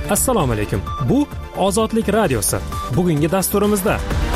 Assalomu alaykum. Bu Ozodlik radiosi. Bugungi dasturimizda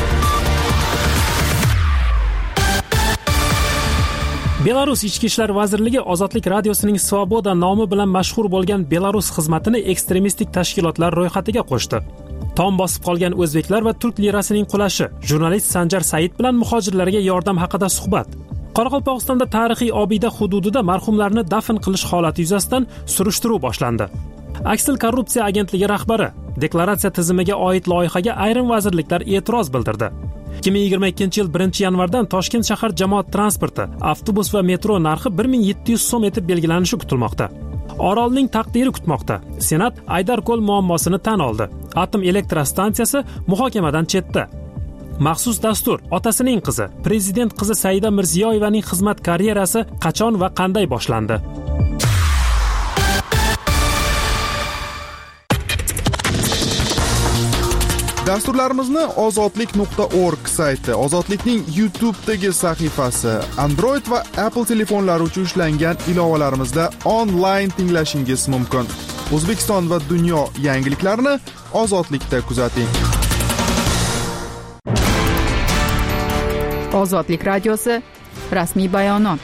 Belarus Ichki ishlar vazirligi Ozodlik radiosining Svoboda nomi bilan mashhur bo'lgan Belarus xizmatini ekstremistik tashkilotlar ro'yxatiga qo'shdi. Tom bosib qolgan o'zbeklar va turk lirasining qulashi. Jurnalist Sanjar Said bilan muhojirlarga yordam haqida suhbat. Qoraqalpog'istonda tarixiy obida hududida marhumlarni dafn qilish holati yuzasidan surishtiruv boshlandi. Aksil korrupsiya agentligi rahbari deklaratsiya tizimiga oid loyihaga ayrim vazirliklar e'tiroz bildirdi. 2022-yil 1-yanvardan Toshkent shahar jamoat transporti, avtobus va metro narxi 1700 so'm etib belgilanishi kutilmoqda. Orolning taqdiri kutmoqda. Senat Aydarko'l muammosini tan oldi. Atom elektrostansiyasi muhokamadan chetda. Maxsus dastur otasining qizi, prezident qizi Saida Mirziyoyevaning xizmat karyerasi qachon va qanday boshlandi? Dasturlarimizni ozodlik.org sayti, Ozodlikning YouTube'dagi sahifasi, Android va Apple telefonlari uchun ishlangan ilovalarimizda onlayn tinglashingiz mumkin. O'zbekiston va dunyo yangiliklarini Ozodlikda kuzating. Ozodlik radiosi rasmiy bayonot.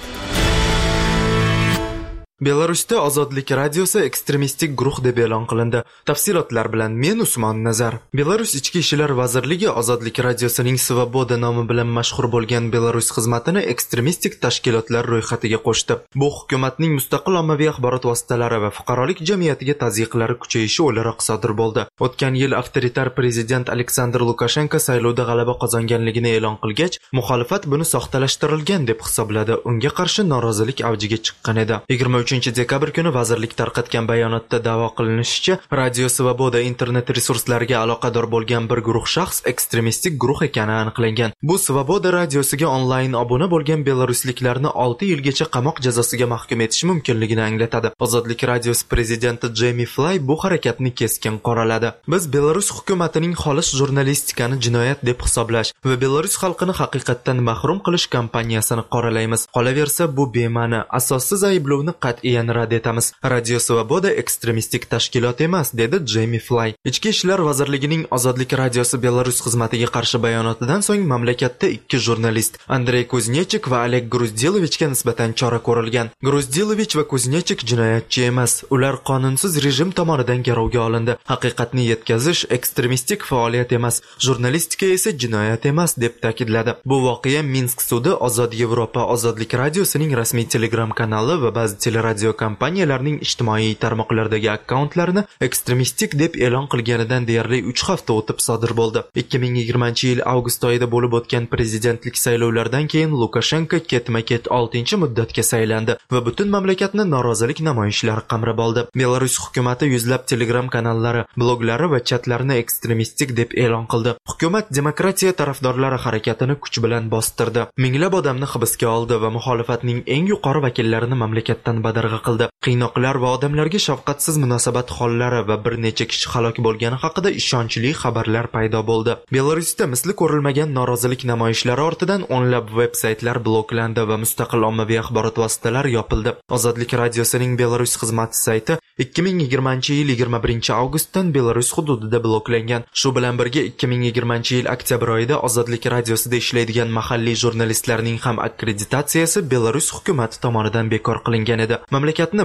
Belarusda Ozodlik radiosi ekstremistik guruh deb e'lon qilindi. Tafsilotlar bilan men Usmon Nazar. Belarus Ichki ishlar vazirligi Ozodlik radiosining Svoboda nomi bilan mashhur bo'lgan Belarus xizmatini ekstremistik tashkilotlar ro'yxatiga qo'shdi. Bu hukumatning mustaqil ommaviy axborot vositalari va fuqarolik jamiyatiga tazyiqlari kuchayishi o'laroq sodir bo'ldi. O'tgan yil avtoritar prezident Aleksandr Lukashenko saylovda g'alaba qozonganligini e'lon qilgach, muxolifat buni soxtalashtirilgan deb hisobladi. Unga qarshi norozilik avjiga chiqqan edi. 3-dekabr kuni vazirlik tarqatgan bayonotda da'vo qilinishicha, Radio Svoboda internet resurslariga aloqador bo'lgan bir guruh shaxs ekstremistik guruh ekani aniqlangan. Bu Svoboda radiosiga onlayn obuna bo'lgan belarusliklarni 6 yilgacha qamoq jazosiga mahkum etish mumkinligini anglatadi. Ozodlik radiosi prezidenti Jamie Fly bu harakatni keskin qoraladi. Biz Belarus hukumatining xolis jurnalistikani jinoyat deb hisoblash va Belarus xalqini haqiqatdan mahrum qilish kampaniyasini qoralaymiz. Qolaversa, bu bema'ni, asossiz ayblovni qat'iyan rad etamiz. Radio Svoboda ekstremistik tashkilot emas, dedi Jamie Fly. Ichki ishlar vazirligining Ozodlik radiosi Belarus xizmatiga qarshi bayonotidan so'ng mamlakatda 2 jurnalist, Andrey Kuznechik va Oleg Gruzdilovichga nisbatan chora ko'rilgan. Gruzdilovich va Kuznechik jinoyatchi emas, ular qonunsiz rejim tomonidan garovga olindi. Haqiqatni yetkazish ekstremistik faoliyat emas, jurnalistika esa jinoyat emas, deb ta'kidladi. Bu voqea Minsk sudi Ozod Yevropa Ozodlik radiosining rasmiy Telegram kanali va ba'zi radio kompaniyalarining ijtimoiy tarmoqlardagi akkauntlarini ekstremistik deb e'lon qilganidan deyarli 3 hafta o'tib sodir bo'ldi. 2020-yil avgust oyida bo'lib o'tgan prezidentlik saylovlaridan keyin Lukashenko ketma-ket 6-muddatga saylandi va butun mamlakatni norozilik namoyishlari qamrab oldi. Belarus hukumati yuzlab Telegram kanallari, bloglari va chatlarini ekstremistik deb e'lon qildi. Hukumat demokratiya tarafdorlari harakatini kuch bilan bostirdi. Minglab odamni hibsga oldi va muxolifatning eng yuqori vakillarini mamlakatdan badarg'a qildi. Qiynoqlar va odamlarga shafqatsiz munosabat hollari va bir necha kishi halok bo'lgani haqida ishonchli xabarlar paydo bo'ldi. Belarusda misli ko'rilmagan norozilik namoyishlari ortidan o'nlab veb-saytlar bloklandi va mustaqil ommaviy axborot vositalari yopildi. Ozodlik radiosining Belarus xizmati sayti 2020-yil 21-avgustdan Belarus hududida bloklangan. Shu bilan birga 2020-yil oktyabr oyida Ozodlik radiosida ishlaydigan mahalliy jurnalistlarning ham akkreditatsiyasi Belarus hukumati tomonidan bekor qilingan edi. Mamlakatni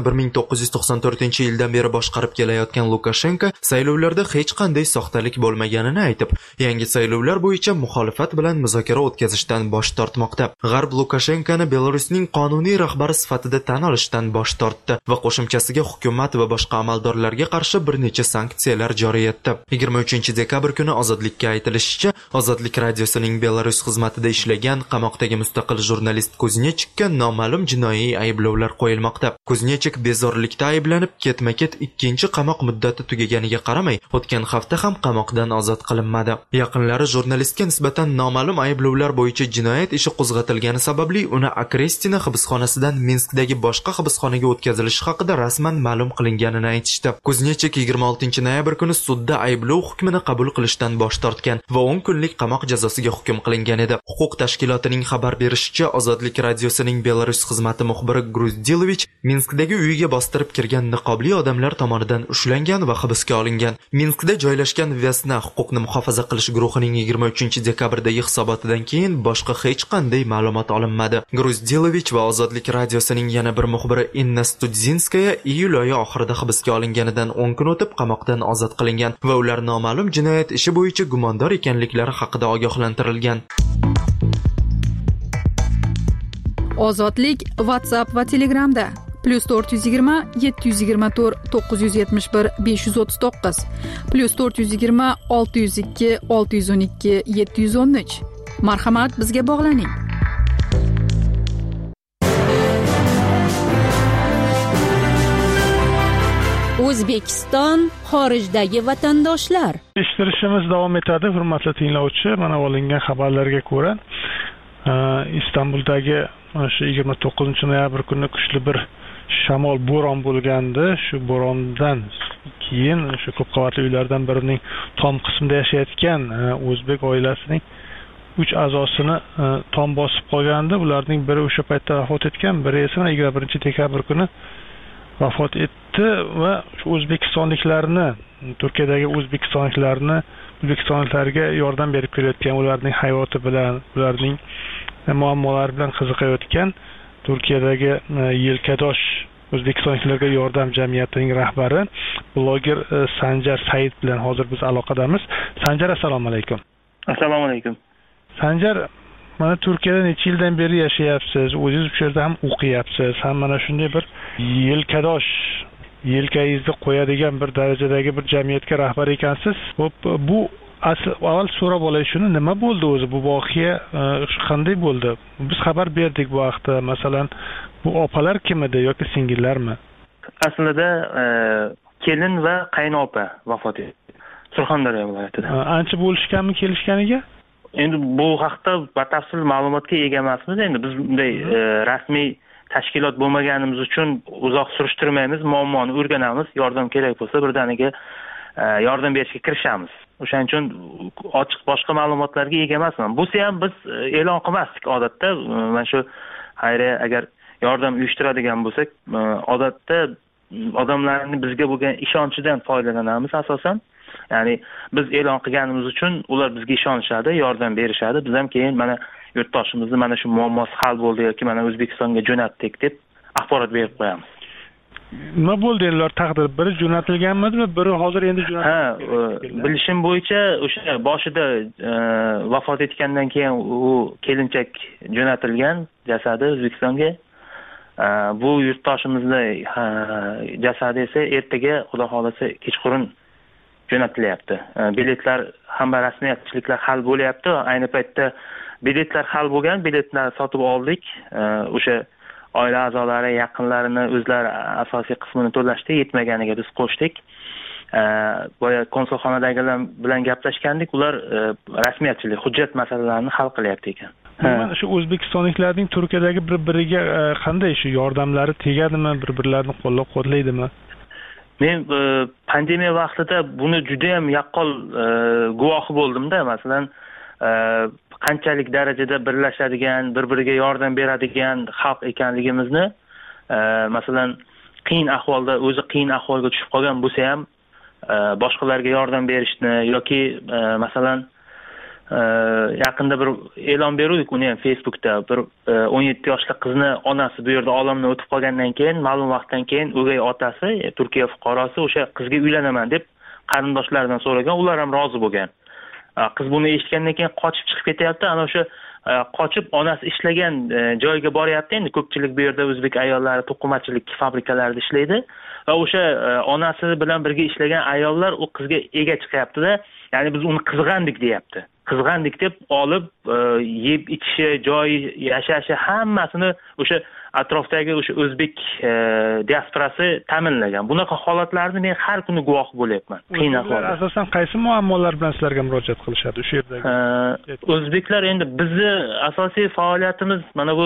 1994-yildan beri boshqarib kelayotgan Lukashenko saylovlarda hech qanday soxtalik bo'lmaganini aytib, yangi saylovlar bo'yicha muxolifat bilan muzokara o'tkazishdan bosh tortmoqda. G'arb Lukashenkoni Belarusning qonuniy rahbari sifatida tan olishdan bosh tortdi va qo'shimchasiga hukumat va boshqa amaldorlarga qarshi bir necha sanksiyalar joriy etdi. 23-dekabr kuni Ozodlikka aytilishicha, Ozodlik radiosining Belarus xizmatida ishlagan qamoqdagi mustaqil jurnalist Kuznechikka noma'lum jinoiy ayblovlar qo'yilmoqda. Kuznechik bezorilikda ayblanib, ketma-ket 2-chi qamoq muddati tugaganiga qaramay, o'tgan hafta ham qamoqdan ozod qilinmadi. Yaqinlari jurnalistga nisbatan noma'lum ayblovlar bo'yicha jinoyat ishi qo'zg'atilgani sababli uni Akrestina hibsxonasidan Minskdagi boshqa hibsxonaga o'tkazilishi haqida rasman ma'lum qilinganini aytishdi. Kuznechik 26-noyabr kuni sudda ayblov hukmini qabul qilishdan bosh tortgan va 10 kunlik qamoq jazosiga hukm qilingan edi. Huquq tashkilotining xabar berishicha, Ozodlik radiosining Belarus xizmati muxbiri Gruzdilovich Minskdagi uyiga bostirib kirgan niqobli odamlar tomonidan ushlangan va hibsga olingan. Minskda joylashgan Vesna huquqni muhofaza qilish guruhining 23-dekabrdagi hisobotidan keyin boshqa hech qanday ma'lumot olinmadi. Gruzdilovich va Ozodlik radiosining yana bir muxbiri Inna Studzinskaya iyul oyi oxirida hibsga olinganidan 10 kun o'tib qamoqdan ozod qilingan va ular noma'lum jinoyat ishi bo'yicha gumondor ekanliklari haqida ogohlantirilgan. Ozodlik WhatsApp va Telegramda +420 724 971 539 +420 602 612 713. Marhamat, bizga bog'laning. O'zbekiston xorijdagi vatandoshlar. Eshittirishimiz davom etadi, hurmatli tinglovchi. Mana olingan xabarlarga ko'ra, Istanbuldagi shu 29-noyabr kuni kuchli bir shamol bo'ron bo'lgandi. Shu bo'rondan keyin shu ko'p qavatli uylardan birining tom qismida yashayotgan o'zbek oilasining 3 a'zosini tom bosib qolgandi. Ularning biri o'sha paytda vafot etgan, biri esa 21-dekabr kuni vafot etdi va shu o'zbekistonliklarni, Turkiyadagi o'zbekistonliklarga yordam berib kelayotgan, ularning hayoti bilan, ularning muammolari bilan qiziqayotgan Turkiyadagi Yelkadosh O'zbekistonliklarga yordam jamiyatining rahbari bloger Sanjar Said bilan hozir biz aloqadamiz. Sanjar, assalomu alaykum. Assalomu alaykum. Sanjar, mana Turkiyada necha yildan beri yashayapsiz, o'zingiz bu yerda ham o'qiyapsiz, ham mana shunday bir yelkadosh, yelkangizni qo'yadigan bir darajadagi bir jamiyatga rahbar ekansiz. Bu avval so'rab olay shuni, nima bo'ldi o'zi, bu voqea qanday bo'ldi? Biz xabar berdik bu haqda. Masalan, bu opalar kim edi yoki singillarmi? Aslida kelin va qaynopa vafot etdi. Surxondaryo viloyatida. Ancha bo'lishganmi kelishganiga? Endi bu haqda batafsil ma'lumotga ega emasmiz. Endi biz bunday rasmiy tashkilot bo'lmaganimiz uchun uzoq surishtirmaymiz, muammoni o'rganamiz, yordam kerak bo'lsa birdaniga yordam berishga kirishamiz. O'shaning uchun ochiq boshqa ma'lumotlarga ega emasman. Bo'lsa ham biz e'lon qilmasdik odatda. Mana shu xayriya agar yordam uyushtiradigan bo'lsak, odatda odamlarning bizga bo'lgan ishonchidan foydalanamiz asosan. Ya'ni biz e'lon qilganimiz uchun ular bizga ishonishadi, yordam berishadi. Biz ham keyin mana yurtdoshimizni mana shu muammosi hal bo'ldi yoki mana O'zbekistonga jo'natdik deb axborot berib qo'yamiz. Nima bo'ldi ular taqdir? Biri jo'natilganmidi, biri hozir endi jo'natilgan? Bilishim bo'yicha o'sha boshida vafot etgandan keyin u kelinchak jo'natilgan jasadi O'zbekistonga. Bu yurtdoshimizning jasadi esa ertaga Xudo xolasa kechqurun jo'natilyapti. Biletlar hamma rasmiyatchiliklar hal bo'lyapti. Ayni paytda biletlar hal bo'lgan, biletlarni sotib oldik. O'sha oila a'zolari yaqinlarini o'zlari asosiy qismini to'lashdi, yetmaganiga biz qo'shdik. Boya konsulxonadagilar bilan gaplashgandik, ular rasmiyatchilik, hujjat masalalarini hal qilyapti ekan. Mana shu o'zbekistonliklarning Turkiyadagi bir-biriga qanday shu yordamlari tegadimi, bir-birlarini qo'llab-quvvatlaydimi? Men pandemiya vaqtida buni juda ham yaqqol guvohi bo'ldim-da. Masalan, qanchalik darajada birlashadigan, bir-biriga yordam beradigan xalq ekanligimizni, masalan, qiyin ahvolda, o'zi qiyin ahvolga tushib qolgan bo'lsa ham boshqalarga yordam berishni yoki masalan yaqinda bir e'lon berdik, uni ham Facebookda bir 17 yoshli qizni onasi bu yerda olamdan o'tib qolgandan keyin, ma'lum vaqtdan keyin o'gay otasi, Turkiya fuqarosi o'sha qizga uylanaman deb qarindoshlaridan so'ragan, ular ham rozi bo'lgan. Qiz buni eshitgandan keyin qochib chiqib ketyapti. Ana o'sha qochib onasi ishlagan joyga boryapti. Endi ko'pchilik bu yerda o'zbek ayollari to'qimachilik fabrikalarida ishlaydi va o'sha onasi bilan birga ishlagan ayollar u qizga ega chiqyapti-da. Ya'ni biz uni qizg'andik deyapti. Qizg'andik deb olib yeb ichishi, joy yashashi hammasini o'sha atrofdagi o'sha o'zbek diasporasi ta'minlagan. Bunaqa holatlarni men har kuni guvoh bo'lyapman. Qiyin ahvolda. Asosan qaysi muammolar bilan sizlarga murojaat qilishadi o'sha yerdagi? O'zbeklar endi bizni asosiy faoliyatimiz mana bu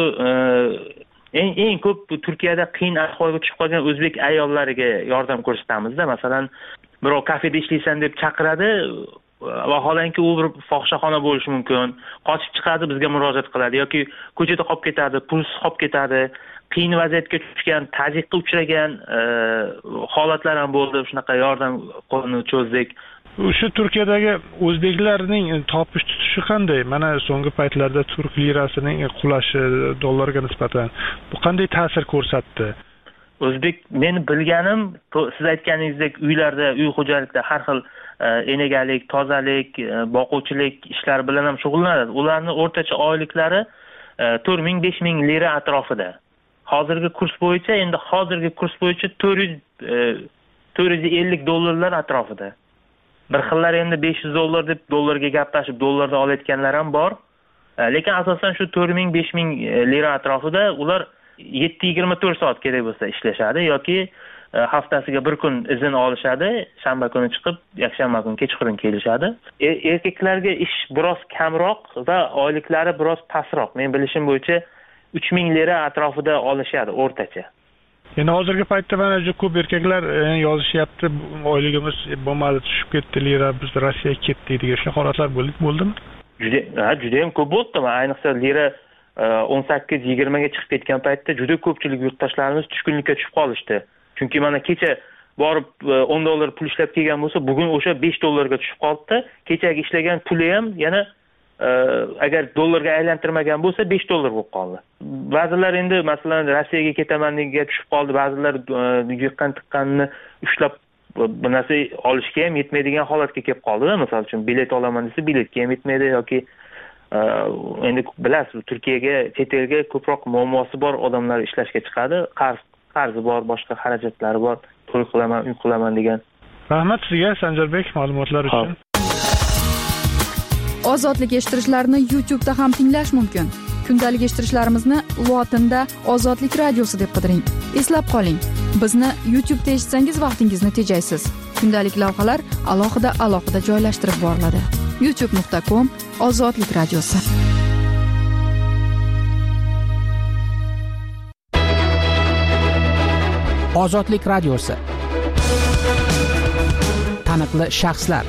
eng ko'p Turkiyada qiyin ahvolga tushib qolgan o'zbek ayollariga yordam ko'rsatamiz-da. Masalan, birov kafeda ishlaysan deb chaqiradi. Vaholanki u bir fohishaxona bo'lishi mumkin. Qochib chiqadi, bizga murojaat qiladi yoki ko'chada qolib ketadi, pulsiz qolib ketadi. qiyin vaziyatga tushgan, tazyiqqa uchragan holatlar ham bo'ldi. Shunaqa yordam qo'lini cho'zdik. O'sha Turkiyadagi o'zbeklarning topish tutishi qanday? Mana so'nggi paytlarda turk lirasining qulashi dollarga nisbatan bu qanday ta'sir ko'rsatdi? O'zbek, meni bilganim, siz aytganingizdek uylarda, uy xo'jalikda har xil enegalik, tozalik, boquvchilik ishlari bilan ham shug'ullanadi. Ularning o'rtacha oyliklari 4000-5000 lira atrofida. Hozirgi kurs bo'yicha 450 dollarlar atrofida. Bir xillar endi 500 dollar deb dollarga gaplashib dollarda olayotganlar ham bor. Lekin asosan shu 4000-5000 lira atrofida ular 7-24 soat kerak bo'lsa ishlashadi yoki haftasiga bir kun izn olishadi, shanba kuni chiqib, yakshanba kuni kechqurun kelishadi. Erkaklarga ish biroz kamroq va oyliklari biroz pastroq. Men bilishim bo'yicha 3000 lira atrofida olishadi o'rtacha. Yana hozirgi paytda mana juda ko'p erkaklar yozishyapti, oyligimiz bo'lmadi, tushib ketdi lira, biz Rossiyaga ketdik degan shu holatlar bo'ldimi? Juda ham ko'p bo'ldi. Ayniqsa lira 18-20 ga chiqib ketgan paytda juda ko'pchilik yurtdoshlarimiz tushkunlikka tushib qolishdi. Chunki mana kecha borib 10 dollar pul ishlab kelgan bo'lsa, bugun o'sha 5 dollarga tushib qoldi. Kechagi ishlagan puli ham yana agar dollarga aylantirmagan bo'lsa 5 dollar bo'lib qoldi. Ba'zilar endi masalan Rossiyaga ketaman degan tushib qoldi, ba'zilar yiqqan-tiqqanni ushlab bir narsa olishga ham yetmaydigan holatga kelib qoldi. Misol uchun bilet olaman desa biletga ham yetmaydi yoki endi bilasiz, Turkiyaga, chet elga ko'proq muammosi bor odamlar ishlashga chiqadi. Qarzi bor, boshqa xarajatlari bor. To'y qilaman, uy qilaman degan. Rahmat sizga Sanjarbek ma'lumotlar uchun. Ozodlik eshittirishlarni YouTube'da ham tinglash mumkin. Kundalik eshittirishlarimizni lotinda Ozodlik radiosi deb qidiring. Eslab qoling, bizni YouTube'da eshitsangiz vaqtingizni tejaysiz. Kundalik lavhalar alohida joylashtirib boriladi. youtube.com/Ozodlik radiosi. Ozodlik radiosi. Taniqli shaxslar.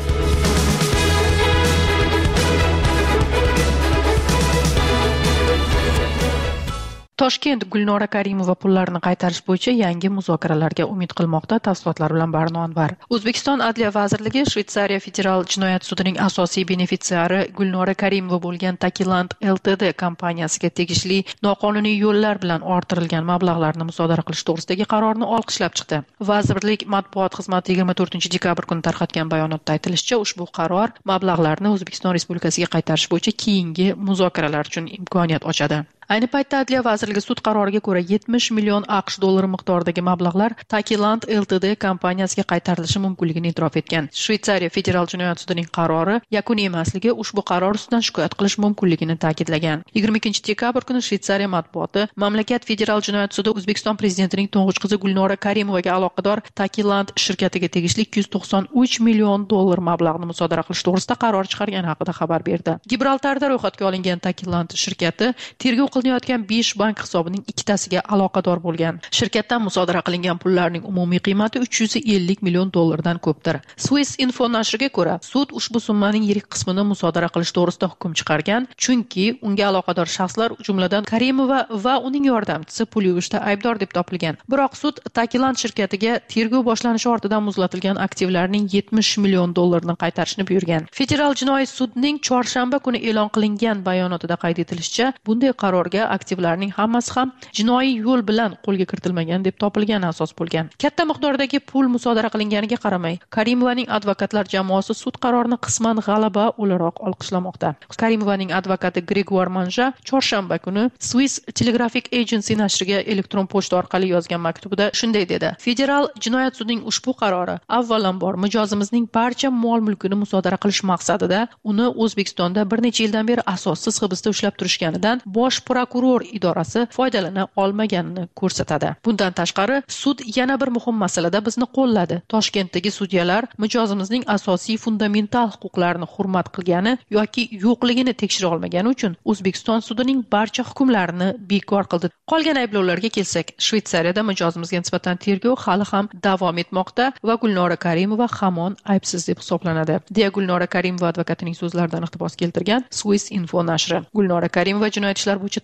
Toshkent Gulnora Karimova pullarni qaytarish bo'yicha yangi muzokaralarga umid qilmoqda. Tafsilotlar bilan Barno Anvar. O'zbekiston Adliya vazirligi Shveysariya federal jinoyat sudining asosiy benefitsiari Gulnora Karimova bo'lgan Takiland Ltd kompaniyasiga tegishli noqonuniy yo'llar bilan orttirilgan mablag'larni musodara qilish to'g'risidagi qarorni olqishlab chiqdi. Vazirlik matbuot xizmati 24-dekabr kuni tarqatgan bayonotda aytilishicha, ushbu qaror mablag'larni O'zbekiston Respublikasiga qaytarish bo'yicha keyingi muzokaralar uchun imkoniyat ochadi. Ayni paytda Adliya vazirligi sud qaroriga ko'ra 70 million AQSh dollari miqdoridagi mablag'lar Takiland Ltd kompaniyasiga qaytarilishi mumkinligini e'tirof etgan. Shveysariya federal jinoyat sudining qarori yakuniy emasligi ushbu qaror ustidan shikoyat qilish mumkinligini ta'kidlagan. 22-dekabr kuni Shveysariya matbuoti mamlakat federal jinoyat sudi O'zbekiston prezidentining to'ng'ich qizi Gulnora Karimovaga aloqador Takiland shirkatiga tegishli 293 million dollar mablag'ni musodara qilish to'g'risida qaror chiqargani haqida xabar berdi. Gibraltarda ro'yxatga olingan Takiland shirkati tergov qilinayotgan 5 bank hisobining ikkitasiga aloqador bo'lgan. Shirkatdan musodara qilingan pullarning umumiy qiymati 350 million dollardan ko'pdir. Swiss Info nashriga ko'ra, sud ushbu summaning yirik qismini musodara qilish to'g'risida hukm chiqargan, chunki unga aloqador shaxslar, jumladan Karimova va uning yordamchisi pul yuvishda aybdor deb topilgan. Biroq sud Takiland shirkatiga tergov boshlanishi ortidan muzlatilgan aktivlarning 70 million dollarni qaytarishni buyurgan. Federal jinoyat sudining chorshanba kuni e'lon qilingan bayonotida qayd etilishicha, bunday qarorga aktivlarning hammasi ham jinoiy yo'l bilan qo'lga kiritilmagan deb topilgan asos bo'lgan. Katta miqdordagi pul musodara qilinganiga qaramay, Karimovaning advokatlar jamoasi sud qarorini qisman g'alaba o'laroq olqishlamoqda. Karimovaning advokati Gregor Manja chorshanba kuni Swiss Telegraphic Agency nashriga elektron pochta orqali yozgan maktubida shunday dedi: Federal jinoyat sudining ushbu qarori avvalambor mijozimizning barcha mol-mulkini musodara qilish maqsadida uni O'zbekistonda bir necha yildan beri asossiz hibsda ushlab turishganidan bosh prokuror idorasi foydalana olmaganini ko'rsatadi. Bundan tashqari, sud yana bir muhim masalada bizni qo'lladi. Toshkentdagi sudyalar mijozimizning asosiy fundamental huquqlarini hurmat qilgani yoki yo'qligini tekshira olmagani uchun O'zbekiston sudining barcha hukmlarini bekor qildi. Qolgan ayblovlarga kelsak, Shveysariyada mijozimizga nisbatan tergov hali ham davom etmoqda va Gulnora Karimova hamon aybsiz deb hisoblanadi. deya Gulnora Karimova advokatining so'zlaridan iqtibos keltirgan Swiss Info nashri. Gulnora Karimova jinoyat ishlar bo'yicha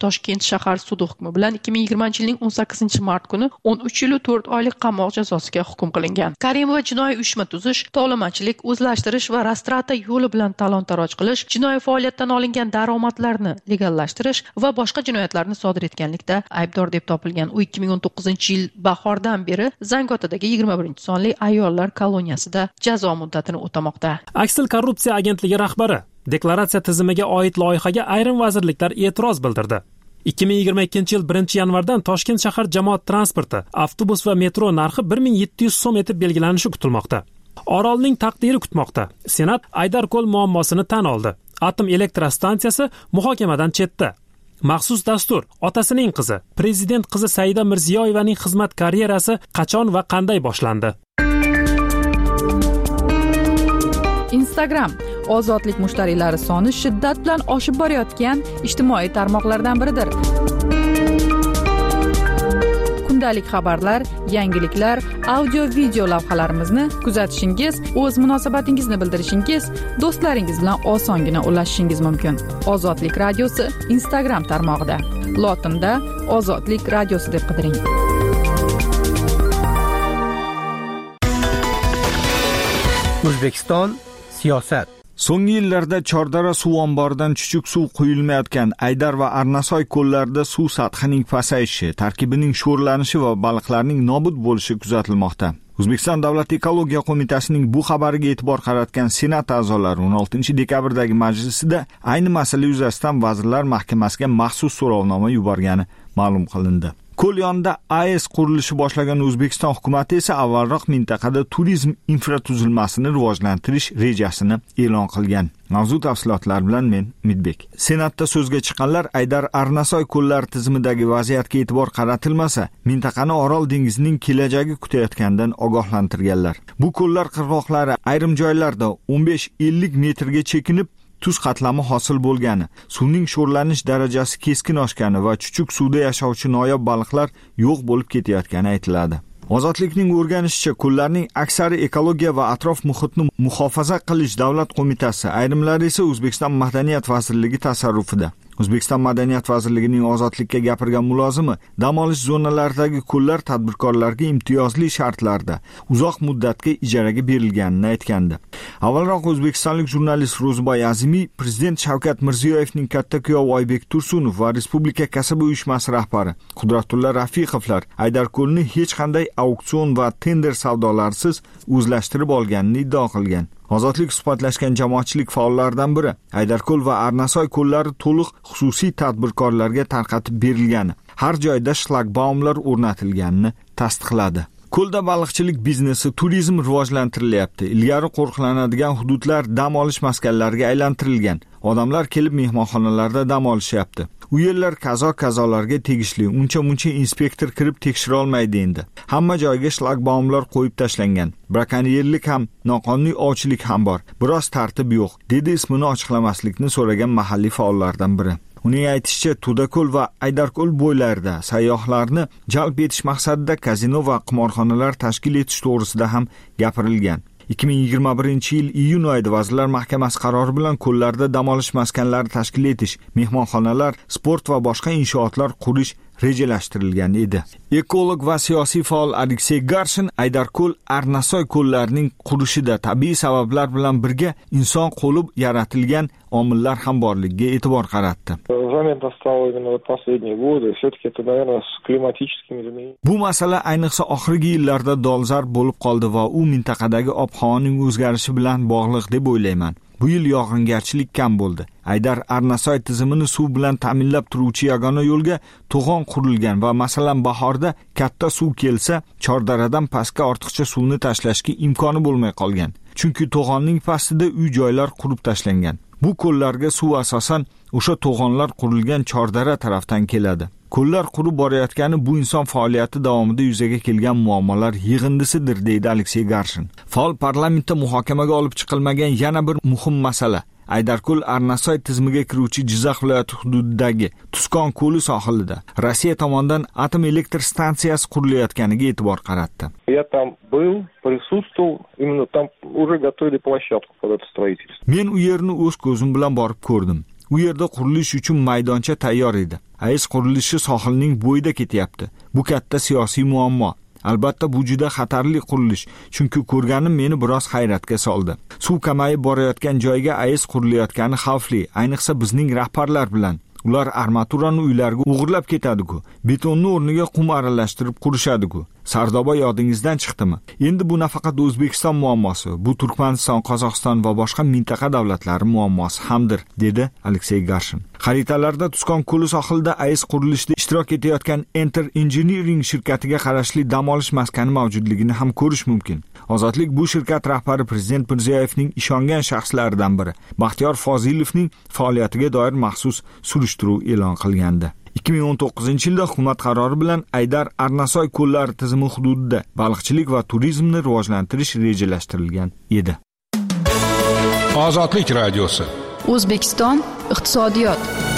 Toshkent shahar sudi hukmi bilan 2020-yilning 18-mart kuni 13 yil 4 oylik qamoq jazosiga hukm qilingan. Karimova jinoiy uyushma tuzish, tovlamachilik, o'zlashtirish va rastrata yo'li bilan talon-taroj qilish, jinoiy faoliyatdan olingan daromadlarni legallashtirish va boshqa jinoyatlarni sodir etganlikda aybdor deb topilgan. U 2019-yil bahordan beri Zangiotadagi 21-sonli ayollar koloniyasida jazo muddatini o'tamoqda. Aksil korrupsiya agentligi rahbari deklaratsiya tizimiga oid loyihaga ayrim vazirliklar e'tiroz bildirdi. 2022-yil 1-yanvardan Toshkent shahar jamoat transporti, avtobus va metro narxi 1700 so'm etib belgilanishi kutilmoqda. Orolning taqdiri kutmoqda. Senat Aydarko'l muammosini tan oldi. Atom elektrostansiyasi muhokamadan chetda. Maxsus dastur otasining qizi, prezident qizi Saida Mirziyoyevaning xizmat karyerasi qachon va qanday boshlandi? Instagram ozodlik mushtariylari soni shiddat bilan oshib borayotgan ijtimoiy tarmoqlardan biridir. Kundalik xabarlar, yangiliklar, audio-video lavhalarimizni kuzatishingiz, o'z munosabatingizni bildirishingiz, do'stlaringiz bilan osongina ulashishingiz mumkin. Ozodlik radiosi Instagram tarmog'ida. Lotinda Ozodlik radiosi deb qidiring. O'zbekiston siyosat. So'nggi yillarda Chordara suv omboridan chuchuk suv quyilmayotgan Aydar va Arnasoy ko'llarida suv sathining pasayishi, tarkibining sho'rlanishi va baliqlarning nobud bo'lishi kuzatilmoqda. O'zbekiston Davlat ekologiya qo'mitasining bu xabariga e'tibor qaratgan Senat a'zolari 16-dekabrdagi majlisida ayni masala yuzasidan Vazirlar Mahkamasiga maxsus so'rovnoma yuborgani ma'lum qilindi. Ko'l yonida AES qurilishi boshlagan O'zbekiston hukumatı esa avvalroq mintaqada turizm infratuzilmasini rivojlantirish rejasini e'lon qilgan. Mavzu tafsilotlar bilan men Midbek. Senatda so'zga chiqqanlar Aydar Arnasoy ko'llari tizimidagi vaziyatga e'tibor qaratilmasa, mintaqani Orol dengizining kelajagi kutayotganidan ogohlantirganlar. Bu ko'llar qirg'oqlari ayrim joylarda 15-50 metrga chekinib, tuz qatlami hosil bo'lgani, suvning sho'rlanish darajasi keskin oshgani va chuchuk suvda yashovchi noyob baliqlar yo'q bo'lib ketayotgani aytiladi. Ozodlikning o'rganishicha, ko'llarning aksari ekologiya va atrof muhitni muhofaza qilish davlat qo'mitasi, ayrimlari esa O'zbekiston Madaniyat vazirligi tasarrufida. O'zbekiston Madaniyat vazirligining ozodlikka gapirgan mulozimi dam olish zonalaridagi ko'llar tadbirkorlarga imtiyozli shartlarda uzoq muddatga ijaraga berilganini aytgandi. Avvalroq o'zbekistonlik jurnalist Ro'ziboy Azimiy prezident Shavkat Mirziyoyevning katta kuyovi Oybek Tursunov va Respublika kasaba uyushmasi rahbari Qudratulla Rafiqovlar Aydarko'lni hech qanday auksion va tender savdolarsiz o'zlashtirib olganini iddao qilgan. Ozodlik suhbatlashgan jamoatchilik faollaridan biri Aydarko'l va Arnasoy ko'llari to'liq xususiy tadbirkorlarga tarqatib berilgani, har joyda shlagbaumlar o'rnatilganini tasdiqladi. Ko'lda baliqchilik biznesi, turizm rivojlantirilyapti. Ilgari qo'riqlanadigan hududlar dam olish maskanlariga aylantirilgan. Odamlar kelib mehmonxonalarda dam olishyapti. U yerlar kazo-kazolarga tegishli. Uncha-muncha inspektor kirib tekshira olmaydi endi. Hamma joyga shlagbaumlar qo'yib tashlangan. Brakonyerlik ham, noqonuniy ovchilik ham bor. Biroz tartib yo'q, dedi ismini ochiqlamaslikni so'ragan mahalliy faollardan biri. Uning aytishicha, Tudako'l va Aydarko'l bo'ylarida sayyohlarni jalb etish maqsadida kazino va qimorxonalar tashkil etish to'g'risida ham gapirilgan. 2021-yil iyun oyida Vazirlar Mahkamasi qarori bilan ko'llarda dam olish maskanlari tashkil etish, mehmonxonalar, sport va boshqa inshootlar qurish rejalashtirilgan edi. Ekolog va siyosiy faol Aleksey Garshin Aydarko'l, Arnasoy ko'llarining qurishida tabiiy sabablar bilan birga inson qo'li yaratilgan omillar ham borligiga e'tibor qaratdi. Заметно стало именно в последние годы. Все-таки это, наверное, с климатическими изменениями. Bu masala ayniqsa oxirgi yillarda dolzarb bo'lib qoldi va u mintaqadagi ob-havoning o'zgarishi bilan bog'liq deb o'ylayman. Bu yil yog'ingarchilik kam bo'ldi. Aydar Arnasoy tizimini suv bilan ta'minlab turuvchi yagona yo'lga to'g'on qurilgan va masalan bahorda katta suv kelsa, Chordaradan pastga ortiqcha suvni tashlashga imkoni bo'lmay qolgan. Chunki to'g'onning pastida uy-joylar qurib tashlangan. Bu ko'llarga suv asosan o'sha to'g'onlar qurilgan Chordara tarafdan keladi. Ko'llar qurib borayotgani bu inson faoliyati davomida yuzaga kelgan muammolar yig'indisidir, deydi Aleksey Garshin. Faol parlamentda muhokamaga olib chiqilmagan yana bir muhim masala Aydarko'l Arnasoy tizimiga kiruvchi Jizzax viloyati hududidagi Tuskon ko'li sohilida Rossiya tomonidan atom elektr stansiyasi qurilayotganiga e'tibor qaratdi. Я там был, присутствовал, именно там уже готовили площадку под это строительство. Men u yerni o'z ko'zim bilan borib ko'rdim. U yerda qurilish uchun maydoncha tayyor edi. AES qurilishi sohilning bo'yida ketyapti. Bu katta siyosiy muammo. Albatta bu juda xatarli qurilish, chunki ko'rganim meni biroz hayratga soldi. Suv kamayib borayotgan joyga AES qurilayotgani xavfli, ayniqsa bizning rahbarlar bilan. Ular armaturani uylarga o'g'irlab ketadi-ku, betonni o'rniga qum aralashtirib qurishadi-ku. Sardoba yodingizdan chiqdimi? Endi bu nafaqat O'zbekiston muammosi, bu Turkmaniston, Qozog'iston va boshqa mintaqa davlatlari muammosi hamdir, dedi Aleksey Garshin. Xaritalarda Tuskon ko'li sohilida AES qurilishida ishtirok etayotgan Enter Engineering shirkatiga qarashli dam olish maskani mavjudligini ham ko'rish mumkin. Ozodlik bu shirkat rahbari Prezident Mirziyoyevning ishongan shaxslaridan biri. Baxtiyor Fozilovning faoliyatiga doir maxsus surishtiruv e'lon qilgandi. 2019-yilda hukumat qarori bilan Aydar Arnasoy ko'llari tizimi hududida baliqchilik va turizmni rivojlantirish rejalashtirilgan edi. Ozodlik radiosi. O'zbekiston iqtisodiyot.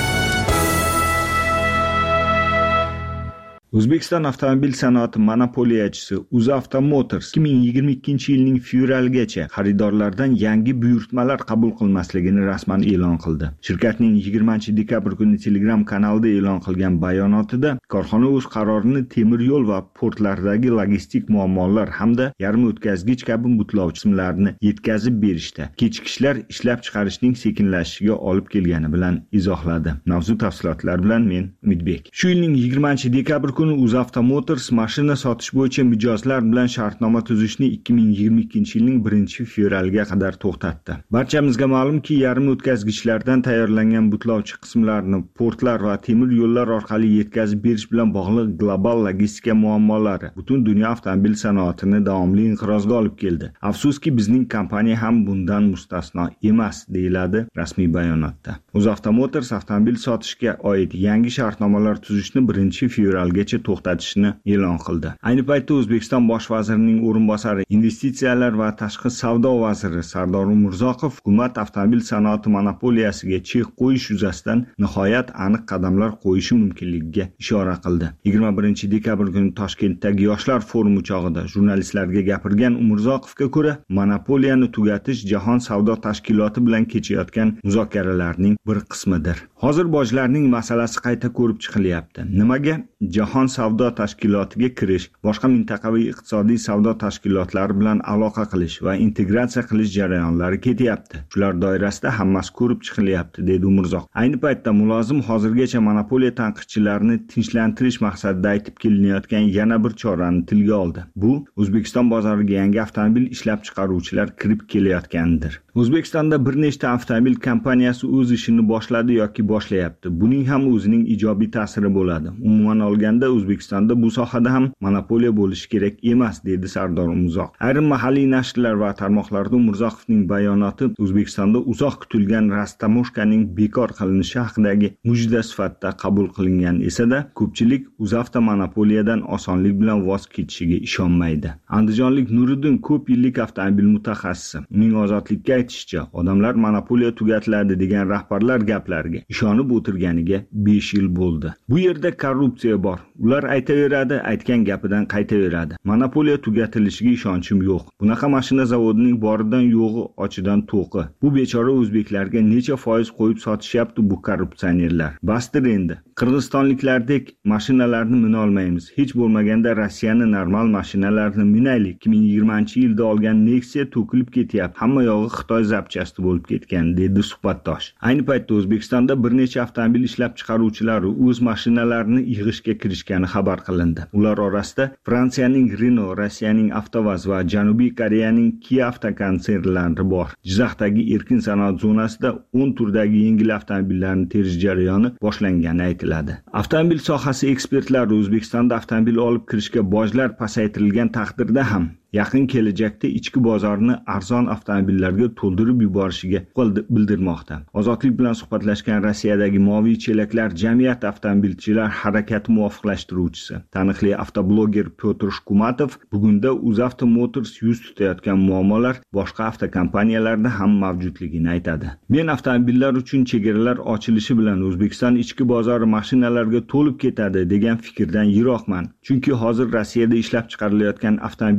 O'zbekiston avtomobil sanoati monopoliyachisi UzAuto Motors 2022-yilning fevralgacha xaridorlardan yangi buyurtmalar qabul qilmasligini rasman e'lon qildi. Shirkatning 20-dekabr kuni Telegram kanalida e'lon qilgan bayonotida korxona o'z qarorini temir yo'l va portlardagi logistik muammolar hamda yarim o'tkazgich kabi butlovchi qismlarni yetkazib berishda kechikishlar ishlab chiqarishning sekinlashishiga olib kelgani bilan izohladi. Mavzu tafsilotlari bilan men Umidbek. Shu yilning 20-dekabr kuni UzAuto Motors mashina sotish bo'yicha mijozlar bilan shartnoma tuzishni 2022-yilning 1-fevralga qadar to'xtatdi. Barchamizga ma'lumki, yarim o'tkazgichlardan tayyorlangan butlovchi qismlarni portlar va temir yo'llar orqali yetkazib berish bilan bog'liq global logistika muammolari butun dunyo avtomobil sanoatini davomli inqirozga olib keldi. Afsuski, bizning kompaniya ham bundan mustasno emas, deyiladi rasmiy bayonotda. UzAuto Motors avtomobil sotishga oid yangi shartnomalar tuzishni 1-fevralgacha to'xtatishni e'lon qildi. Ayni paytda O'zbekiston bosh vazirining o'rinbosari, investitsiyalar va tashqi savdo vaziri Sardor Umurzoqov hukumat avtomobil sanoati monopoliyasiga chek qo'yish yuzasidan nihoyat aniq qadamlar qo'yishi mumkinligiga ishora qildi. 21-dekabr kuni Toshkentdagi yoshlar forumi chog'ida jurnalistlarga gapirgan Umurzoqovga ko'ra, monopoliyani tugatish Jahon savdo tashkiloti bilan kechayotgan muzokaralarning bir qismidir. Hozir bojlarning masalasi qayta ko'rib chiqilyapti. Nimaga? Jahon savdo tashkilotiga kirish, boshqa mintaqaviy iqtisodiy savdo tashkilotlari bilan aloqa qilish va integratsiya qilish jarayonlari ketyapti. Shular doirasida hammasi ko'rib chiqilyapti, dedi Umurzoq. Ayni paytda mulozim hozirgacha monopoliya tanqidchilarini tinchlantirish maqsadida aytib kelinayotgan yana bir chorani tilga oldi. Bu O'zbekiston bozoriga yangi avtomobil ishlab chiqaruvchilar kirib kelayotganidir. O'zbekistonda bir nechta avtomobil kompaniyasi o'z ishini boshladi yoki boshlayapti. Buning ham o'zining ijobiy ta'siri bo'ladi. Umuman olganda O'zbekistonda bu sohada ham monopoliya bo'lishi kerak emas, dedi Sardor Umurzoq. Ayrim mahalliy nashrlar va tarmoqlarda Umurzoqovning bayonoti O'zbekistonda uzoq kutilgan Rastamoshkaning bekor qilinishi haqidagi mujda sifatida qabul qilingan esa-da, ko'pchilik UzAuto monopoliyadan osonlik bilan voz kechishiga ishonmaydi. Andijonlik Nuriddin ko'p yillik avtomobil mutaxassisi. Uning ozodlikka aytishicha, odamlar monopoliya tugatiladi degan rahbarlar gaplariga ishonib o'tirganiga 5 yil bo'ldi. Bu yerda korrupsiya bor. Ular aytaveradi, aytgan gapidan qaytaveradi. Monopoliya tugatilishiga ishonchim yo'q. Bunaqa mashina zavodining boridan yo'g'i, ochidan to'qi. Bu bechora o'zbeklarga necha foiz qo'yib sotishyapti bu korrupsionerlar. Bastir endi. Qirg'izistonliklardek mashinalarni mina olmaymiz. Hech bo'lmaganda Rossiyani normal mashinalarini minaylik. 2020-yilda olgan Nexia to'kilib ketyapti. Hamma yog'i Xitoy zapchasti bo'lib ketgan, dedi suhbatdosh. Ayni paytda O'zbekistonda bir necha avtomobil ishlab chiqaruvchilari o'z mashinalarini yig'ishga kirishgani xabar qilindi. Ular orasida Fransiyaning Renault, Rossiyaning Avtovaz va Janubiy Koreyaning Kia avtokonsernlari bor. Jizzaxdagi erkin sanoat zonasida 10 turdagi yengil avtomobillarni terish jarayoni boshlangani aytiladi. Avtomobil sohasi ekspertlari O'zbekistonda avtomobil olib kirishga bojlar pasaytirilgan taqdirda ham yaqin kelajakda ichki bozorni arzon avtomobillarga to'ldirib yuborishiga bildirmoqda. Ozodlik bilan suhbatlashgan Rossiyadagi Moviy chelaklar jamiyat avtomobilchilar harakati muvofiqlashtiruvchisi, taniqli avtobloger Pyotr Shkumatov bugunda UzAuto Motors yuz tutayotgan muammolar boshqa avtokompaniyalarda ham mavjudligini aytadi. Men avtomobillar uchun chegaralar ochilishi bilan O'zbekiston ichki bozori mashinalarga to'lib ketadi degan fikrdan yiroqman. Chunki hozir Rossiyada ishlab chiqarilayotgan avtomobillarga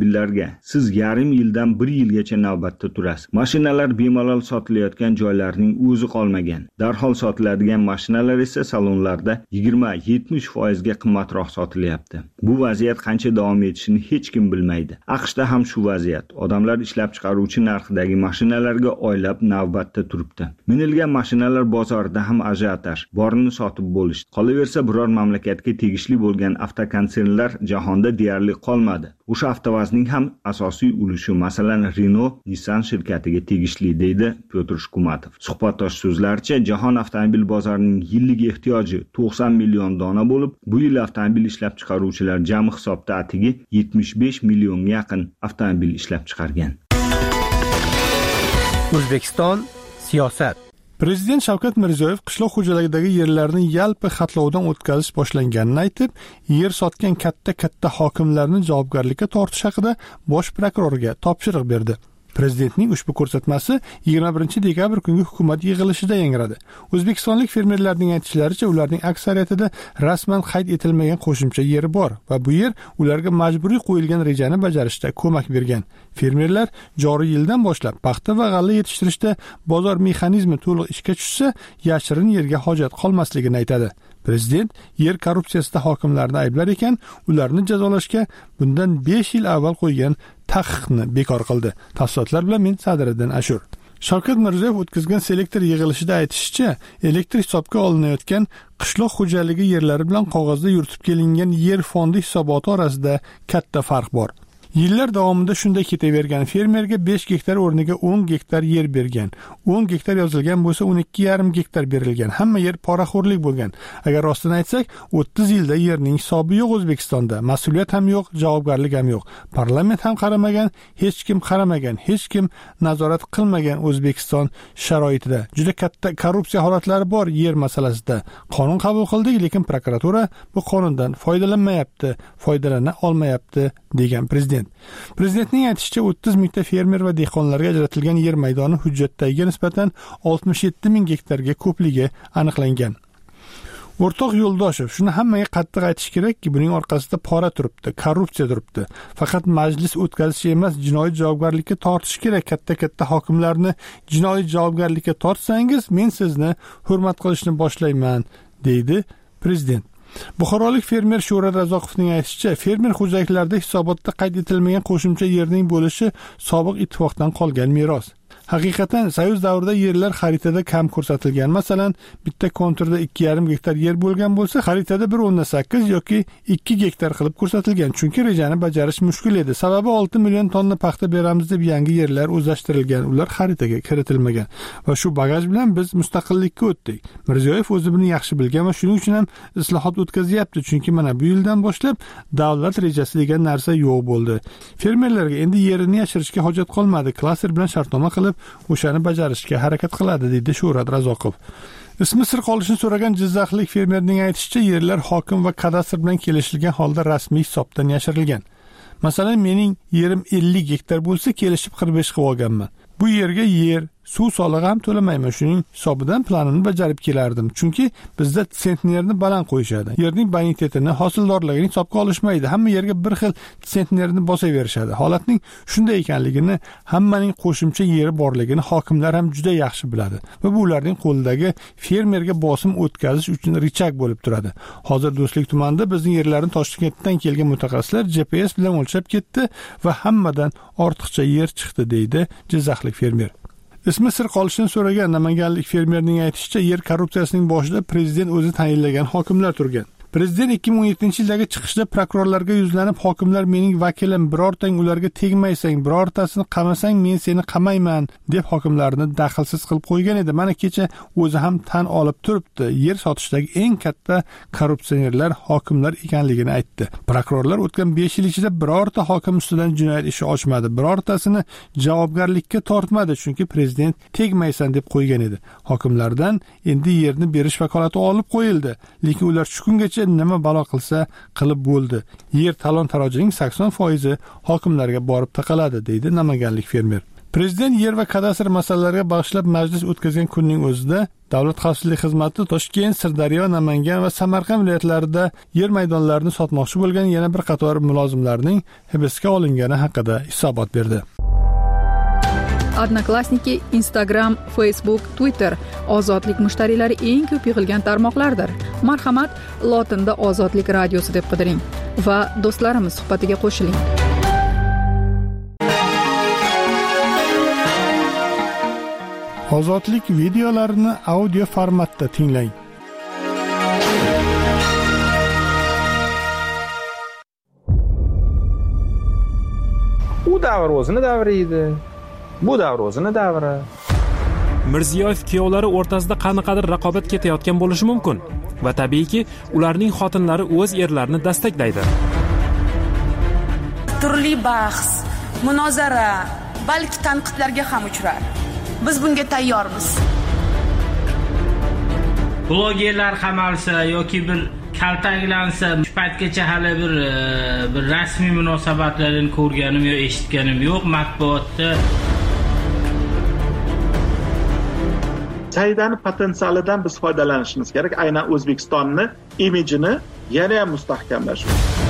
siz yarim yildan 1 yilgacha navbatda turasiz. Mashinalar bemalol sotilayotgan joylarning o'zi qolmagan. Darhol sotiladigan mashinalar esa salonlarda 20-70% ga qimmatroq sotilyapti. Bu vaziyat qancha davom etishini hech kim bilmaydi. AQShda ham shu vaziyat. Odamlar ishlab chiqaruvchi narxidagi mashinalarga oylab navbatda turibdi. Minilgan mashinalar bozorida ham ajiotaj, borini sotib bo'lishdi. Qolaversa, biror mamlakatga tegishli bo'lgan avtokonsernlar jahonda deyarli qolmadi. O'sha avtovazning ham asosiy ulushi, masalan, Renault, Nissan shirkatiga tegishli, deydi Pyotr Shkumatov. Suhbatdosh so'zlaricha, jahon avtomobil bozorining yillik ehtiyoji 90 million dona bo'lib, bu yil avtomobil ishlab chiqaruvchilar jami hisobda atigi 75 millionga yaqin avtomobil ishlab chiqargan. O'zbekiston siyosat. Prezident Shavkat Mirziyoyev qishloq xo'jaligidagi yerlarni yalpi xatlovdan o'tkazish boshlanganini aytib, yer sotgan katta hokimlarni javobgarlikka tortish haqida bosh prokurorga topshiriq berdi. Prezidentning ushbu ko'rsatmasi 21 dekabr kungi hukumat yig'ilishida yangradi. O'zbekistonlik fermerlarning aytishlaricha, ularning aksariyatida rasman qayd etilmagan qo'shimcha yeri bor va bu yer ularga majburiy qo'yilgan rejani bajarishda ko'mak bergan. Fermerlar joriy yildan boshlab paxta va g'alla yetishtirishda bozor mexanizmi to'liq ishga tushsa, yashirin yerga hojat qolmasligini aytadi. Prezident yer korrupsiyasida hokimlarni ayblar ekan, ularni jazolashga bundan 5 yil avval qo'ygan taqiqni bekor qildi. Tafsilotlar bilan men Sadiriddin Ashur. Shavkat Mirziyoyev o'tkazgan selektor yig'ilishida aytishicha, elektr hisobga olinayotgan qishloq xo'jaligi yerlari bilan qog'ozda yuritib kelingan yer fondi hisoboti orasida katta farq bor. Yillar davomida shunday ketavergan. Fermerga 5 gektar o'rniga 10 gektar yer bergan. 10 gektar yozilgan bo'lsa 12,5 gektar berilgan. Hamma yer poraxo'rlik bo'lgan. Agar rostini aytsak, 30 yilda yerning hisobi yo'q O'zbekistonda. Mas'uliyat ham yo'q, javobgarlik ham yo'q. Parlament ham qaramagan, hech kim qaramagan, hech kim nazorat qilmagan O'zbekiston sharoitida. Juda katta korrupsiya holatlari bor yer masalasida. Qonun qabul qildik, lekin prokuratura bu qonundan foydalanmayapti, foydalana olmayapti, degan prezident. Prezidentning aytishicha, 30 mingta fermer va dehqonlarga ajratilgan yer maydoni hujjatdagiga nisbatan 67 ming gektarga ko'pligi aniqlangan. O'rtoq Yo'ldoshev, shuni hammaga qattiq aytish kerakki, buning orqasida pora turibdi, korrupsiya turibdi. Faqat majlis o'tkazish emas, jinoiy javobgarlikka tortish kerak. Katta hokimlarni jinoiy javobgarlikka tortsangiz, men sizni hurmat qilishni boshlayman, deydi prezident. Buxorolik fermer Sho'ra Razoqovning aytishicha, fermer xo'jaliklarida hisobotda qayd etilmagan qo'shimcha yerning bo'lishi sobiq ittifoqdan qolgan meros. Haqiqatan Soyuz davrida yerlar xaritada kam ko'rsatilgan. Masalan, bitta konturda 2,5 gektar yer bo'lgan bo'lsa, xaritada 1.8 yoki 2 gektar qilib ko'rsatilgan. Chunki rejani bajarish mushkul edi. Sababi 6 million tonna paxta beramiz deb yangi yerlar o'zlashtirilgan. Ular xaritaga kiritilmagan. Va shu bagaj bilan biz mustaqillikka o'tdik. Mirziyoyev o'zi buni yaxshi bilgan va shuning uchun ham islohot o'tkazyapti. Chunki mana bu yildan boshlab davlat rejasi degan narsa yo'q bo'ldi. Fermerlarga endi yerini yashirishga hojat qolmadi. Klaster bilan shartnoma qilib o'shani bajarishga harakat qiladi, deydi Shuhrat Razoqov. Ismi sir qolishini so'ragan jizzaxlik fermerning aytishicha, yerlar hokim va kadastr bilan kelishilgan holda rasmiy hisobdan yashirilgan. Masalan, mening yerim 50 gektar bo'lsa, kelishib 45 qilib olganman. Bu yerga yer, suv solig'i ham to'lamayman. Shuning hisobidan planini bajarib kelardim. Chunki bizda sentnerni baland qo'yishadi. Yerning bonitetini, hosildorligini hisobga olishmaydi. Hamma yerga bir xil sentnerni bosaverishadi. Holatning shunday ekanligini, hammaning qo'shimcha yeri borligini hokimlar ham juda yaxshi biladi va bu ularning qo'lidagi fermerga bosim o'tkazish uchun richak bo'lib turadi. Hozir Do'stlik tumanida bizning yerlarni Toshkentdan kelgan mutaxassislar GPS bilan o'lchab ketdi va hammadan ortiqcha yer chiqdi, deydi jizzaxlik fermer. Ismi sir qolishini so'ragan namanganlik fermerning aytishicha, yer korrupsiyasining boshida prezident o'zi tayinlagan hokimlar turgan. Prezident 2017-yildagi chiqishda prokurorlarga yuzlanib, hokimlar mening vakilim, birortang ularga tegmaysang, birortasini qamasang, men seni qamayman, deb hokimlarni daxlsiz qilib qo'ygan edi. Mana kecha o'zi ham tan olib turibdi. Yer sotishdagi eng katta korrupsionerlar hokimlar ekanligini aytdi. Prokurorlar o'tgan 5 yil ichida birorta hokim ustidan jinoyat ishi ochmadi, birortasini javobgarlikka tortmadi, chunki prezident tegmaysan deb qo'ygan edi. Hokimlardan endi yerni berish vakolati olib qo'yildi, lekin ular shu kungacha nima balo qilsa qilib bo'ldi. Yer talon-tarojining 80% hokimlarga borib taqaladi, deydi namanganlik fermer. Prezident yer va kadastr masalalariga bag'ishlab majlis o'tkazgan kunning o'zida Davlat xavfsizlik xizmati Toshkent, Sirdaryo, Namangan va Samarqand viloyatlarida yer maydonlarini sotmoqchi bo'lgan yana bir qator mulozimlarning hibsga olingani haqida hisobot berdi. Odnoklassniki, Instagram, Facebook, Twitter ozodlik mushtariylari eng ko'p yig'ilgan tarmoqlardir. Marhamat, lotinda Ozodlik radiosi deb qidiring va do'stlarimiz suhbatiga qo'shiling. Ozodlik videolarini audio formatda tinglang. U davr o'zini davri edi. Bu davr o'zini davri. Mirziyoyev kuyovlari o'rtasida qanaqadir raqobat ketayotgan bo'lishi mumkin va tabiiyki, ularning xotinlari o'z erlarini dastaklaydi. Turli bahs, munozara, balki tanqidlarga ham uchrar. Biz bunga tayyormiz. Blogerlar qamalsa yoki bir kaltaklansa, shu paytgacha hali bir rasmiy munosabatlarni ko'rganim yo'q, eshitganim yo'q matbuotda. Saidani potensialidan biz foydalanishimiz kerak. Aynan O'zbekistonni imijini yana ham mustahkamlash.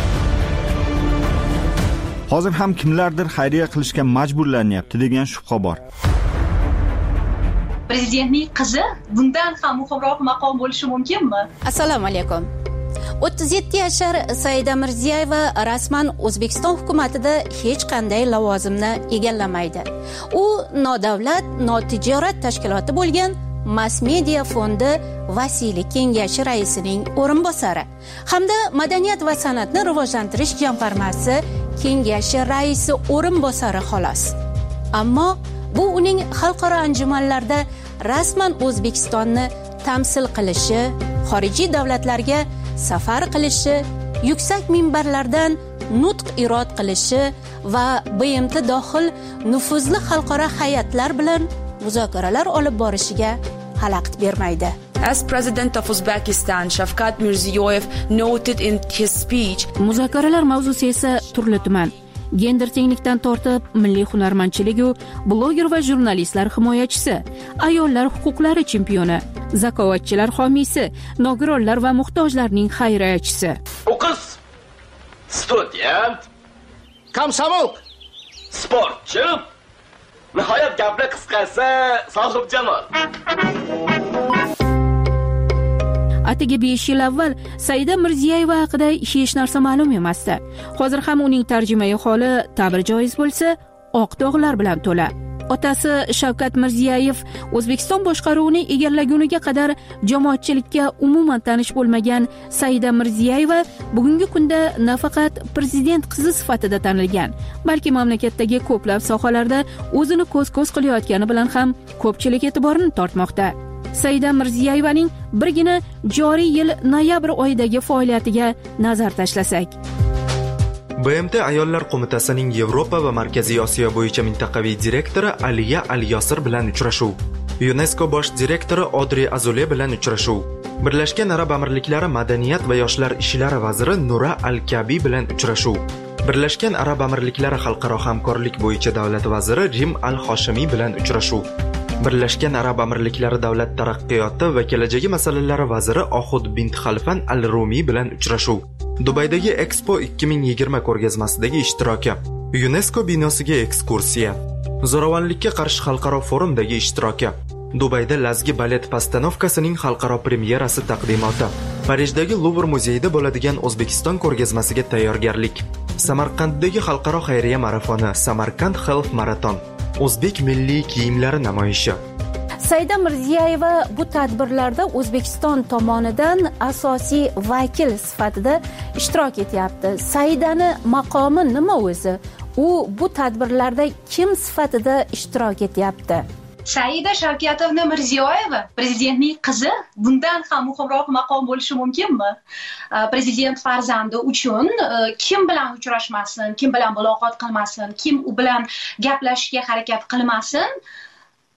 Hozir ham kimlardir xayriya qilishga majburlanyapti degan shubha bor. Prezidentning qizi bundan ham muhimroq maqom bo'lishi mumkinmi? Assalomu alaykum. 37 yashar Saida Mirziyoyeva rasman O'zbekiston hukumatida hech qanday lavozimni egallamaydi. U nodavlat, notijorat tashkiloti bo'lgan Mass Media fondi vasiylik kengashi raisining o'rinbosari hamda Madaniyat va san'atni rivojlantirish jamg'armasi kengashi raisi o'rinbosari xolos. Ammo bu uning xalqaro anjumanlarda rasman O'zbekistonni tamsil qilishi, xorijiy davlatlarga safar qilishi, yuksak minbarlardan nutq irod qilishi va BMT dohil nufuzli xalqaro hay'atlar bilan muzokaralar olib borishiga xalaqit bermaydi. As President of Uzbekistan, Shavkat Mirziyoyev noted in his speech, muzokaralar mavzusi esa turli-tuman. Gender tenglikdan tortib milliy hunarmandchiligi, bloger va jurnalistlar himoyachisi, ayollar huquqlari chempioni, zakovatchilar homiysi, nogironlar va muhtojlarning xayriyachisi. O'qiz, student, komsomol, sportchi, nihoyat gaplar qisqasi sohib jamol. Atigi 5 yil avval Saida Mirziyoyeva haqida hech narsa ma'lum emasdi. Hozir ham uning tarjimai holi ta'bir joiz bo'lsa, oq dog'lar bilan to'la. Otasi Shavkat Mirziyoyev O'zbekiston boshqaruvini egallaguniga qadar jamoatchilikka umuman tanish bo'lmagan Saida Mirziyoyeva bugungi kunda nafaqat prezident qizi sifatida tanilgan, balki mamlakatdagi ko'plab sohalarda o'zini ko'z-ko'z qilayotgani bilan ham ko'pchilik e'tiborini tortmoqda. Saida Mirziyoyevaning birgina joriy yil noyabr oyidagi faoliyatiga nazar tashlasak. BMT Ayollar qo'mitasining Yevropa va Markaziy Osiyo bo'yicha mintaqaviy direktori Aliya Al-Yosir bilan uchrashuv. UNESCO bosh direktori Audrey Azoulay bilan uchrashuv. Birlashgan Arab Amirliklari madaniyat va yoshlar ishlari vaziri Nura Al-Kabi bilan uchrashuv. Birlashgan Arab Amirliklari xalqaro hamkorlik bo'yicha davlat vaziri Rim Al-Hoshimiy bilan uchrashuv. Birlashgan Arab Amirliklari davlat taraqqiyoti va kelajagi masalalari vaziri Ohud bint Xalfan Al-Rumiy bilan uchrashuv. Dubaydagi Expo 2020 ko'rgazmasidagi ishtiroki. UNESCO binosiga ekskursiya. Zo'ravonlikka qarshi xalqaro forumdagi ishtiroki. Dubayda Lazgi balet postanovkasining xalqaro premyerasi taqdimoti. Parijdagi Luvr muzeyida bo'ladigan O'zbekiston ko'rgazmasiga tayyorgarlik. Samarqanddagi xalqaro xayriya marafoni Samarkand Health Marathon. O'zbek milliy kiyimlari namoyishi. Saida Mirziyoyeva bu tadbirlarda O'zbekiston tomonidan asosiy vakil sifatida ishtirok etyapti. Saidani maqomi nima o'zi? U bu tadbirlarda kim sifatida ishtirok etyapti? Saida Shavkatovna Mirziyoyeva prezidentning qizi bundan ham muhimroq maqom bo'lishi mumkinmi? Prezident farzandi uchun kim bilan uchrashmasin, kim bilan muloqot qilmasin, kim u bilan gaplashishga harakat qilmasin,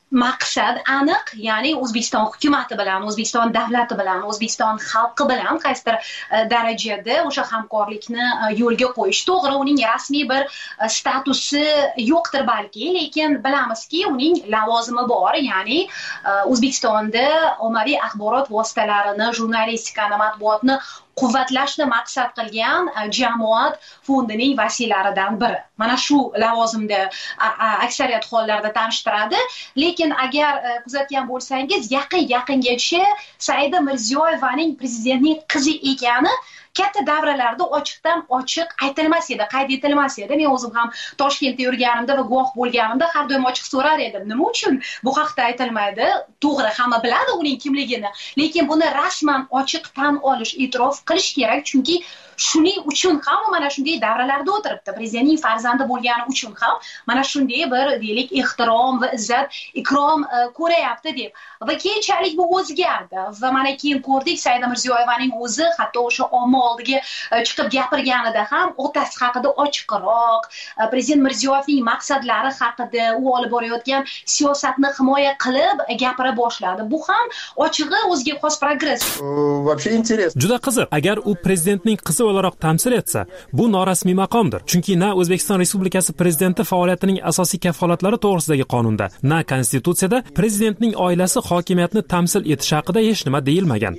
maqsad aniq, ya'ni O'zbekiston hukumati bilan, O'zbekiston davlati bilan, O'zbekiston xalqi bilan qaysidir darajada o'sha hamkorlikni yo'lga qo'yish. To'g'ri, uning rasmiy bir statusi yo'qdir balki, lekin bilamizki, uning lavozimi bor, ya'ni O'zbekistonda ommaviy axborot vositalarini, jurnalistikani, matbuotni quvvatlashni maqsad qilgan jamoat fondining vasiylaridan biri. Mana shu lavozimda aksariyat hollarda tanishtiradi, lekin agar kuzatgan bo'lsangiz, yaqingacha Saida Mirziyoyevaning prezidentning qizi ekani katta davralarda ochiqdan ochiq aytilmas edi, qayd etilmas edi. Men o'zim ham Toshkentda yurganimda va guvoh bo'lganimda har doim ochiq so'rar edim. Nima uchun bu haqda aytilmaydi? To'g'ri, hamma biladi uning kimligini, lekin buni rasman ochiq tan olish, e'tirof qilish kerak, chunki shuning uchun ham mana shunday davralarda o'tiribdi. Prezidentning farzandi bo'lgani uchun ham mana shunday bir deylik ehtirom va izzat, ikrom ko'rayapti deb. Va keyinchalik bu o'zgardi va mana keyin ko'rdik, Saida Mirziyoyevaning o'zi hatto o'sha omma oldiga chiqib gapirganida ham otasi haqida ochiqroq, prezident Mirziyoyevning maqsadlari haqida, u olib borayotgan siyosatni himoya qilib gapira boshladi. Bu ham ochig'i o'ziga xos progress. Вообще интересно. Juda qiziq. Agar u prezidentning qizi o'laroq tamsil etsa, bu norasmiy maqomdir. Chunki na O'zbekiston Respublikasi prezidenti faoliyatining asosiy kafolatlari to'g'risidagi qonunda, na konstitutsiyada prezidentning oilasi hokimiyatni tamsil etishi haqida hech nima deyilmagan.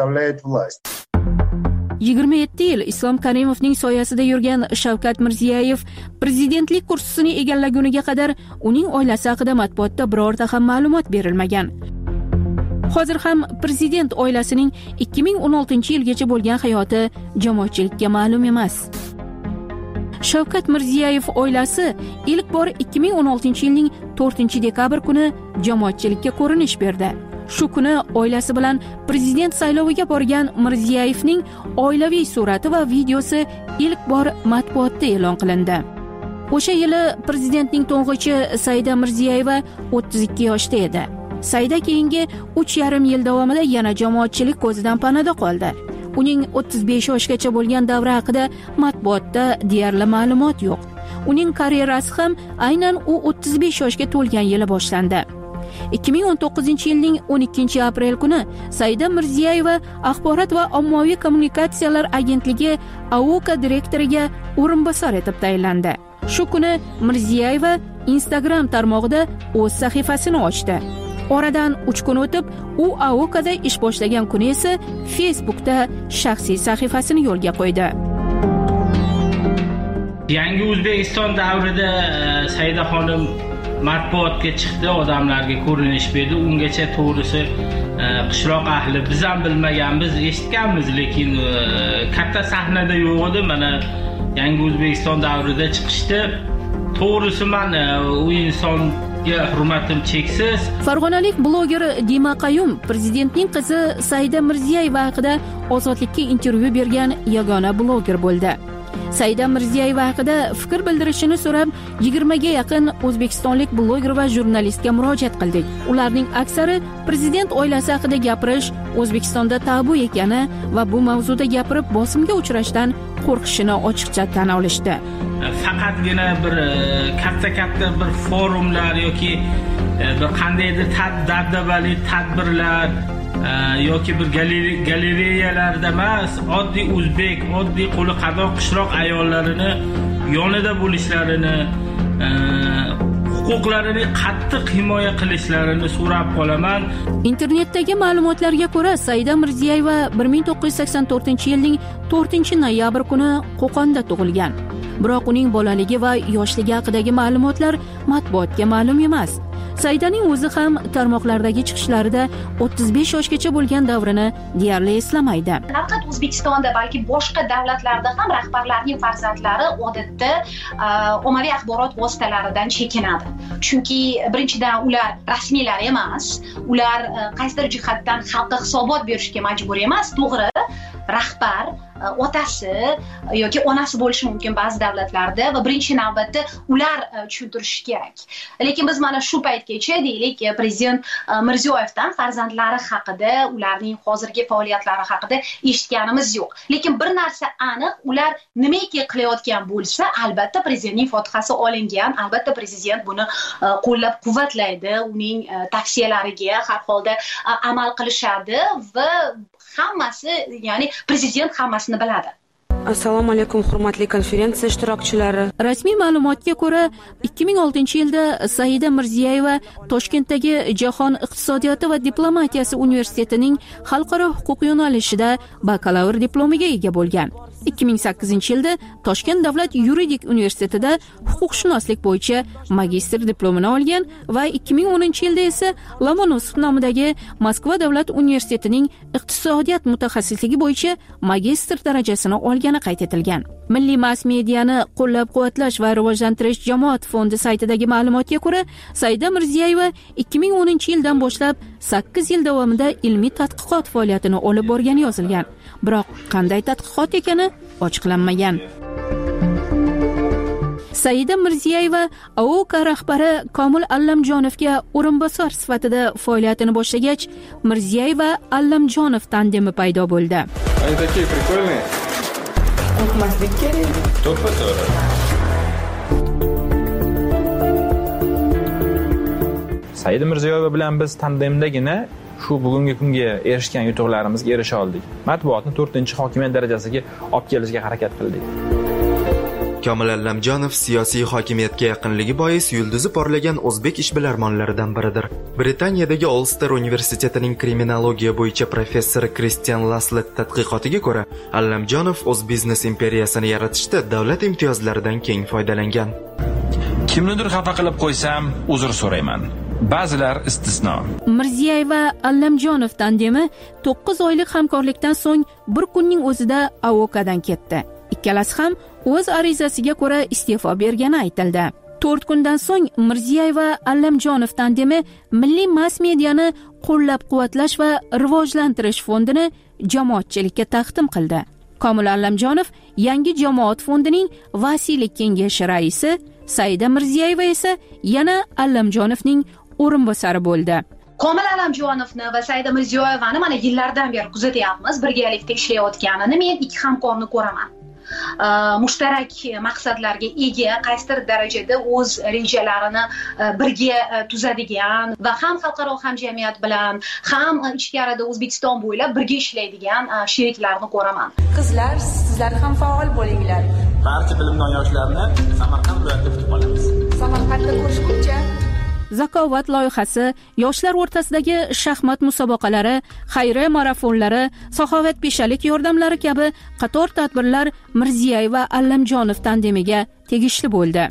27 yil Islom Karimovning soyasida yurgan Shavkat Mirziyoyev prezidentlik kursisini egallaguniga qadar uning oilasi haqida matbuotda birorta ham ma'lumot berilmagan. Hozir ham prezident oilasining 2016-yilgacha bo'lgan hayoti jamoatchilikka ma'lum emas. Shavkat Mirziyoyev oilasi ilk bor 2016-yilning 4-dekabr kuni jamoatchilikka ko'rinish berdi. Shu kuni oilasi bilan prezident sayloviga borgan Mirziyoyevning oilaviy surati va videosi ilk bor matbuotda e'lon qilindi. O'sha yili prezidentning to'ng'ichi Saida Mirziyoyeva 32 yoshda edi. Saida keyingi 3,5 yil davomida yana jamoatchilik ko'zidan panada qoldi. Uning 35 yoshgacha bo'lgan davri haqida matbuotda deyarli ma'lumot yo'q. Uning karyerasi ham aynan u 35 yoshga to'lgan yili boshlandi. 2019-yilning 12-aprel kuni Saida Mirziyoyeva Axborot va ommaviy kommunikatsiyalar agentligi AOK direktoriga o'rinbosar etib tayinlandi. Shu kuni Mirziyoyeva Instagram tarmog'ida o'z sahifasini ochdi. Oradan 3 kun o'tib, u AOKda ish boshlagan kuni esa Facebookda shaxsiy sahifasini yo'lga qo'ydi. Yangi O'zbekiston davrida Saida xonim matbuotga chiqdi, odamlarga ko'rinish berdi. Ungacha to'g'risi qishloq ahli biz ham bilmaganmiz, eshitganmiz, lekin katta sahnada yo'q edi. Mana Yangi O'zbekiston davrida chiqishdi. To'g'risi men u insonga hurmatim cheksiz. Farg'onalik bloger Dima Qayum prezidentning qizi Saida Mirziyoyeva haqida Ozodlikka intervyu bergan yagona bloger bo'ldi. Saida Mirziyoyeva haqida fikr bildirishini so'rab 20 ga yaqin o'zbekistonlik bloger va jurnalistga murojaat qildik. Ularning aksari prezident oilasi haqida gapirish O'zbekistonda tabu ekani va bu mavzuda gapirib bosimga uchrashdan qo'rqishini ochiqcha tan olishdi. Faqatgina bir katta bir forumlar yoki bir qandaydir dabdabali tadbirlar yoki bir galereyalarda emas, oddiy o'zbek, oddiy qo'li qadoq qishloq ayollarini yonida bo'lishlarini, huquqlarini qattiq himoya qilishlarini so'rab qolaman. Internetdagi ma'lumotlarga ko'ra, Saida Mirziyoyeva 1984-yilning 4-noyabr kuni Qo'qonda tug'ilgan. Biroq uning bolaligi va yoshligi haqidagi ma'lumotlar matbuotga ma'lum emas. Saidaning o'zi ham tarmoqlardagi chiqishlarida 35 yoshgacha bo'lgan davrini deyarli eslamaydi. Faqat O'zbekistonda, balki boshqa davlatlarda ham rahbarlarning farzandlari odatda ommaviy axborot vositalaridan chekinadi. Chunki birinchidan ular rasmiylar emas, ular qaysidir jihatdan xalqqa hisobot berishga majbur emas. To'g'ri, rahbar otasi yoki onasi bo'lishi mumkin ba'zi davlatlarda va birinchi navbatda ular tushuntirishi kerak. Lekin biz mana shu paytgacha deylik prezident Mirziyoyevdan farzandlari haqida, ularning hozirgi faoliyatlari haqida eshitganimiz yo'q. Lekin bir narsa aniq, ular nimaki qilayotgan bo'lsa, albatta prezidentning fotihasi olingan, albatta prezident buni qo'llab-quvvatlaydi, uning tavsiyalariga har holda amal qilishadi va hammasi, ya'ni prezident hammasini biladi. Assalomu alaykum hurmatli konferensiya ishtirokchilari. Rasmiy ma'lumotga ko'ra 2006-yilda Saida Mirziyoyeva Toshkentdagi Jahon iqtisodiyoti va diplomatiyasi universitetining xalqaro huquq yo'nalishida bakalavr diplomiga ega bo'lgan. 2008-yilda Toshkent davlat yuridik universitetida huquqshunoslik bo'yicha magistr diplomini olgan va 2010-yilda esa Lomonosov nomidagi Moskva davlat universitetining iqtisodiyot mutaxassisligi bo'yicha magistr darajasini olgani qayd etilgan. Milliy mass mediani qo'llab-quvvatlash va rivojlantirish jamoat fondi saytidagi ma'lumotga ko'ra, Saida Mirziyoyeva 2010-yildan boshlab 8 yil davomida ilmiy tadqiqot faoliyatini olib borgani yozilgan. Biroq qanday tadqiqot ekani ochiqlanmagan. Saida Mirziyoyeva AOK rahbari Komil Allamjonovga o'rinbosar sifatida faoliyatini boshlagach, Mirziyoyeva Allamjonov tandemi paydo bo'ldi. Они такие прикольные. O'qimaslik kerak. To'ppa-to'g'ri. Saida Mirziyoyeva bilan biz tandemdagina shu bugungi kunga erishgan yutuqlarimizga erisha oldik. Matbuotni 4-hokimiyat darajasiga olib kelishga harakat qildik. Komil Allamjonov siyosiy hokimiyatga yaqinligi bois yulduzi porlagan o'zbek ishbilarmonlaridan biridir. Britaniyadagi Ulster universitetining kriminologiya bo'yicha professori Kristian Laslet tadqiqotiga ko'ra, Allamjonov o'z biznes imperiyasini yaratishda davlat imtiyozlaridan keng foydalangan. Kimnidir xafa qilib qo'ysam, uzr so'rayman. Ba'zilar istisno. Mirziyoyeva Allamjonov tandemi 9 oylik hamkorlikdan so'ng bir kunning o'zida AOKdan ketdi. Ikkalasi ham o'z arizasiga ko'ra iste'fo bergani aytildi. 4 kundan so'ng Mirziyoyeva Allamjonov tandemi milliy mass mediani qo'llab-quvvatlash va rivojlantirish fondini jamoatchilikka taqdim qildi. Komil Allamjonov yangi jamoat fondining vasiylik kengashi raisi, Saida Mirziyoyeva esa yana Allamjonovning o'rinbosari bo'ldi. Komil Allamjonovni va Saida Mirziyoyevani mana yillardan beri kuzatyapmiz, birgalikda ishlayotganini. Men ikki hamkorni ko'raman. Mushtarak maqsadlarga ega, qaysidir darajada o'z rejalarini birga tuzadigan va ham xalqaro hamjamiyat bilan, ham ichkarida O'zbekiston bo'ylab birga ishlaydigan sheriklarni ko'raman. Qizlar, sizlar ham faol bo'linglar. Barcha bilimdon yoshlarni Samarqand viloyatida kutib qolamiz. Samarqandda ko'rishguncha. Zakovat loyihasi, yoshlar o'rtasidagi shaxmat musobaqalari, xayriya marafonlari, saxovatpeshalik yordamlari kabi qator tadbirlar Mirziyoyeva Allamjonov tandemiga tegishli bo'ldi.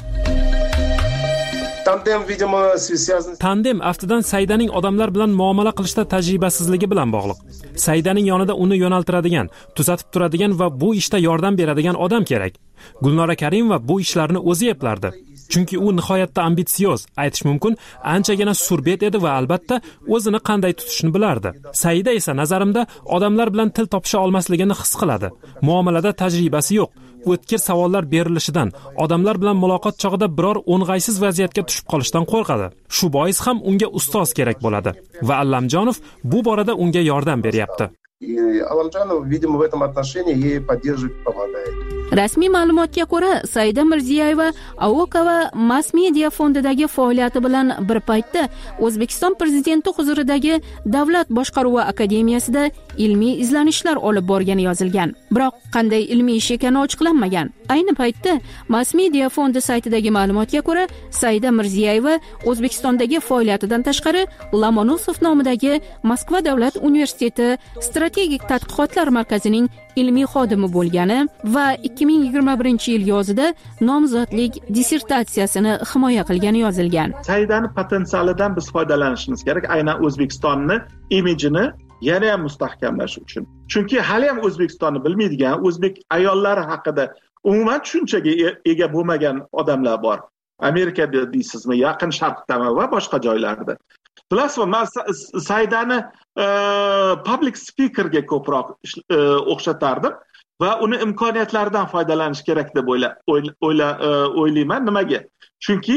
Tandem aftidan Saidaning odamlar bilan muomala qilishda tajribasizligi bilan bog'liq. Saidaning yonida uni yo'naltiradigan, tuzatib turadigan va bu ishda yordam beradigan odam kerak. Gulnora Karimova bu ishlarni o'zi eplardi. Chunki u nihoyatda ambitsiyoz, aytish mumkin, anchagina surbet edi va albatta o'zini qanday tutishni bilardi. Saida esa nazarimda odamlar bilan til topisha olmasligini his qiladi. Muomalada tajribasi yo'q. O'tkir savollar berilishidan, odamlar bilan muloqot chog'ida biror o'ng'aysiz vaziyatga tushib qolishdan qo'rqadi. Shu bois ham unga ustoz kerak bo'ladi va Allamjonov bu borada unga yordam beryapti. Allamjonov, видимо, в этом отношении ей поддерживает, помогает. Rasmiy ma'lumotga ko'ra, Saida Mirziyoyeva AOK va Mass Media fondidagi faoliyati bilan bir paytda O'zbekiston prezidenti huzuridagi Davlat boshqaruvi akademiyasida ilmiy izlanishlar olib borgani yozilgan. Biroq qanday ilmiy ish ekani ochiqlanmagan. Ayni paytda Mass Media fondi saytidagi ma'lumotga ko'ra, Saida Mirziyoyeva O'zbekistondagi faoliyatidan tashqari Lomonosov nomidagi Moskva davlat universiteti strategik tadqiqotlar markazining ilmiy xodimi bo'lgani va 2021-yil yozida nomzodlik dissertatsiyasini himoya qilgani yozilgan. Saidani potensialidan biz foydalanishimiz kerak, aynan O'zbekistonni imijini yana ham mustahkamlash uchun. Chunki hali ham O'zbekistonni bilmaydigan, o'zbek ayollari haqida umuman tushunchaga ega bo'lmagan odamlar bor. Amerikada deysizmi, Yaqin Sharqdami va boshqa joylarda. bilasizmi, men Saidani public speakerga ko'proq o'xshatardim va uni imkoniyatlaridan foydalanish kerak deb o'ylayman. Nimaga? Chunki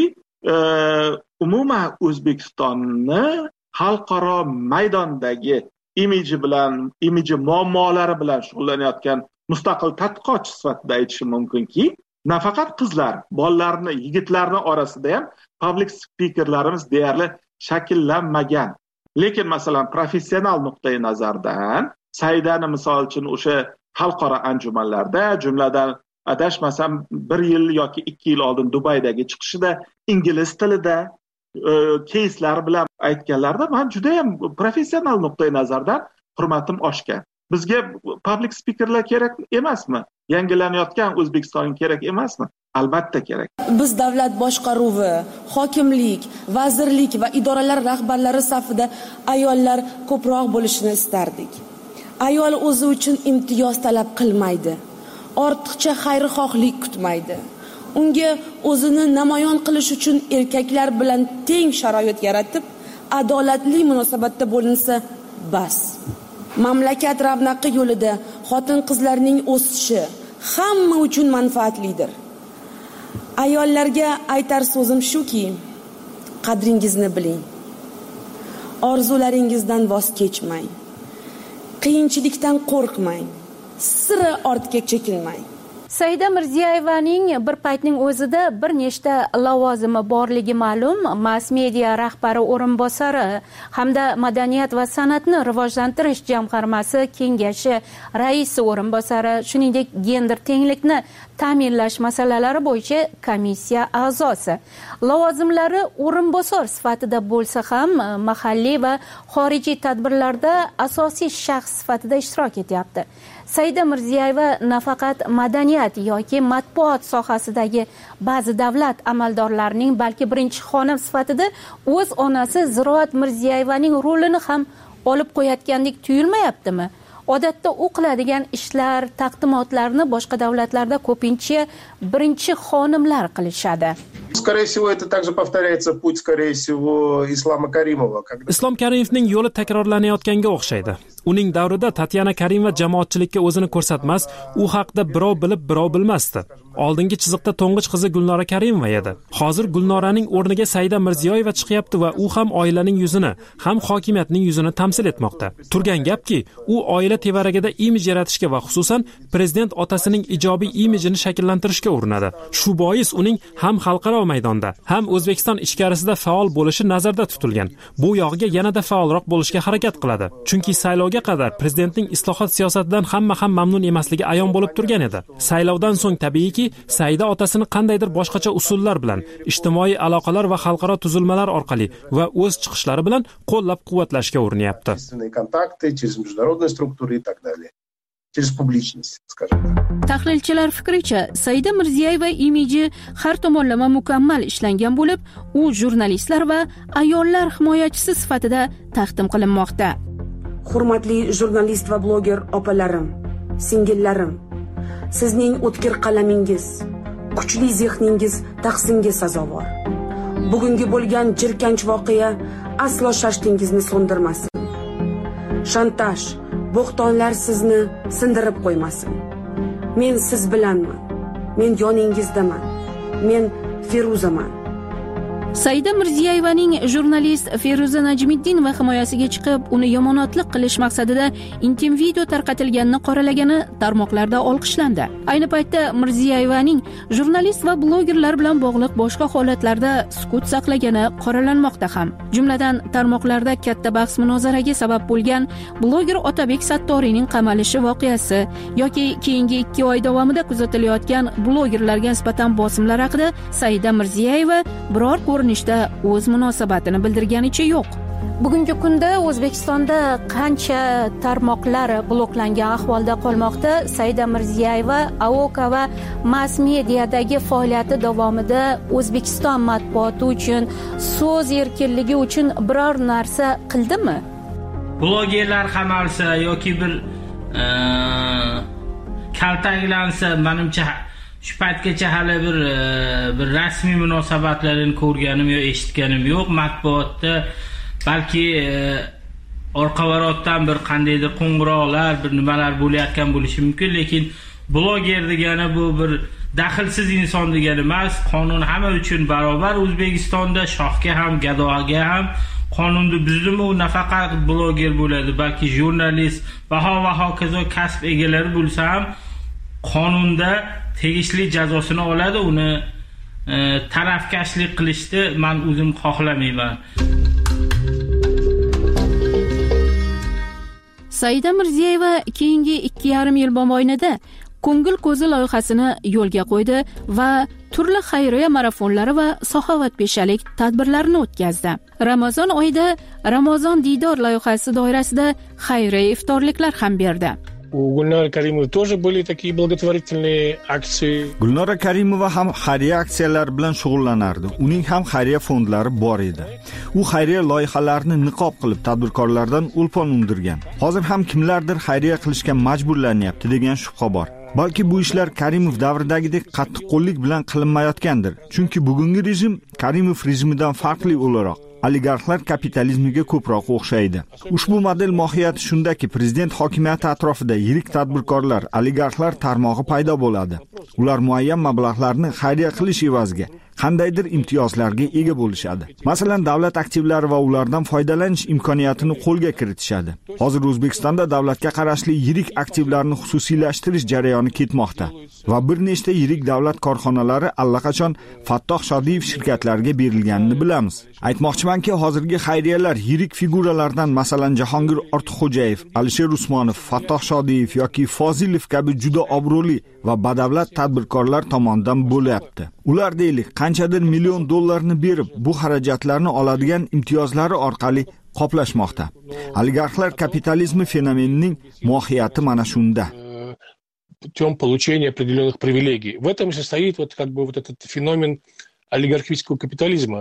umuman O'zbekistonni xalqaro maydondagi imiji muammolari bilan shug'ullanayotgan mustaqil tadqiqotchi sifatida aytishim mumkinki, nafaqat qizlar, bolalarni, yigitlarni orasida ham public speakerlarimiz deyarli shakllanmagan. Lekin masalan professional nuqtai nazardan Saidani misol uchun o'sha xalqaro anjumanlarda, jumladan adashmasam 1 yil yoki 2 yil oldin Dubaydagi chiqishida ingliz tilida keyslar bilan aytganlarida men juda ham professional nuqtai nazardan hurmatim oshgan. Bizga public speakerlar kerak emasmi? Yangilanayotgan O'zbekiston kerak emasmi? Albatta kerak. Biz davlat boshqaruvi, hokimlik, vazirlik va idoralar rahbarlari safida ayollar ko'proq bo'lishini istardik. Ayol o'zi uchun imtiyoz talab qilmaydi. Ortiqcha xayrixohlik kutmaydi. Unga o'zini namoyon qilish uchun erkaklar bilan teng sharoit yaratib, adolatli munosabatda bo'linsa bas. Mamlakat ravnaqi yo'lida xotin-qizlarning o'sishi hamma uchun manfaatlidir. Ayollarga aytar so'zim shuki, qadringizni biling. Orzularingizdan voz kechmang. Qiyinchilikdan qo'rqmang. Sira ortga chekinmang. Saida Mirziyoyevaning bir paytning o'zida bir nechta lavozimi borligi ma'lum. Mass media rahbari o'rinbosari hamda Madaniyat va san'atni rivojlantirish jamg'armasi kengashi raisi o'rinbosari, shuningdek gender tenglikni ta'minlash masalalari bo'yicha komissiya a'zosi. Lavozimlari o'rinbosar sifatida bo'lsa ham mahalliy va xorijiy tadbirlarda asosiy shaxs sifatida ishtirok etyapti. Saida Mirziyoyeva nafaqat madaniyat yoki matbuot sohasidagi ba'zi davlat amaldorlarining, balki birinchi xonim sifatida o'z onasi Ziroat Mirziyoyevaning rolini ham olib qo'yayotgandek tuyulmayaptimi? Odatda u qiladigan ishlar, taqdimotlarni boshqa davlatlarda ko'pincha birinchi xonimlar qilishadi. Скорее всего, это также повторяется путь, скорее всего, Ислама Каримова. Islom Karimovning yo'li takrorlanayotganga o'xshaydi. Uning davrida Tatyana Karimova jamoatchilikka o'zini ko'rsatmas, u haqida birov bilib, birov bilmasdi. Oldingi chiziqda to'ng'ich qizi Gulnora Karimova edi. Hozir Gulnoraning o'rniga Saida Mirziyoyeva chiqyapti va u ham oilaning yuzini, ham hokimiyatning yuzini tamsil etmoqda. Turgan gapki, u oila tevaragida imij yaratishga va xususan prezident otasining ijobiy imijini shakllantirishga urinadi. Shu bois uning ham xalqaro maydonda, ham O'zbekiston ichkarisida faol bo'lishi nazarda tutilgan. Bu yog'iga yanada faolroq bo'lishga harakat qiladi. Chunki saylovga qadar prezidentning islohot siyosatidan hamma ham mamnun emasligi ayon bo'lib turgan edi. Saylovdan so'ng tabiiyki Saida otasini qandaydir boshqacha usullar bilan, ijtimoiy aloqalar va xalqaro tuzilmalar orqali va o'z chiqishlari bilan qo'llab-quvvatlashga urinyapti. Tahlilchilar fikricha, Saida Mirziyoyeva imiji har tomonlama mukammal ishlangan bo'lib, u jurnalistlar va ayollar himoyachisi sifatida taqdim qilinmoqda. Hurmatli jurnalist va bloger opalarim, singillarim, sizning o'tkir qalamingiz, kuchli zehningiz tahsinga sazovor. Bugungi bo'lgan jirkanch voqea aslo shashtingizni so'ndirmasin. Shantaj, bo'xtonlar sizni sindirib qo'ymasin. Men siz bilanman. Men yoningizdaman. Men Feruzaman. Saida Mirziyoyevaning jurnalist Feruza Najmiddinova himoyasiga chiqib, uni yomonotlik qilish maqsadida intim video tarqatilganini qoralagani tarmoqlarda olqishlandi. Ayni paytda Mirziyoyevaning jurnalist va blogerlar bilan bog'liq boshqa holatlarda sukut saqlagani qoralanmoqda ham. Jumladan tarmoqlarda katta bahs-munozaraga sabab bo'lgan bloger Otabek Sattoriyning qamalishi voqeasi yoki keyingi 2 oy davomida kuzatilayotgan blogerlarga nisbatan bosimlar haqida Saida Mirziyoyeva biror ko'rinishda o'z munosabatini bildirganicha yo'q. Bugungi kunda O'zbekistonda qancha tarmoqlar bloklangan ahvolda qolmoqda. Saida Mirziyoyeva AOK va mass mediadagi faoliyati davomida O'zbekiston matbuoti uchun, so'z erkinligi uchun biror narsa qildimi? Blogerlar qamalsa yoki bir kaltaklansa, menimcha shu paytgacha hali bir rasmiy munosabatlarni ko'rganim yo eshitganim yo'q. Matbuotda balki orqavarotdan bir qandaydir qo'ng'iroqlar, bir nimalar bo'layotgan bo'lishi mumkin, lekin bloger degani bu bir daxlsiz inson degani emas. Qonun hamma uchun barobar. O'zbekistonda shohga ham, gadoga ham qonunni buzdimi, u nafaqat bloger bo'ladi, balki jurnalist va hokazo kasb egalari bo'lsa ham qonunda tegishli jazosini oladi. Uni tarafkashlik qilishni men o'zim xohlamayman. Saida Mirziyoyeva keyingi 2,5 yil mobaynida Ko'ngil ko'zi loyihasini yo'lga qo'ydi va turli xayriya marafonlari va saxovatpeshalik tadbirlarini o'tkazdi. Ramazon oyida Ramazon diydor loyihasi doirasida xayriya iftorliklar ham berdi. У Гульнары Каримовой тоже были такие благотворительные акции. Gulnora Karimova ham xayriya aksiyalari bilan shug'ullanardi. Uning ham xayriya fondlari bor edi. U xayriya loyihalarini niqob qilib tadbirkorlardan ulpon undirgan. Hozir ham kimlardir xayriya qilishga majburlanyapti degan shubha bor. Balki bu ishlar Karimov davridagidek qattiqqo'llik bilan qilinmayotgandir. Chunki bugungi rejim Karimov rejimidan farqli o'laroq oligarxlar kapitalizmiga ko'proq o'xshaydi. Ushbu model mohiyati shundaki, prezident hokimiyati atrofida yirik tadbirkorlar, oligarxlar tarmog'i paydo bo'ladi. Ular muayyan mablag'larni xayriya qilish evaziga qandaydir imtiyozlarga ega bo'lishadi. Masalan, davlat aktivlari va ulardan foydalanish imkoniyatini qo'lga kiritishadi. Hozir O'zbekistonda davlatga qarashli yirik aktivlarni xususiylashtirish jarayoni ketmoqda va bir nechta yirik davlat korxonalari allaqachon Fattoh Shodiyev shirkatlariga berilganini bilamiz. Aytmoqchimanki, hozirgi xayriyalar yirik figuralardan, masalan, Jahongir Ortiqxo'jayev, Alisher Usmonov, Fattoh Shodiyev yoki Fozilov kabi juda obro'li va badavlat tadbirkorlar tomonidan bo'lyapti. Ular deylik, qanchadir million dollarni berib, bu xarajatlarni oladigan imtiyozlari orqali qoplashmoqda. Oligarxlar kapitalizmi fenomenining mohiyati mana shunda. Путем получения определенных привилегий. В этом и состоит вот этот феномен олигархического капитализма.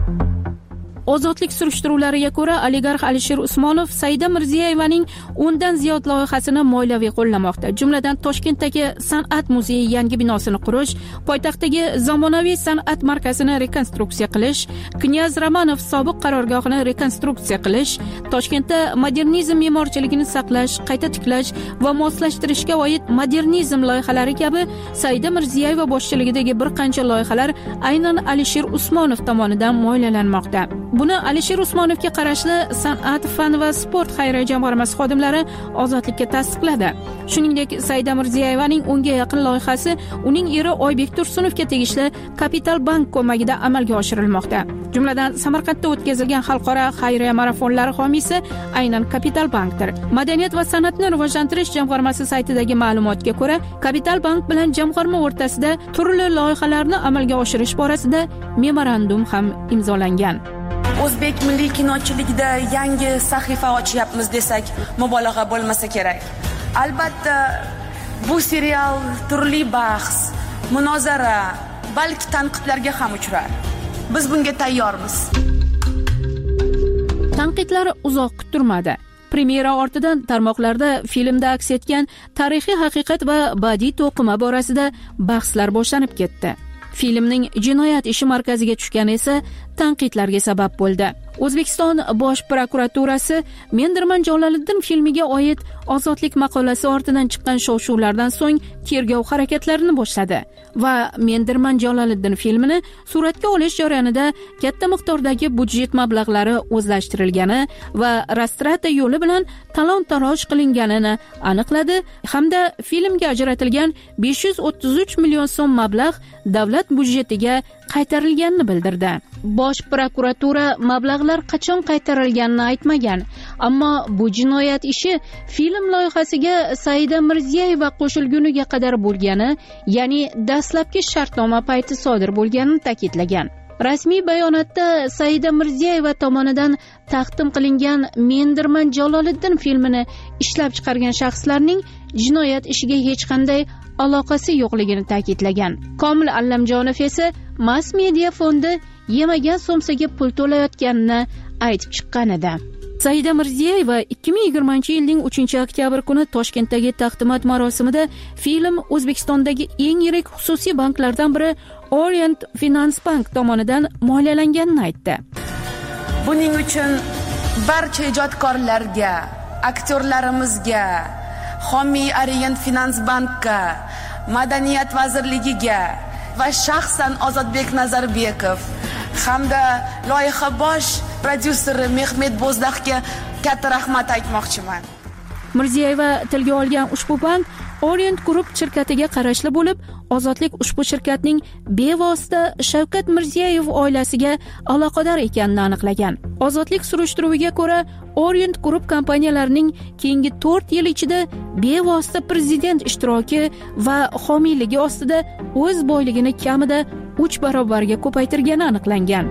Ozodlik surishtiruvlariga ko'ra, oligarx Alisher Usmonov Saida Mirziyoyevaning 10 dan ziyod loyihasini moliyaviy qo'llamoqda. Jumladan Toshkentdagi San'at muzeyi yangi binosini qurish, poytaxtdagi zamonaviy san'at markazini rekonstruksiya qilish, Knyaz Romanov sobiq qarorgohini rekonstruksiya qilish, Toshkentda modernizm me'morchiligini saqlash, qayta tiklash va moslashtirishga oid modernizm loyihalari kabi Saida Mirziyoyeva boshchiligidagi bir qancha loyihalar aynan Alisher Usmonov tomonidan moliyalanmoqda. Buni Alisher Usmonovga qarashli San'at, fan va sport xayriya jamg'armasi xodimlari Ozodlikka tasdiqladi. Shuningdek, Saida Mirziyoyevaning unga yaqin loyihasi uning eri Oybek Tursunovga tegishli Kapital Bank ko'magida amalga oshirilmoqda. Jumladan, Samarqandda o'tkazilgan xalqaro xayriya marafonlari homiysi aynan Kapital Bankdir. Madaniyat va san'atni rivojlantirish jamg'armasi saytidagi ma'lumotga ko'ra, Kapital Bank bilan jamg'arma o'rtasida turli loyihalarni amalga oshirish borasida memorandum ham imzolangan. O'zbek milliy kinochiligida yangi sahifa ochyapmiz desak, mubolag'a bo'lmasa kerak. Albatta, bu serial turli bahs, munozara, balki tanqidlarga ham uchrar. Biz bunga tayyormiz. Tanqidlar uzoq kuttirmadi. Premyera ortidan tarmoqlarda filmda aks etgan tarixiy haqiqat va badiiy to'qima borasida bahslar boshlanib ketdi. Filmning jinoyat ishi markaziga tushgani esa tanqidlarga sabab bo'ldi. O'zbekiston Bosh prokuraturasi Mendirman Jaloliddin filmiga oid ozodlik maqolasi ortidan chiqqan shov-shuvlardan so'ng tergov harakatlarini boshladi va Mendirman Jaloliddin filmini suratga olish jarayonida katta miqdordagi budjet mablag'lari o'zlashtirilgani va rastrata yo'li bilan talon-taroj qilinganini aniqladi hamda filmga ajratilgan 533 million so'm mablag' davlat budjetiga qaytarilganini bildirdi. Bosh prokuratura mablag'lar qachon qaytarilganini aytmagan, ammo bu jinoyat ishi film loyihasiga Saida Mirziyoyeva qo'shilguniga qadar bo'lgani, ya'ni dastlabki shartnoma payti sodir bo'lganini ta'kidlagan. Rasmiy bayonotda Saida Mirziyoyeva tomonidan taqdim qilingan Mendirman Jaloliddin filmini ishlab chiqargan shaxslarning jinoyat ishiga hech qanday aloqasi yo'qligini ta'kidlagan. Komil Allamjonov esa Mass Media fondi yemagan so'msaga pul to'layotganini aytib chiqqan edi. Saida Mirziyoyeva 2020-yilning 3-oktyabr kuni Toshkentdagi taqdimot marosimida film O'zbekistondagi eng yirik xususiy banklardan biri Orient Finance Bank tomonidan moliyalanganini aytdi. Buning uchun barcha ijodkorlarga, aktyorlarimizga, Xomiy Orient Finans bankka, Madaniyat vazirligiga va shaxsan Ozodbek Nazarbekov hamda loyiha bosh prodyuseri Mehmet Bo'zdaxga katta rahmat aytmoqchiman. Mirziyeva tilga olgan ushbu bank Orient Group shirkatiga qarashli bo'lib, Ozodlik ushbu shirkatning bevosita Shavkat Mirziyoyev oilasiga aloqador ekanini aniqlagan. Ozodlik surishtiruviga ko'ra, Orient Group kompaniyalarining keyingi 4 yil ichida bevosita prezident ishtiroki va homiyligi ostida o'z boyligini kamida 3 barobarga ko'paytirgani aniqlangan.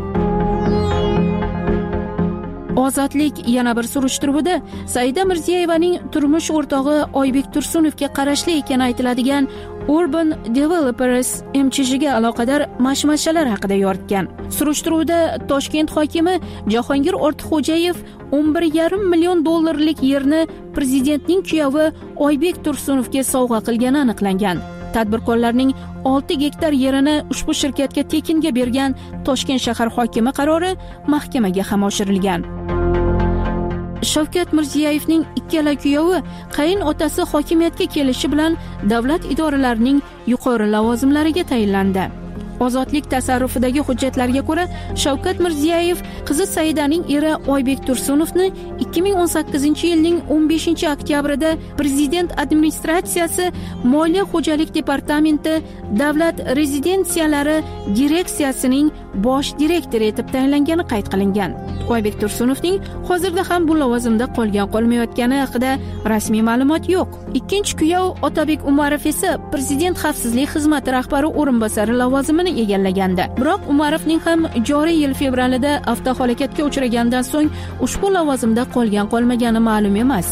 Ozodlik yana bir surishtiruvida Saida Mirziyoyevaning turmush o'rtog'i Oybek Tursunovga qarashli ekani aytiladigan Urban Developers MCHga aloqador mashmashalar haqida yoritgan. Surishtiruvda Toshkent hokimi Jahongir Ortiqxo'jayev 11,5 million dollarlik yerni prezidentning kuyovi Oybek Tursunovga sovg'a qilgani aniqlangan. Tadbirkorlarning 6 gektar yerini ushbu shirkatga tekinga bergan Toshkent shahar hokimi qarori mahkamaga ham oshirilgan. Shavkat Mirziyoyevning ikkala kuyovi qayin otasi hokimiyatga kelishi bilan davlat idoralarining yuqori lavozimlariga tayinlandi. Ozodlik tasarrufidagi hujjatlarga ko'ra, Shavkat Mirziyoyev qizi Saidaning eri Oybek Tursunovni 2018-yilning 15-oktyabrida prezident administratsiyasi Moliya xo'jalik departamenti davlat rezidensiyalari direksiyasining bosh direktori etib tayinlangani qayd qilingan. Oybek Tursunovning hozirda ham bu lavozimda qolmayotgani haqida rasmiy ma'lumot yo'q. Ikkinchi kuyov Otabek Umarov esa prezident xavfsizlik xizmati rahbari o'rinbosari lavozimini egallagandi. Biroq Umarovning ham joriy yil fevralida avtohalokatga uchragandan so'ng ushbu lavozimda qolmagani ma'lum emas.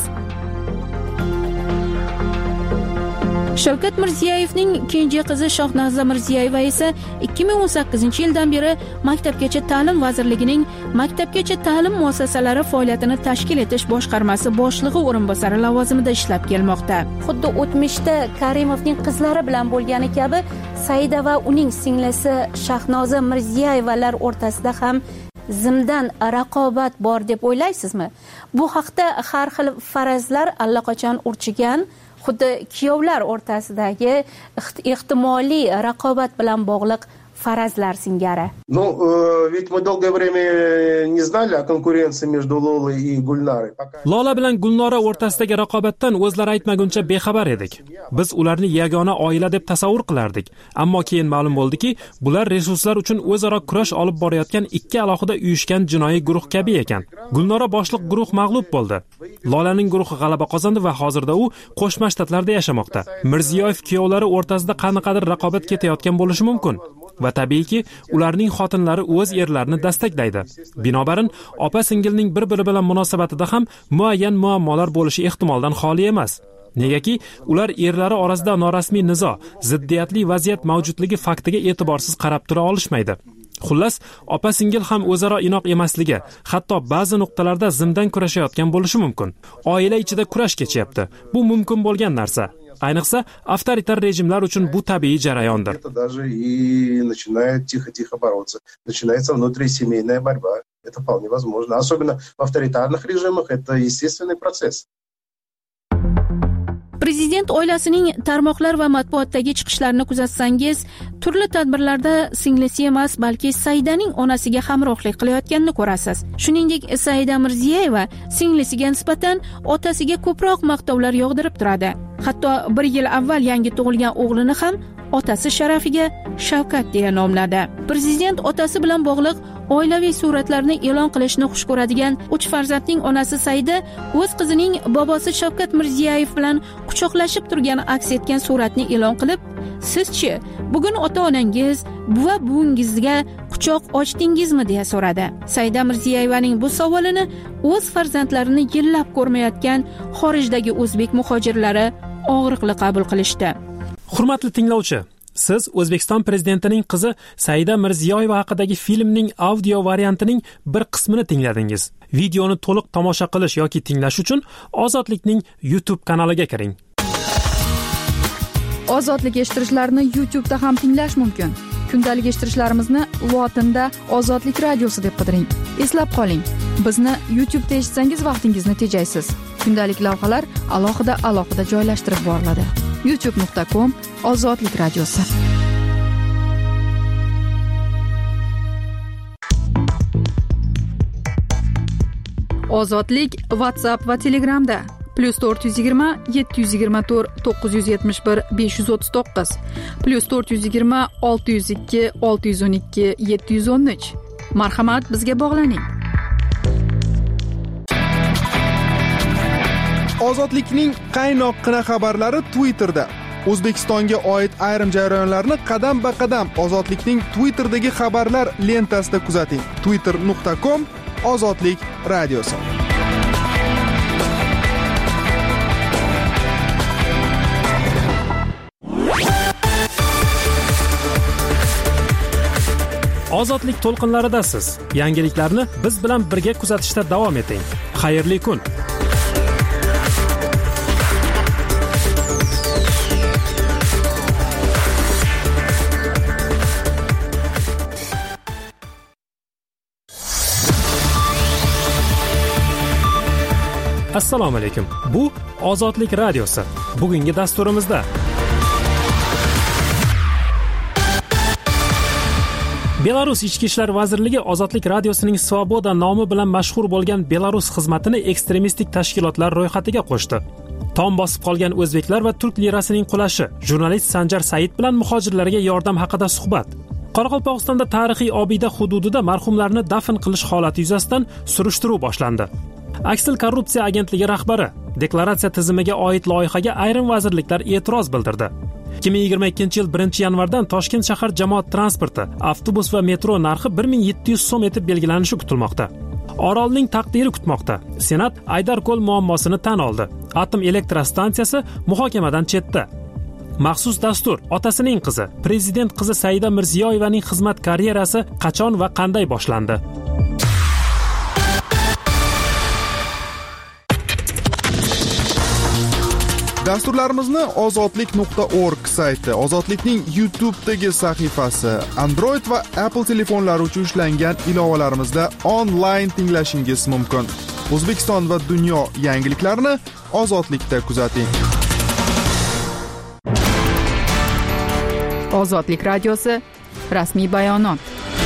Shavkat Mirziyoyevning kenja qizi Shohnaza Mirziyoyeva esa 2018-yildan beri Maktabgacha ta'lim vazirligining Maktabgacha ta'lim muassasalari faoliyatini tashkil etish boshqarmasi boshlig'i o'rinbosari lavozimida ishlab kelmoqda. Xuddi o'tmishda Karimovning qizlari bilan bo'lgani kabi, Saida va uning singlisi Shahnoza Mirziyoyevalar o'rtasida ham zimdan raqobat bor deb o'ylaysizmi? Bu haqda har xil farazlar allaqachon urchigan. Xuddi kuyovlar o'rtasidagi ehtimoliy raqobat bilan bog'liq farazlar singari. Ведь мы долгое время не знали о конкуренции между Лолой и Гульнарой. Lola bilan Gulnora o'rtasidagi raqobatdan o'zlari aytmaguncha bexabar edik. Biz ularni yagona oila deb tasavvur qilardik. Ammo keyin ma'lum bo'ldiki, bular resurslar uchun o'zaro kurash olib borayotgan ikki alohida uyushgan jinoiy guruh kabi ekan. Gulnora boshliq guruh mag'lub bo'ldi. Lolaning guruhi g'alaba qozondi va hozirda u Qo'shma Shtatlarda yashamoqda. Mirziyoyev kuyovlari o'rtasida qanaqadir raqobat ketayotgan bo'lishi mumkin. Va tabiiyki, ularning xotinlari o'z erlarini dastaklaydi. Binobarin, opa-singilning bir-biri bilan munosabatida ham muayyan muammolar bo'lishi ehtimoldan xoli emas. Negaki, ular erlari orasida norasmiy nizo, ziddiyatli vaziyat mavjudligi faktiga e'tiborsiz qarab tura olishmaydi. Xullas, opa-singil ham o'zaro inoq emasligi, hatto ba'zi nuqtalarda zimdan kurashayotgan bo'lishi mumkin. Oila ichida kurash kechyapti. Bu mumkin bo'lgan narsa. Ayniqsa, avtoritar rejimlar uchun bu tabiiy jarayondir. Это даже и начинает тихо-тихо бороться. Начинается внутрисемейная борьба. Это вполне возможно. Особенно в авторитарных режимах это естественный процесс. Prezident oilasining tarmoqlar va matbuotdagi chiqishlarini kuzatsangiz, turli tadbirlarda singlisi emas, balki Saidaning onasiga hamrohlik qilayotganini ko'rasiz. Shuningdek, Saida Mirziyoyeva singlisiga nisbatan otasiga ko'proq maqtovlar yog'dirib turadi. Hatto 1 yil avval yangi tug'ilgan o'g'lini ham otasi sharafiga Shavkat deya nomladi. Prezident otasi bilan bog'liq oilaviy suratlarni e'lon qilishni xush ko'radigan 3 farzandning onasi Saida o'z qizining bobosi Shavkat Mirziyoyev bilan quchoqlashib turgani aks etgan suratni e'lon qilib, "Sizchi, bugun ota-onangiz, buva buvingizga quchoq ochdingizmi?" deya so'radi. Saida Mirziyoyevaning bu savolini o'z farzandlarini yillab ko'rmayotgan xorijdagi o'zbek muhojirlari og'riqli qabul qilishdi. Hurmatli tinglovchi, siz O'zbekiston prezidentining qizi Saida Mirziyoyeva haqidagi filmning audio variantining bir qismini tingladingiz. Videoni to'liq tomosha qilish yoki tinglash uchun Ozodlikning YouTube kanaliga kiring. Ozodlik eshittirishlarni YouTube da ham tinglash mumkin. Kundalik eshittirishlarimizni lotinda Ozodlik radiosi deb qidiring. Eslab qoling. Bizni YouTube'da eshitsangiz vaqtingizni tejaysiz. Kundalik lavhalar alohida joylashtirib boriladi. youtube.com/ozodlik radiosi. Ozodlik WhatsApp va Telegramda +420 724 971 539 +420 602 612 713. Marhamat, bizga bog'laning. Ozodlikning qaynoqqina xabarlari Twitterda. O'zbekistonga oid ayrim jarayonlarni qadam-ba-qadam Ozodlikning Twitter'dagi xabarlar lentasida kuzating. twitter.com/ozodlik radiosi. Ozodlik to'lqinlaridasiz. Yangiliklarni biz bilan birga kuzatishda davom eting. Xayrli kun. Assalomu alaykum. Bu Ozodlik radiosi. Bugungi dasturimizda Belarus Ichki ishlar vazirligi Ozodlik radiosining Svoboda nomi bilan mashhur bo'lgan Belarus xizmatini ekstremistik tashkilotlar ro'yxatiga qo'shdi. Tom bosib qolgan o'zbeklar va turk lirasining qulashi. Jurnalist Sanjar Said bilan muhojirlarga yordam haqida suhbat. Qoraqalpog'istonda tarixiy obida hududida marhumlarni dafn qilish holati yuzasidan surishtiruv boshlandi. Aksil korrupsiya agentligi rahbari deklaratsiya tizimiga oid loyihaga ayrim vazirliklar e'tiroz bildirdi. 2022-yil 1-yanvardan Toshkent shahar jamoat transporti, avtobus va metro narxi 1700 so'm etib belgilanishi kutilmoqda. Orolning taqdiri kutmoqda. Senat Aydarko'l muammosini tan oldi. Atom elektrostansiyasi muhokamadan chetda. Maxsus dastur otasining qizi, prezident qizi Saida Mirziyoyevaning xizmat karyerasi qachon va qanday boshlandi? Dasturlarimizni ozodlik.org sayti, Ozodlikning YouTube'dagi sahifasi, Android va Apple telefonlari uchun ishlangan ilovalarimizda onlayn tinglashingiz mumkin. O'zbekiston va dunyo yangiliklarini Ozodlikda kuzating. Ozodlik radiosi rasmiy bayonot.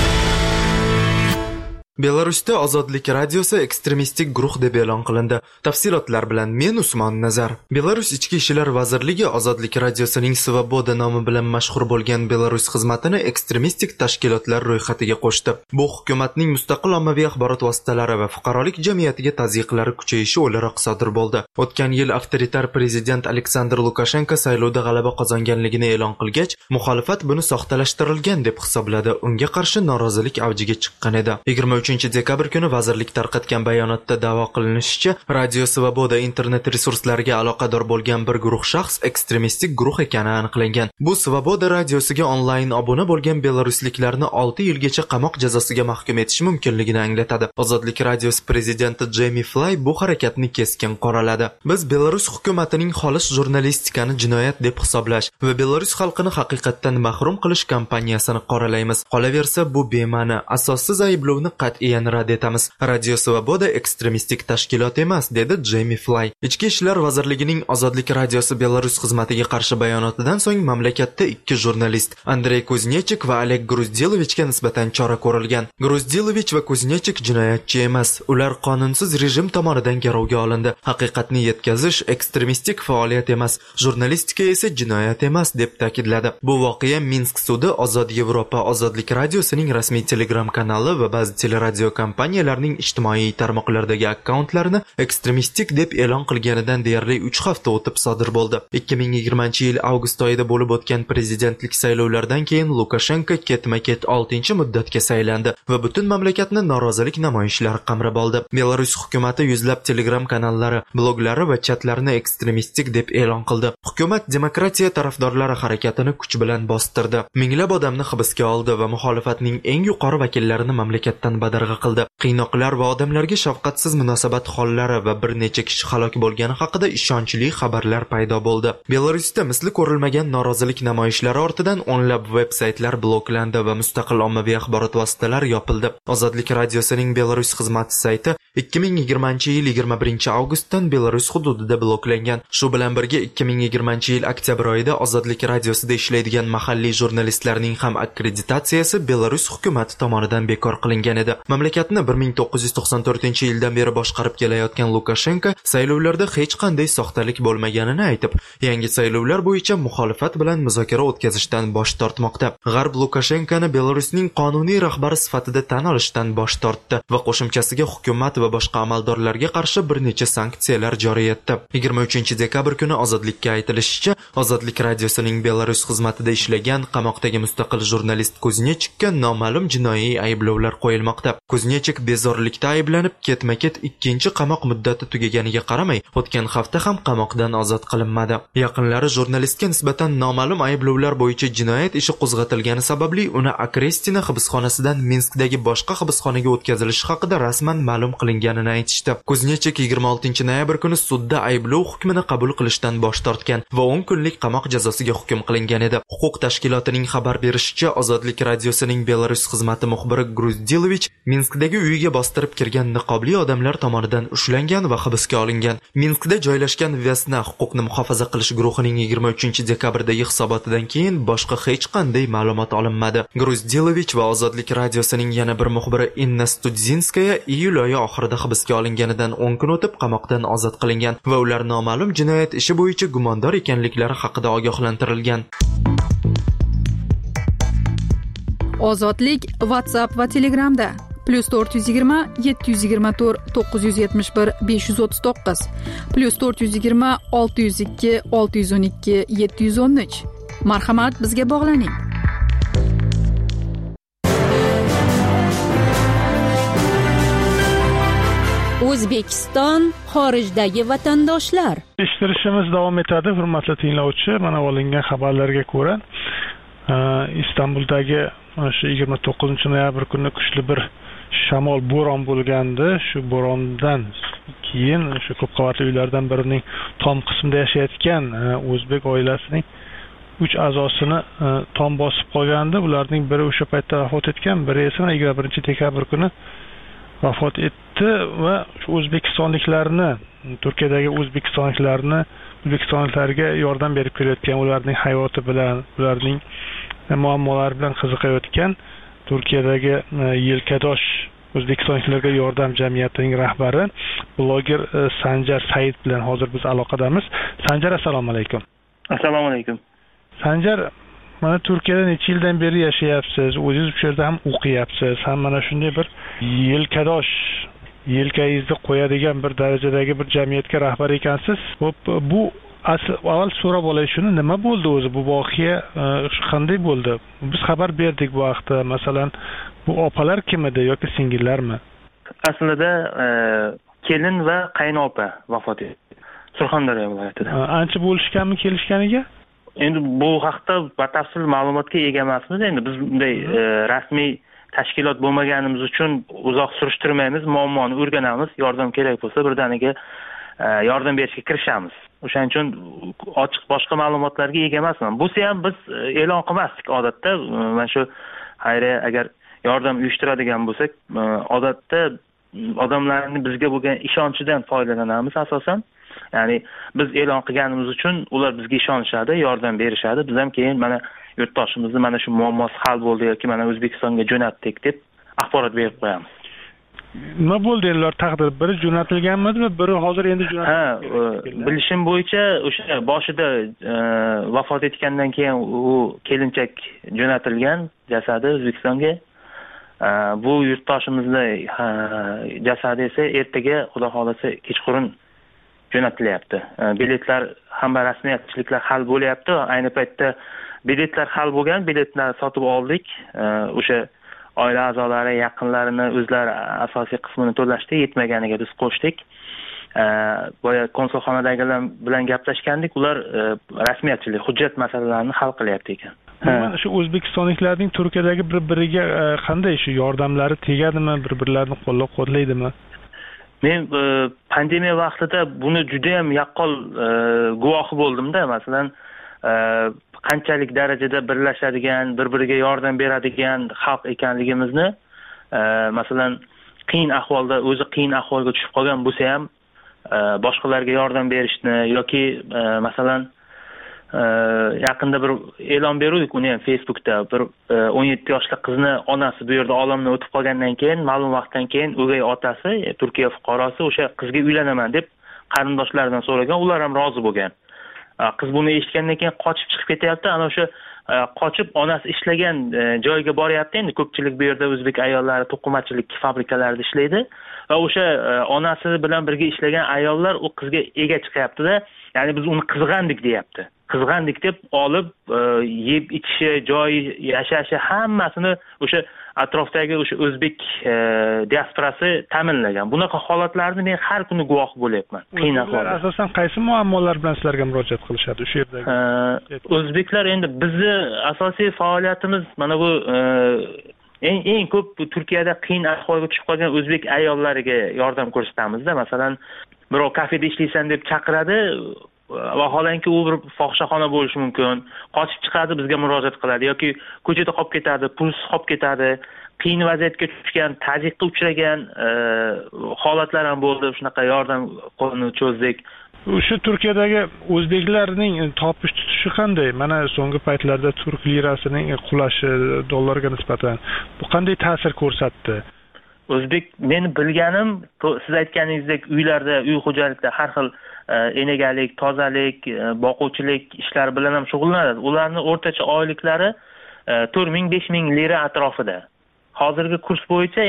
Belarusda Ozodlik radiosi ekstremistik guruh deb e'lon qilindi. Tafsilotlar bilan men Usmon Nazar. Belarus Ichki ishlar vazirligi Ozodlik radiosining Svoboda nomi bilan mashhur bo'lgan Belarus xizmatini ekstremistik tashkilotlar ro'yxatiga qo'shdi. Bu hukumatning mustaqil ommaviy axborot vositalari va fuqarolik jamiyatiga tazyiqlari kuchayishi o'laroq sodir bo'ldi. O'tgan yil avtoritar prezident Aleksandr Lukashenko saylovda g'alaba qozonganligini e'lon qilgach, muxolifat buni soxtalashtirilgan deb hisobladi. Unga qarshi norozilik avjiga chiqqan edi. 23-dekabr kuni vazirlik tarqatgan bayonotda da'vo qilinishicha, Radio Svoboda internet resurslariga aloqador bo'lgan bir guruh shaxs ekstremistik guruh ekani aniqlangan. Bu Svoboda radiosiga onlayn obuna bo'lgan belarusliklarni 6 yilgacha qamoq jazosiga mahkum etish mumkinligini anglatadi. Ozodlik radiosi prezidenti Jamie Fly bu harakatni keskin qoraladi. Biz Belarus hukumatining xolis jurnalistikani jinoyat deb hisoblash va Belarus xalqini haqiqatdan mahrum qilish kampaniyasini qoralaymiz. Qolaversa, bu bema'ni, asossiz ayblovni qat'iyan rad etamiz. Radio Svoboda ekstremistik tashkilot emas, dedi Jamie Fly. Ichki ishlar vazirligining Ozodlik radiosi Belarus xizmatiga qarshi bayonotidan so'ng mamlakatda 2 jurnalist, Andrey Kuznechik va Oleg Gruzdilovichga nisbatan chora ko'rilgan. Gruzdilovich va Kuznechik jinoyatchi emas, ular qonunsiz rejim tomonidan garovga olindi. Haqiqatni yetkazish ekstremistik faoliyat emas, jurnalistika esa jinoyat emas, deb ta'kidladi. Bu voqea Minsk sudi Ozod Yevropa Ozodlik radiosining rasmiy Telegram kanali va ba'zi teleradio kompaniyalarining ijtimoiy tarmoqlardagi akkauntlarini ekstremistik deb e'lon qilganidan deyarli 3 hafta o'tib sodir bo'ldi. 2020-yil avgust oyida bo'lib o'tgan prezidentlik saylovlaridan keyin Lukashenko ketma-ket 6-muddatga saylandi va butun mamlakatni norozilik namoyishlari qamrab oldi. Belarus hukumati yuzlab Telegram kanallari, bloglari va chatlarini ekstremistik deb e'lon qildi. Hukumat demokratiya tarafdorlari harakatini kuch bilan bostirdi. Minglab odamni hibsga oldi va muxolifatning eng yuqori vakillarini mamlakatdan badal badarg'a qildi. Qiynoqlar va odamlarga shafqatsiz munosabat hollari va bir necha kishi halok bo'lgani haqida ishonchli xabarlar paydo bo'ldi. Belarusda misli ko'rilmagan norozilik namoyishlari ortidan o'nlab veb-saytlar bloklandi va mustaqil ommaviy axborot vositalari yopildi. Ozodlik radiosining Belarus xizmati sayti 2020-yil 21-avgustdan Belarus hududida bloklangan. Shu bilan birga 2020-yil oktyabr oyida Ozodlik radiosida ishlaydigan mahalliy jurnalistlarning ham akkreditatsiyasi Belarus hukumati tomonidan bekor qilingan edi. Mamlakatni 1994-yildan beri boshqarib kelayotgan Lukashenko saylovlarda hech qanday soxtalik bo'lmaganini aytib, yangi saylovlar bo'yicha muxolifat bilan muzokara o'tkazishdan bosh tortmoqda. G'arb Lukashenkoni Belarusning qonuniy rahbari sifatida tan olishdan bosh tortdi va qo'shimchasiga hukumat va boshqa amaldorlarga qarshi bir necha sanksiyalar joriy etdi. 23-dekabr kuni Ozodlikka aytilishicha, Ozodlik radiosining Belarus xizmatida ishlagan qamoqdagi mustaqil jurnalist Kuznechikka noma'lum jinoiy ayblovlar qo'yilmoqda. Kuznechik bezorilikda ayblanib, ketma-ket ikkinchi qamoq muddati tugaganiga qaramay, o'tgan hafta ham qamoqdan ozod qilinmadi. Yaqinlari jurnalistga nisbatan noma'lum ayblovlar bo'yicha jinoyat ishi qo'zg'atilgani sababli uni Akrestina hibsxonasidan Minskdagi boshqa hibsxonaga o'tkazilishi haqida rasman ma'lum qilinganini aytishdi. Kuznechik 26-noyabr kuni sudda ayblov hukmini qabul qilishdan bosh tortgan va 10 kunlik qamoq jazosiga hukm qilingan edi. Huquq tashkilotining xabar berishicha, Ozodlik radiosining Belarus xizmati muxbiri Gruzdilovich Minskdagi uyiga bostirib kirgan niqobli odamlar tomonidan ushlangan va hibsga olingan. Minskda joylashgan Vesna huquqni muhofaza qilish guruhining 23-dekabrdagi hisobotidan keyin boshqa hech qanday ma'lumot olinmadi. Gruzdilovich va Ozodlik radiosining yana bir muxbiri Inna Studzinskaya iyul oyi oxirida hibsga olinganidan 10 kun o'tib qamoqdan ozod qilingan va ular noma'lum jinoyat ishi bo'yicha gumondor ekanliklari haqida ogohlantirilgan. Ozodlik WhatsApp va Telegramda +420 724 971 539 +420 602 612 713. Marhamat, bizga bog'laning. O'zbekiston xorijdagi vatandoshlar. Eshittirishimiz davom etadi, hurmatli tinglovchi. Mana olingan xabarlarga ko'ra, Istanbuldagi shu 29-noyabr kuni kuchli bir shamol bo'ron bo'lgandi. Shu bo'rondan keyin shu ko'p qavatli uylardan birining tom qismida yashayotgan o'zbek oilasining 3 a'zosini tom bosib qolgandi. Ularning biri o'sha paytda vafot etgan, biri esa 21-dekabr kuni vafot etdi va shu o'zbekistonliklarni, Turkiyadagi o'zbekistonliklarga yordam berib kelayotgan, ularning hayoti bilan, ularning muammolari bilan qiziqayotgan Turkiyadagi Yelkadosh O'zbekistonliklarga yordam jamiyatining rahbari bloger Sanjar Said bilan hozir biz aloqadamiz. Sanjar, assalomu alaykum. Assalomu alaykum. Sanjar, mana Turkiyada necha yildan beri yashayapsiz, o'zingiz bu yerda ham o'qiyapsiz, ham mana shunday bir yelkadosh, yelkangizni qo'yadigan bir darajadagi bir jamiyatga rahbar ekansiz. Bu avval so'rab olay, shuni nima bo'ldi o'zi, bu voqea qanday bo'ldi? Biz xabar berdik bu vaqtda. Masalan, bu opalar kim edi yoki singillarmi? Aslida kelin va qaynopa vafot etdi. Surxondaryo viloyatida. Ancha bo'lishganmi kelishganiga? Endi bu haqda batafsil ma'lumotga ega emasmiz. Endi biz bunday rasmiy tashkilot bo'lmaganimiz uchun uzoq surishtirmaymiz, muammoni o'rganamiz, yordam kerak bo'lsa birdaniga yordam berishga kirishamiz. O'shaning uchun ochiq boshqa ma'lumotlarga ega emasman. Bo'lsa ham biz e'lon qilmasdik odatda. Mana shu xayriya agar yordam uyushtiradigan bo'lsak, odatda odamlarning bizga bo'lgan ishonchidan foydalanamiz asosan. Ya'ni biz e'lon qilganimiz uchun ular bizga ishonishadi, yordam berishadi. Biz ham keyin mana yurtdoshimizni mana shu muammosi hal bo'ldi yoki mana O'zbekistonga jo'natdik deb axborot berib qo'yamiz. Nima bo'ldi ular taqdir? Biri jo'natilganmidi, biri hozir endi jo'natilgan? Bilishim bo'yicha o'sha boshida vafot etgandan keyin u kelinchak jo'natilgan jasadi O'zbekistonga. Bu yurtdoshimizni jasadi esa ertaga Xudo xolasa kechqurun jo'natilyapti. Biletlar hamma rasmiyatchiliklar hal bo'lyapti. Ayni paytda biletlar hal bo'lgan, biletlarni sotib oldik. O'sha oila a'zolari yaqinlarini o'zlari asosiy qismini to'lashdi, yetmaganiga biz qo'shdik. Boya konsulxonadagilar bilan gaplashgandik, ular rasmiyatchilik, hujjat masalalarini hal qilyapti ekan. Mana shu o'zbekistonliklarning Turkiyadagi bir-biriga qanday shu yordamlari tegadimi, bir-birlarini qo'llab-quvvatlaydimi? Men pandemiya vaqtida buni juda ham yaqqol guvohi bo'ldimda. Masalan, qanchalik darajada birlashadigan, bir-biriga yordam beradigan xalq ekanligimizni, masalan, qiyin ahvolga tushib qolgan bo'lsa ham boshqalarga yordam berishni yoki masalan yaqinda bir e'lon berdik uni ham Facebookda, bir 17 yoshli qizni onasi bu yerda olamdan o'tib qolgandan keyin, ma'lum vaqtdan keyin o'gay otasi, Turkiya fuqarosi o'sha qizga uylanaman deb qarindoshlaridan so'ragan, ular ham rozi bo'lgan. Qiz buni eshitgandan keyin qochib chiqib ketyapti. Ana o'sha qochib onasi ishlagan joyga boryapti. Endi ko'pchilik bu yerda o'zbek ayollari to'qimachilik fabrikalarida ishlaydi va o'sha onasi bilan birga ishlagan ayollar u qizga ega chiqyapti-da, ya'ni biz uni qizg'andik deyapti. Qizg'andik deb olib yeb ichishi, joy yashashi hammasini o'sha atrofdagi o'sha o'zbek diasporasi ta'minlagan. Bunaqa holatlarni men har kuni guvoh bo'lyapman. Qiyin ahvolda. Asosan qaysi muammolar bilan sizlarga murojaat qilishadi o'sha yerdagi? O'zbeklar endi bizni asosiy faoliyatimiz mana bu eng ko'p Turkiyada qiyin ahvolga tushib qolgan o'zbek ayollariga yordam ko'rsatamizda. Masalan, birov kafeda ishlaysan deb chaqiradi. Vaholanki u bir fohishaxona bo'lishi mumkin. Qochib chiqadi, bizga murojaat qiladi yoki ko'chada qolib ketadi, pulsiz qolib ketadi. Qiyin vaziyatga tushgan, tazyiqqa uchragan holatlar ham bo'ldi. Shunaqa yordam qo'lini cho'zdik. O'sha Turkiyadagi o'zbeklarning topish tutishi qanday? Mana so'nggi paytlarda turk lirasining qulashi dollarga nisbatan bu qanday ta'sir ko'rsatdi? O'zbek, meni bilganim, siz aytganingizdek uylarda, uy xo'jalikda har xil enegalik, tozalik, boquvchilik ishlari bilan ham shug'ullanadi. Ularning o'rtacha oyliklari 4000-5000 lira atrofida. Hozirgi kurs bo'yicha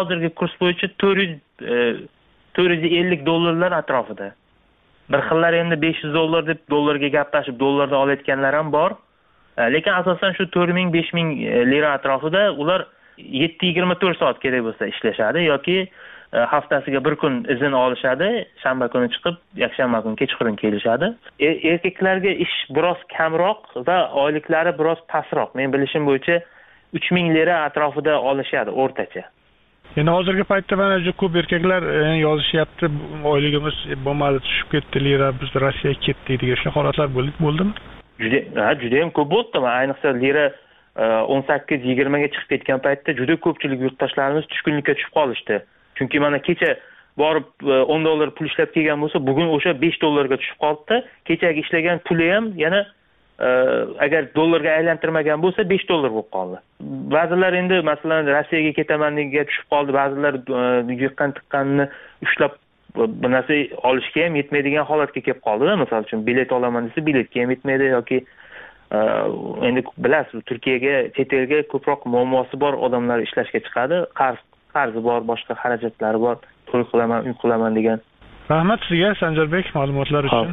450 dollarlar atrofida. Bir xillar endi 500 dollar deb dollarga gaplashib, dollarda olayotganlar ham bor. Lekin asosan shu 4000-5000 lira atrofida ular 7-24 soat kerak bo'lsa ishlashadi yoki haftasiga bir kun izn olishadi, shanba kuni chiqib, yakshanba kuni kechqurun kelishadi. Erkaklarga ish biroz kamroq va oyliklari biroz pastroq. Men bilishim bo'yicha 3000 lira atrofida olishadi o'rtacha. Endi hozirgi paytda mana juda ko'p erkaklar yozishyapti, oyligimiz bo'lmadi, tushib ketdi lira, biz Rossiyaga ketdik degan shunaqa holatlar bo'ldimi? Juda ham ko'p bo'ldi. Ayniqsa lira 18-20 ga chiqib ketgan paytda juda ko'pchilik yurtdoshlarimiz tushkunlikka tushib qolishdi. Chunki mana kecha borib 10 dollar pul ishlab kelgan bo'lsa, bugun o'sha 5 dollarga tushib qoldi. Kechagi ishlagan puli ham yana agar dollarga aylantirmagan bo'lsa 5 dollar bo'lib qoldi. Ba'zilar endi masalan Rossiyaga ketaman degan tushib qoldi, ba'zilar yiqqan-tiqqanni ushlab bir narsa olishga ham yetmaydigan holatga kelib qoldi. Masalan uchun bilet olaman desa, biletga ham yetmaydi yoki endi bilasiz, Turkiyaga, chet elga ko'proq muammosi bor odamlar ishlashga chiqadi, qarzi bor, boshqa xarajatlari bor, to'y qilaman, uy qilaman degan. Rahmat sizga Sanjarbek ma'lumotlar uchun.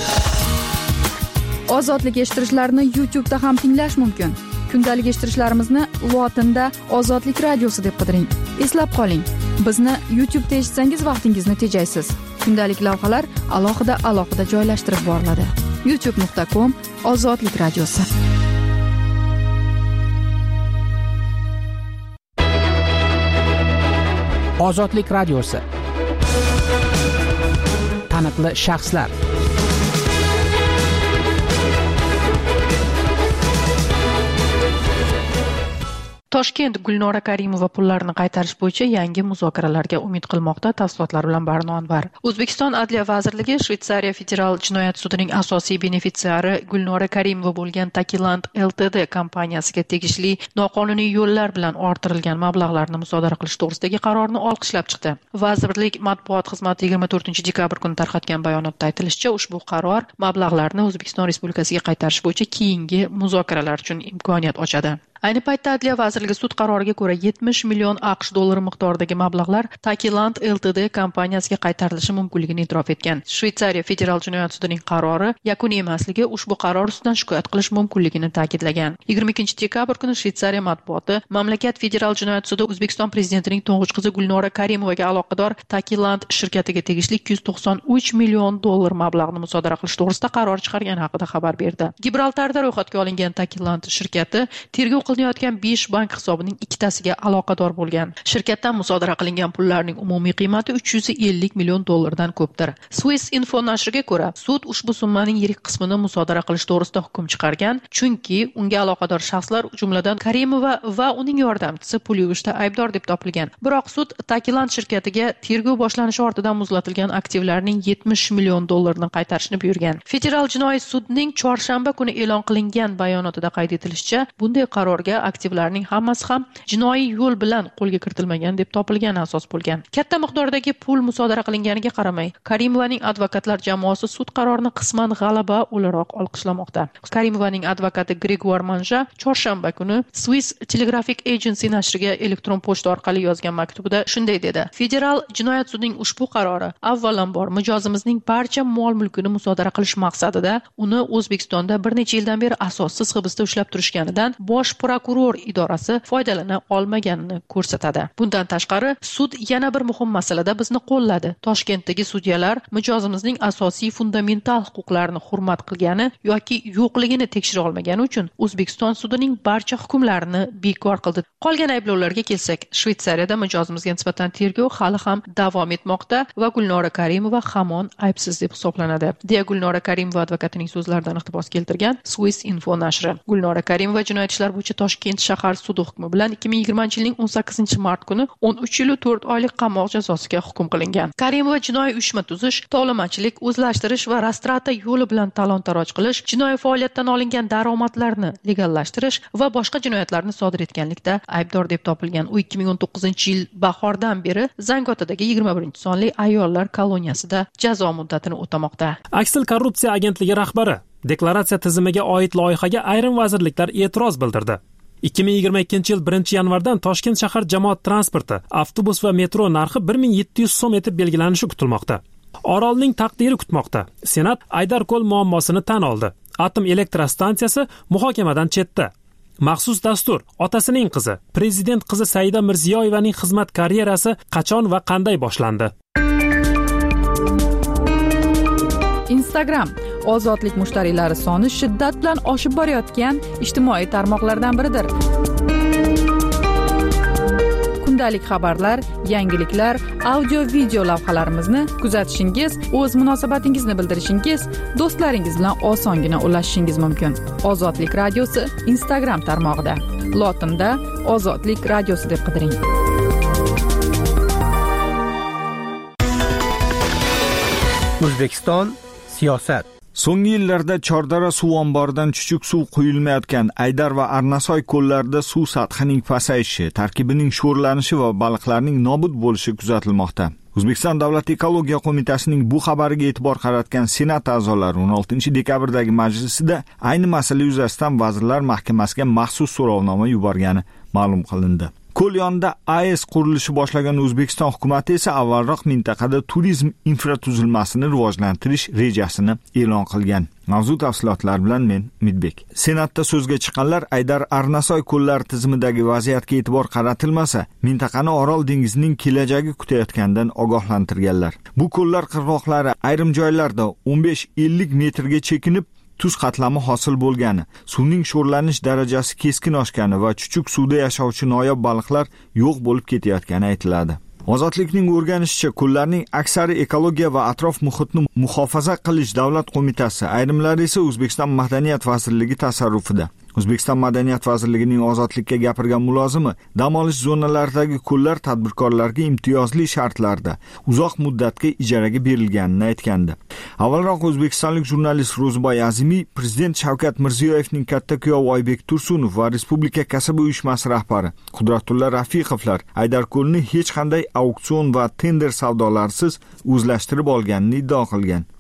Ozodlik eshittirishlarni YouTube'da ham tinglash mumkin. Kundalik eshittirishlarimizni lotinda Ozodlik radiosi deb qidiring. Eslab qoling, bizni YouTube'da eshitsangiz vaqtingizni tejaysiz. Kundalik lavhalar alohida joylashtirib boriladi. youtube.com/Ozodlik radiosi. Ozodlik radiosi. Taniqli shaxslar. Toshkent Gulnora Karimova pullarni qaytarish bo'yicha yangi muzokaralarga umid qilmoqda. Tafsilotlar bilan Barno Anvar. O'zbekiston Adliya vazirligi Shveysariya federal jinoyat sudining asosiy benefitsiari Gulnora Karimova bo'lgan Takiland Ltd kompaniyasiga tegishli noqonuniy yo'llar bilan orttirilgan mablag'larni musodara qilish to'g'risidagi qarorni olqishlab chiqdi. Vazirlik matbuot xizmati 24-dekabr kuni tarqatgan bayonotda aytilishicha, ushbu qaror mablag'larni O'zbekiston Respublikasiga qaytarish bo'yicha keyingi muzokaralar uchun imkoniyat ochadi. Ayni paytda Adliya vazirligi sud qaroriga ko'ra 70 million AQSh dollari miqdoridagi mablag'lar Takiland Ltd kompaniyasiga qaytarilishi mumkinligini e'tirof etgan. Shveysariya federal jinoyat sudining qarori yakuniy emasligi ushbu qaror ustidan shikoyat qilish mumkinligini ta'kidlagan. 22 dekabr kuni Shveysariya matbuoti mamlakat federal jinoyat sudi O'zbekiston prezidentining to'ng'ich qizi Gulnora Karimovaga aloqador Takiland shirkatiga tegishli 293 million dollar mablag'ni musodara qilish to'g'risida qaror chiqargani haqida xabar berdi. Gibraltarda ro'yxatga olingan Takiland shirkati tergov qilinayotgan 5 bank hisobining ikkitasiga aloqador bo'lgan. Shirkatdan musodara qilingan pullarning umumiy qiymati 350 million dollardan ko'pdir. Swiss Info nashriga ko'ra, sud ushbu summaning yirik qismini musodara qilish to'g'risida hukm chiqargan, chunki unga aloqador shaxslar, jumladan Karimova va uning yordamchisi pul yig'ishda aybdor deb topilgan. Biroq sud Takiland shirkatiga tergov boshlanishi ortidan muzlatilgan aktivlarning 70 million dollarni qaytarishni buyurgan. Federal jinoiy sudning chorshanba kuni e'lon qilingan bayonotida qayd etilishicha, bunday qarorga aktivlarning hammasi ham jinoiy yo'l bilan qo'lga kiritilmagan deb topilgan asos bo'lgan. Katta miqdordagi pul musodara qilinganiga qaramay, Karimovaning advokatlar jamoasi sud qarorini qisman g'alaba o'laroq olqishlamoqda. Karimovaning advokati Gregor Manja chorshanba kuni Swiss Telegraphic Agency nashriga elektron pochta orqali yozgan maktubida shunday dedi: Federal jinoyat sudining ushbu qarori avvalambor mijozimizning barcha mol-mulkini musodara qilish maqsadida uni O'zbekistonda bir necha yildan beri asossiz hibsda ushlab turishganidan bosh prokuror idorasi foydalana olmaganini ko'rsatadi. Bundan tashqari, sud yana bir muhim masalada bizni qo'lladi. Toshkentdagi sudyalar mijozimizning asosiy fundamental huquqlarini hurmat qilgani yoki yo'qligini tekshira olmagani uchun O'zbekiston sudining barcha hukmlarini bekor qildi. Qolgan ayblovlarga kelsak, Shveysariyada mijozimizga nisbatan tergov hali ham davom etmoqda va Gulnora Karimova hamon aybsiz deb hisoblanadi, deya Gulnora Karimova advokatining so'zlaridan iqtibos keltirgan Swiss Info nashri. Gulnora Karimova jinoyat ishlar bo'yicha Toshkent shahar sudi hukmi bilan 2020-yilning 18-mart kuni 13 yil 4 oylik qamoq jazosiga hukm qilingan. Karimova jinoiy uyushma tuzish, tovlamachilik, o'zlashtirish va rastrata yo'li bilan talon-taroj qilish, jinoiy faoliyatdan olingan daromadlarni legallashtirish va boshqa jinoyatlarni sodir etganlikda aybdor deb topilgan. U 2019-yil bahordan beri Zangotadagi 21-sonli ayollar koloniyasida jazo muddatini o'tamoqda. Aksil korrupsiya agentligi rahbari deklaratsiya tizimiga oid loyihaga ayrim vazirliklar e'tiroz bildirdi. 2022-yil 1-yanvardan Toshkent shahar jamoat transporti, avtobus va metro narxi 1700 so'm etib belgilanishi kutilmoqda. Orolning taqdiri kutmoqda. Senat Aydarko'l muammosini tan oldi. Atom elektrostansiyasi muhokamadan chetda. Maxsus dastur otasining qizi, prezident qizi Saida Mirziyoyevaning xizmat karyerasi qachon va qanday boshlandi? Instagram ozodlik mushtariylari soni shiddat bilan oshib borayotgan ijtimoiy tarmoqlardan biridir. Kundalik xabarlar, yangiliklar, audio-video lavhalarimizni kuzatishingiz, o'z munosabatingizni bildirishingiz, do'stlaringiz bilan osongina ulashishingiz mumkin. Ozodlik radiosi Instagram tarmog'ida. Lotinda Ozodlik radiosi deb qidiring. O'zbekiston siyosat. So'nggi yillarda Chordara suv omboridan chuchuk suv quyilmayotgan Aydar va Arnasoy ko'llarida suv sathining pasayishi, tarkibining sho'rlanishi va baliqlarning nobud bo'lishi kuzatilmoqda. O'zbekiston Davlat ekologiya qo'mitasining bu xabariga e'tibor qaratgan Senat a'zolari 16-dekabrdagi majlisida ayni masala yuzasidan Vazirlar Mahkamasiga maxsus so'rovnoma yuborgani ma'lum qilindi. Ko'l yonida AES qurilishi boshlagan O'zbekiston hukumatı esa avvalroq mintaqada turizm infratuzilmasini rivojlantirish rejasini e'lon qilgan. Mavzu tafsilotlar bilan men Midbek. Senatda so'zga chiqqanlar Aydar Arnasoy ko'llari tizimidagi vaziyatga e'tibor qaratilmasa, mintaqani Orol dengizining kelajagi kutayotganidan ogohlantirganlar. Bu ko'llar qirg'oqlari ayrim joylarda 15-50 metrga chekinib tuz qatlami hosil bo'lgani, suvning sho'rlanish darajasi keskin oshgani va chuchuk suvda yashovchi noyob baliqlar yo'q bo'lib ketayotgani aytiladi. Ozodlikning o'rganishicha, ko'llarning aksari ekologiya va atrof muhitni muhofaza qilish davlat qo'mitasi, ayrimlari esa O'zbekiston Madaniyat vazirligi tasarrufida. O'zbekiston Madaniyat vazirligining ozodlikka gapirgan mulozimi dam olish zonalaridagi ko'llar tadbirkorlarga imtiyozli shartlarda uzoq muddatga ijaraga berilganini aytgandi. Avvalroq o'zbekistonlik jurnalist Ro'zboy Azimiy prezident Shavkat Mirziyoyevning katta kuyovi Oybek Tursunov va Respublika kasaba uyushmasi rahbari Qudratullo Rafiqovlar Aydarko'lni hech qanday auksion va tender savdolarsiz o'zlashtirib olganini iddao qilgan.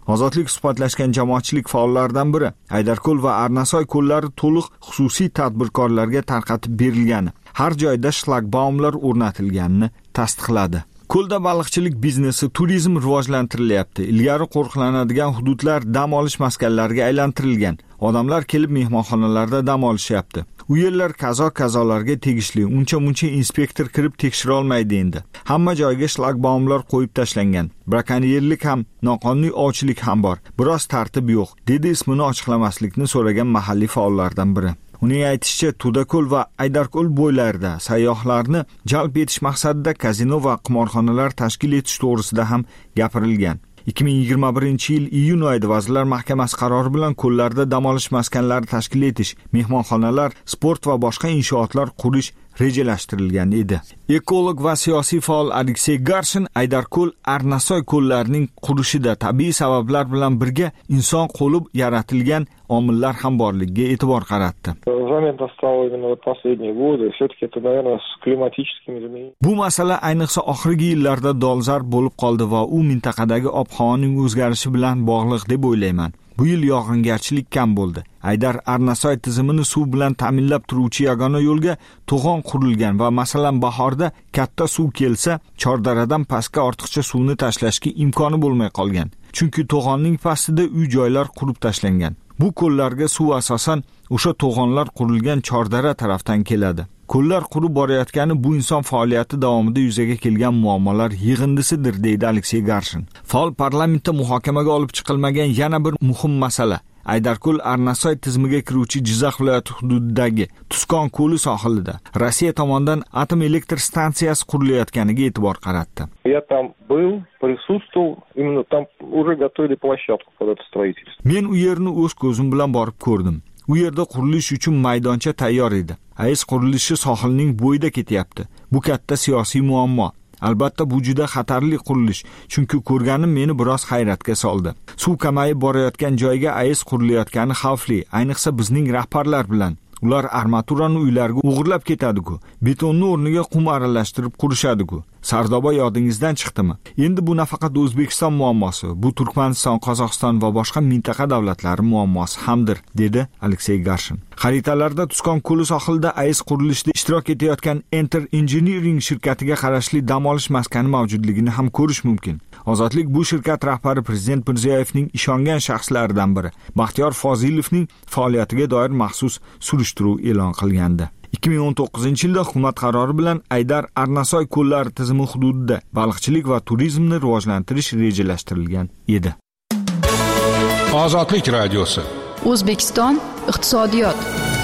Ozodlik suhbatlashgan jamoatchilik faollaridan biri Aydarko'l va Arnasoy ko'llari to'liq xususiy tadbirkorlarga tarqatib berilgani, har joyda shlagbaumlar o'rnatilganini tasdiqladi. Ko'lda baliqchilik biznesi, turizm rivojlantirilyapti. Ilgari qo'riqlanadigan hududlar dam olish maskanlariga aylantirilgan. Odamlar kelib mehmonxonalarda dam olishyapti. U yerlar kazo-kazolarga tegishli. Uncha-muncha inspektor kirib tekshira olmaydi endi. Hamma joyga shlagbaumlar qo'yib tashlangan. Brakonyerlik ham, noqonuniy ovchilik ham bor. Biroz tartib yo'q, dedi ismini ochiqlamaslikni so'ragan mahalliy faollardan biri. Uning aytishicha, Tudako'l va Aydarko'l bo'ylarida sayyohlarni jalb etish maqsadida kazino va qimorxonalar tashkil etish to'g'risida ham gapirilgan. 2021-yil iyun oyida Vazirlar Mahkamasi qarori bilan ko'llarda dam olish maskanlari tashkil etish, mehmonxonalar, sport va boshqa inshootlar qurish rejalashtirilgan edi. Ekolog va siyosiy faol Aleksey Garshin Aydarko'l, Arnasoy ko'llarining qurishida tabiiy sabablar bilan birga inson qo'li yaratilgan omillar ham borligiga e'tibor qaratdi. Момент настал именно вот последние годы. Все-таки это, наверное, с климатическими изменениями. Bu masala ayniqsa oxirgi yillarda dolzarb bo'lib qoldi va u mintaqadagi ob-havoning o'zgarishi bilan bog'liq deb o'ylayman. Bu yil yog'ingarchilik kam bo'ldi. Aydar Arnasoy tizimini suv bilan ta'minlab turuvchi yagona yo'lga to'g'on qurilgan va masalan bahorda katta suv kelsa, Chordaradan pastga ortiqcha suvni tashlashga imkoni bo'lmay qolgan. Chunki to'g'onning pastida uy-joylar qurib tashlangan. Bu ko'llarga suv asosan o'sha to'g'onlar qurilgan Chordara tarafdan keladi. Ko'llar qurib borayotgani bu inson faoliyati davomida yuzaga kelgan muammolar yig'indisidir, deydi Aleksey Garshin. Faol parlamentda muhokamaga olib chiqilmagan yana bir muhim masala Aydarko'l Arnasoy tizimiga kiruvchi Jizzax viloyati hududidagi Tuskon ko'li sohilida Rossiya tomonidan atom elektr stansiyasi qurilayotganiga e'tibor qaratdi. Я там был, присутствовал, именно там уже готовили площадку под это строительство. Men u yerni o'z ko'zim bilan borib ko'rdim. U yerda qurilish uchun maydoncha tayyor edi. AES qurilishi sohilning bo'yida ketyapti. Bu katta siyosiy muammo. Albatta bu juda xatarli qurilish, chunki ko'rganim meni biroz hayratga soldi. Suv kamayib borayotgan joyga AES qurilayotgani xavfli, ayniqsa bizning rahbarlar bilan. Ular armaturani uylarga o'g'irlab ketadi-ku, betonni o'rniga qum aralashtirib qurishadi-ku. Sardoba yodingizdan chiqdimi? Endi bu nafaqat O'zbekiston muammosi, bu Turkmaniston, Qozog'iston va boshqa mintaqa davlatlari muammosi hamdir, dedi Aleksey Garshin. Xaritalarda Tuskon ko'li sohilida AES qurilishida ishtirok etayotgan Enter Engineering shirkatiga qarashli dam olish maskani mavjudligini ham ko'rish mumkin. Ozodlik bu shirkat rahbari Prezident Mirziyoyevning ishongan shaxslaridan biri. Baxtiyor Fozilovning faoliyatiga doir maxsus surishtiruv e'lon qilgandi. 2019-yilda hukumat qarori bilan Aydar Arnasoy ko'llari tizimi hududida baliqchilik va turizmni rivojlantirish rejalashtirilgan edi. Ozodlik radiosi. O'zbekiston iqtisodiyot.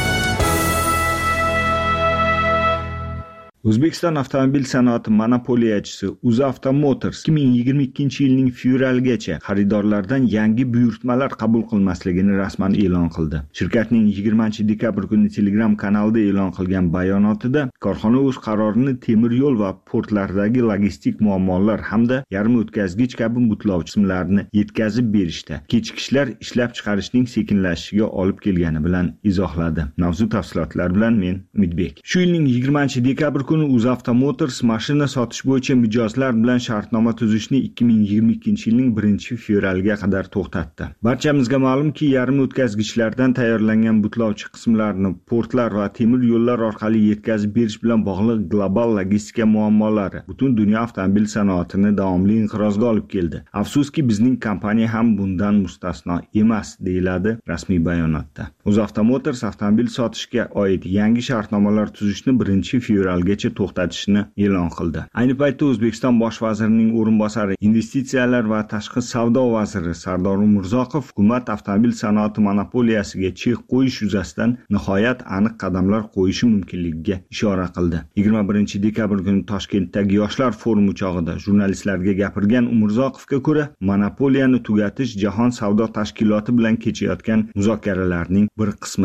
O'zbekiston avtomobil sanoati monopoliyachisi UzAuto Motors 2022-yilning fevralgacha xaridorlardan yangi buyurtmalar qabul qilmasligini rasman e'lon qildi. Shirkatning 20-dekabr kuni Telegram kanalida e'lon qilgan bayonotida korxona o'z qarorini temir yo'l va portlardagi logistik muammolar hamda yarim o'tkazgich kabi butlovchi qismlarni yetkazib berishda kechikishlar ishlab chiqarishning sekinlashishiga olib kelgani bilan izohladi. Mavzu tafsilotlar bilan men Umidbek. Shu yilning 20-dekabr kuni UzAuto Motors mashina sotish bo'yicha mijozlar bilan shartnoma tuzishni 2022-yilning 1-fevraliga qadar to'xtatdi. Barchamizga ma'lumki, yarim o'tkazgichlardan tayyorlangan butlovchi qismlarni portlar va temir yo'llar orqali yetkazib berish bilan bog'liq global logistika muammolari butun dunyo avtomobil sanoatini davomli inqirozga olib keldi. Afsuski, bizning kompaniya ham bundan mustasno emas, deyiladi rasmiy bayonotda. UzAuto Motors avtomobil sotishga oid yangi shartnomalar tuzishni 1-fevralgacha to'xtatishni e'lon qildi. Ayni paytda O'zbekiston bosh vazirining o'rinbosari, investitsiyalar va tashqi savdo vaziri Sardor Umurzoqov hukumat avtomobil sanoati monopoliyasiga chek qo'yish yuzasidan nihoyat aniq qadamlar qo'yishi mumkinligiga ishora qildi. 21-dekabr kuni Toshkentdagi yoshlar forumi chog'ida jurnalistlarga gapirgan Umurzoqovga ko'ra, monopoliyani tugatish jahon savdo tashkiloti bilan kechayotgan muzokaralarning bir qismidir.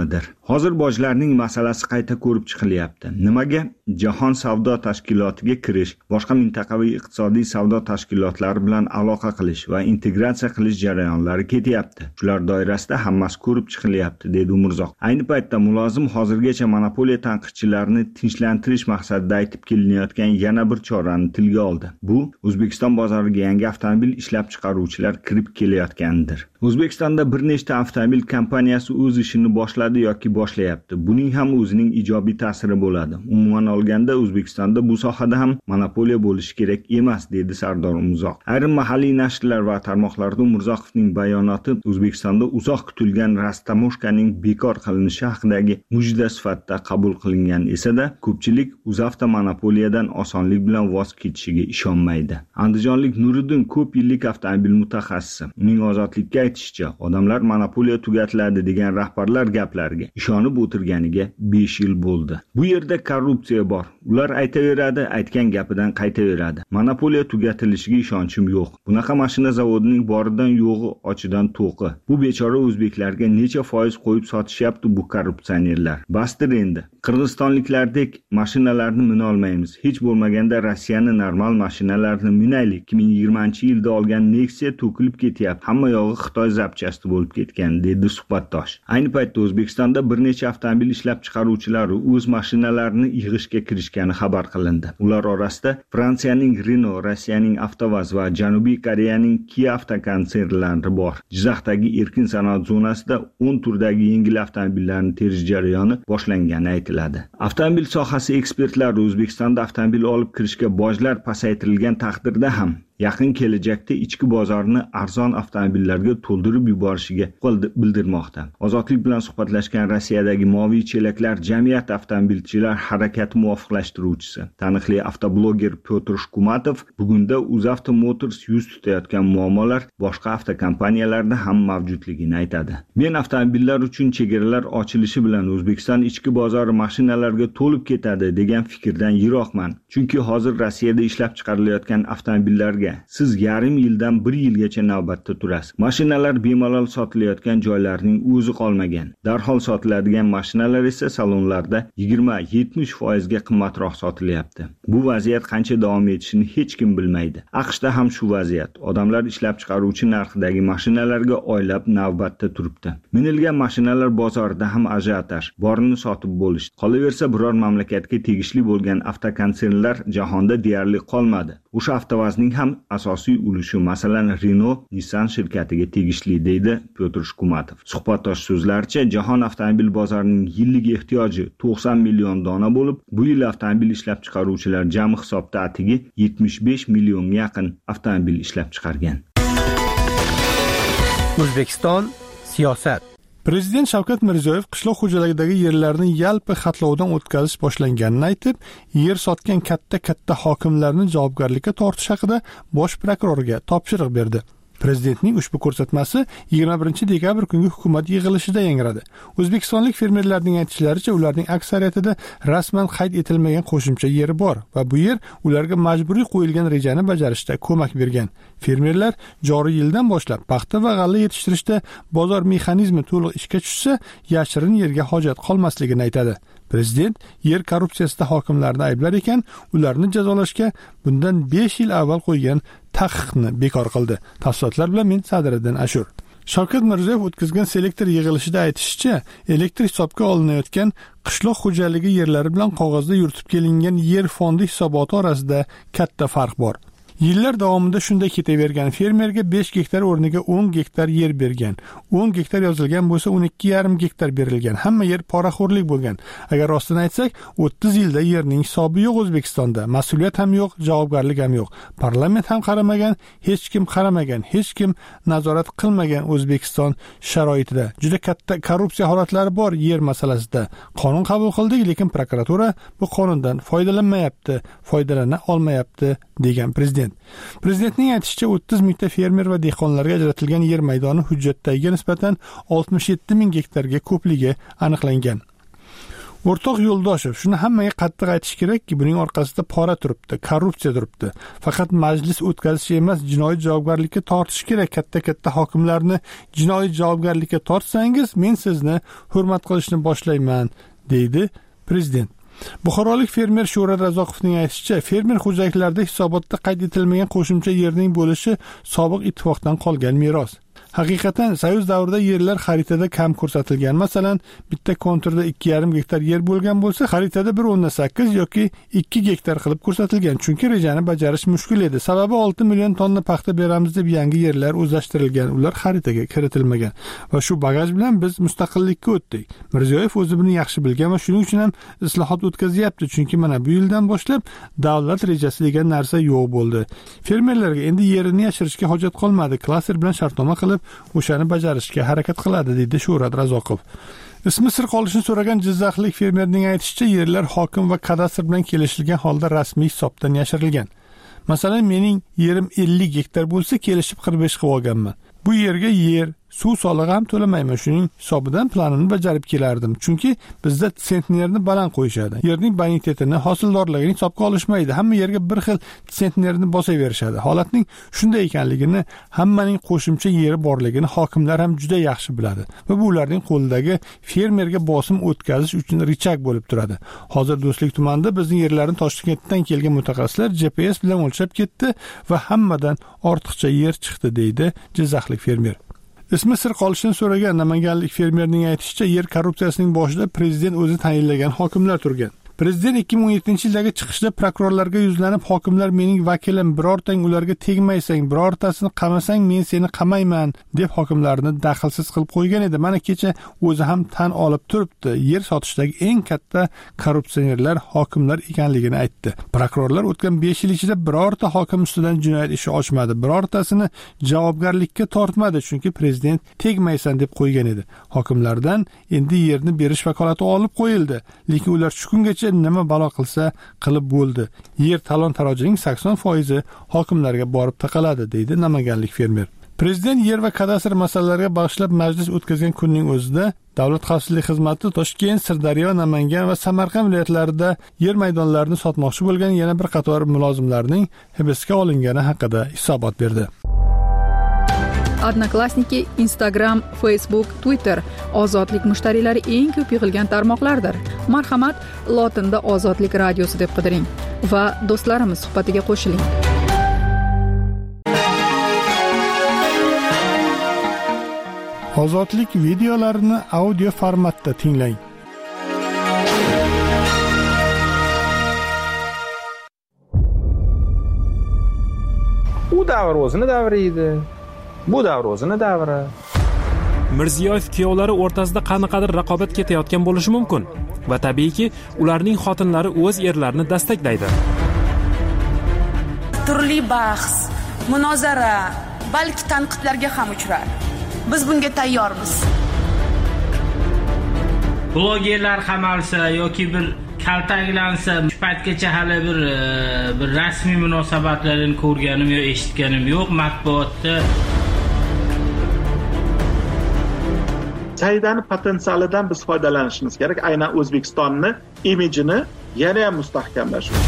Hozir bojlarning masalasi qayta ko'rib chiqilyapti. Nimaga? Jahon savdo tashkilotiga kirish, boshqa mintaqaviy iqtisodiy savdo tashkilotlari bilan aloqa qilish va integratsiya qilish jarayonlari ketyapti. Shular doirasida hammasi ko'rib chiqilyapti, dedi Umurzoq. Ayni paytda mulozim hozirgacha monopoliya tanqidchilarini tinchlantirish maqsadida aytib kelinayotgan yana bir chorani tilga oldi. Bu O'zbekiston bozoriga yangi avtomobil ishlab chiqaruvchilar kirib kelayotganidir. O'zbekistonda bir nechta avtomobil kompaniyasi o'z ishini boshladi yoki boshlayapti. Buning ham o'zining ijobiy ta'siri bo'ladi. Umuman olganda O'zbekistonda bu sohada ham monopoliya bo'lishi kerak emas, dedi Sardor Umurzoq. Ayrim mahalliy nashrlar va tarmoqlarda Umurzoqovning bayonoti O'zbekistonda uzoq kutilgan Rastamoshkaning bekor qilinishi haqidagi mujda sifatida qabul qilingan esa-da, ko'pchilik UzAvto monopoliyadan osonlik bilan voz kechishiga ishonmaydi. Andijonlik Nuriddin ko'p yillik avtomobil mutaxassisi. Uning ozodlikka aytishicha, odamlar monopoliya tugatiladi degan rahbarlar gaplariga ishonib o'tirganiga 5 yil bo'ldi. Bu yerda korrupsiya bor. Ular aytaveradi, aytgan gapidan qaytaveradi. Monopoliya tugatilishiga ishonchim yo'q. Bunaqa mashina zavodining boridan yo'g'i, ochidan to'qi. Bu bechora o'zbeklarga necha foiz qo'yib sotishyapti bu korrupsionerlar. Bastir endi. Qirg'izistonliklardek mashinalarni mina olmaymiz. Hech bo'lmaganda Rossiyani normal mashinalarni minaylik. 2020-yilda olgan Nexia to'kilib ketyapti. Hamma yog'i Xitoy zapchasti bo'lib ketgan, dedi suhbatdosh. Ayni paytda O'zbekistonda bir necha avtomobil ishlab chiqaruvchilari o'z mashinalarini yig'ishga kirishgani xabar qilindi. Ular orasida Fransiyaning Renault, Rossiyaning Avtovaz va Janubiy Koreyaning Kia avtokonsernlari bor. Jizzaxdagi erkin sanoat zonasida 10 turdagi yengil avtomobillarni terish jarayoni boshlangani aytiladi. Avtomobil sohasi ekspertlari O'zbekistonda avtomobil olib kirishga bojlar pasaytirilgan taqdirda ham yaqin kelajakda ichki bozorni arzon avtomobillarga to'ldirib yuborishiga bildirmoqda. Ozodlik bilan suhbatlashgan Rossiyadagi Moviy chelaklar jamiyat avtomobilchilar harakati muvofiqlashtiruvchisi, taniqli avtobloger Pyotr Shkumatov bugunda UzAvto Motors yuz tutayotgan muammolar boshqa avtokompaniyalarda ham mavjudligini aytadi. Men avtomobillar uchun chegaralar ochilishi bilan O'zbekiston ichki bozori mashinalarga to'lib ketadi degan fikrdan yiroqman. Chunki hozir Rossiyada ishlab chiqarilayotgan avtomobillarga siz yarim yildan 1 yilgacha navbatda turasiz. Mashinalar bemalol sotilayotgan joylarning o'zi qolmagan. Darhol sotiladigan mashinalar esa salonlarda 20-70% ga qimmatroq sotilyapti. Bu vaziyat qancha davom etishini hech kim bilmaydi. AQShda ham shu vaziyat. Odamlar ishlab chiqaruvchi narxidagi mashinalarga oylab navbatda turibdi. Minilgan mashinalar bozorida ham ajiotaj, borini sotib bo'lishdi. Qolaversa biror mamlakatga tegishli bo'lgan avtokonsernlar jahonda deyarli qolmadi. O'sha Avtovazning ham asosiy ulushi, masalan, Renault, Nissan shirkatiga tegishli, deydi Pyotr Shkumatov. Suhbatdosh so'zlaricha, jahon avtomobil bozorining yillik ehtiyoji 90 million dona bo'lib, bu yil avtomobil ishlab chiqaruvchilar jami hisobda atigi 75 millionga yaqin avtomobil ishlab chiqargan. O'zbekiston siyosat. Prezident Shavkat Mirziyoyev qishloq xo'jaligidagi yerlarni yalpi xatlovdan o'tkazish boshlanganini aytib, yer sotgan katta hokimlarni javobgarlikka tortish haqida bosh prokurorga topshiriq berdi. Prezidentning ushbu ko'rsatmasi 21 dekabr kungi hukumat yig'ilishida yangradi. O'zbekistonlik fermerlarning aytishlaricha, ularning aksariyatida rasman qayd etilmagan qo'shimcha yeri bor va bu yer ularga majburiy qo'yilgan rejani bajarishda ko'mak bergan. Fermerlar joriy yildan boshlab paxta va g'alla yetishtirishda bozor mexanizmi to'liq ishga tushsa, yashirin yerga hojat qolmasligini aytadi. Prezident yer korrupsiyasida hokimlarni ayblar ekan, ularni jazolashga bundan 5 yil avval qo'ygan taqiqni bekor qildi. Tafsilotlar bilan men Sadriddin Ashur. Shavkat Mirziyoyev o'tkazgan selektor yig'ilishida aytishicha, elektr hisobga olinayotgan qishloq xo'jaligi yerlari bilan qog'ozda yuritib kelingan yer fondi hisoboti orasida katta farq bor. Yillar davomida shunday ketavergan fermerga 5 gektar o'rniga 10 gektar yer bergan. 10 gektar yozilgan bo'lsa 12,5 gektar berilgan. Hamma yer poraxo'rlik bo'lgan. Agar rostini aytsak, 30 yilda yerning hisobi yo'q O'zbekistonda. Mas'uliyat ham yo'q, javobgarlik ham yo'q. Parlament ham qaramagan, hech kim qaramagan, hech kim nazorat qilmagan O'zbekiston sharoitida. Juda katta korrupsiya holatlari bor yer masalasida. Qonun qabul qildik, lekin prokuratura bu qonundan foydalanmayapti, foydalana olmayapti, degan prezident. Prezidentning aytishicha, 30 mingta fermer va dehqonlarga ajratilgan yer maydoni hujjatdagiga nisbatan 67 ming gektarga ko'pligi aniqlangan. O'rtoq Yo'ldoshev, shuni hammaga qattiq aytish kerakki, buning orqasida pora turibdi, korrupsiya turibdi. Faqat majlis o'tkazish emas, jinoiy javobgarlikka tortish kerak. Katta hokimlarni jinoiy javobgarlikka tortsangiz, men sizni hurmat qilishni boshlayman, deydi prezident. Buxorolik fermer Shuhrat Razoqovning aytishicha, fermer xo'jaliklarida hisobotda qayd etilmagan qo'shimcha yerning bo'lishi sobiq ittifoqdan qolgan meros. Haqiqatan Soyuz davrida yerlar xaritada kam ko'rsatilgan. Masalan, bitta konturda 2,5 gektar yer bo'lgan bo'lsa, xaritada 1.8 yoki 2 gektar qilib ko'rsatilgan. Chunki rejani bajarish mushkul edi. Sababi 6 million tonna paxta beramiz deb yangi yerlar o'zlashtirilgan, ular xaritaga kiritilmagan. Va shu bagaj bilan biz mustaqillikka o'tdik. Mirziyoyev o'zi buni yaxshi bilgan va shuning uchun ham islohot o'tkazyapti. Chunki mana bu yildan boshlab davlat rejasi degan narsa yo'q bo'ldi. Fermerlarga endi yerini yashirishga hojat qolmadi. Klaster bilan shartnoma qilib o'shani bajarishga harakat qiladi, deydi Shuhrat Razoqov. Ismi sir qolishini so'ragan Jizzaxlik fermerning aytishicha, yerlar hokim va kadastr bilan kelishilgan holda rasmiy hisobdan yashirilgan. Masalan, mening yerim 50 gektar bo'lsa, kelishib 45 qilib olganman. Bu yerga yer, suv solig'i ham to'lamayman. Shuning hisobidan planini bajarib kelardim. Chunki bizda sentnerni baland qo'yishadi. Yerning bonitetini, hosildorligini hisobga olishmaydi. Hamma yerga bir xil sentnerni bosaverishadi. Holatning shunday ekanligini, hammaning qo'shimcha yeri borligini hokimlar ham juda yaxshi biladi va bu ularning qo'lidagi fermerga bosim o'tkazish uchun richak bo'lib turadi. Hozir Do'stlik tumanida bizning yerlarni Toshkentdan kelgan mutaxassislar GPS bilan o'lchab ketdi va hammadan ortiqcha yer chiqdi, deydi Jizzaxlik fermer. Ismi sir qolishini so'ragan namanganlik fermerning aytishicha, yer korrupsiyasining boshida prezident o'zi tayinlagan hokimlar turgan. Prezident 2017-yildagi chiqishda prokurorlarga yuzlanib, hokimlar mening vakilim, birortang ularga tegmaysang, birortasini qamasang men seni qamayman deb hokimlarni daxlsiz qilib qo'ygan edi. Mana kecha o'zi ham tan olib turibdi. Yer sotishdagi eng katta korrupsionerlar hokimlar ekanligini aytdi. Prokurorlar o'tgan 5 yil ichida birorta hokim ustidan jinoyat ishi ochmadi. Birortasini javobgarlikka tortmadi, chunki prezident tegmaysan deb qo'ygan edi. Hokimlardan endi yerni berish vakolati olib qo'yildi. Lekin ular shu kungacha nima balo qilsa qilib bo'ldi. Yer talon-tarojining 80% hokimlarga borib taqaladi, deydi namanganlik fermer. Prezident yer va kadastr masalalariga bag'ishlab majlis o'tkazgan kunning o'zida Davlat xavfsizlik xizmati Toshkent, Sirdaryo, Namangan va Samarqand viloyatlarida yer maydonlarini sotmoqchi bo'lgan yana bir qator mulozimlarning hibsga olingani haqida hisobot berdi. Odnoklassniki, Instagram, Facebook, Twitter ozodlik mushtariylari eng ko'p yig'ilgan tarmoqlardir. Marhamat, lotinda Ozodlik radiosi deb qidiring va do'stlarimiz suhbatiga qo'shiling. Ozodlik videolarini audio formatda tinglang. U davr o'zini davri edi. Bu davr o'zini davri. Mirziyoyev kuyovlari o'rtasida qanaqadir raqobat ketayotgan bo'lishi mumkin va tabiiyki, ularning xotinlari o'z erlarini dastaklaydi. Turli bahs, munozara, balki tanqidlarga ham uchrar. Biz bunga tayyormiz. Blogerlar qamalsa yoki bir kaltaklansa, shu paytgacha hali bir rasmiy munosabatlarni ko'rganim yo'q, eshitganim yo'q matbuotda. Saidani potensialidan biz foydalanishimiz kerak. Aynan O'zbekistonni imijini yana ham mustahkamlash uchun.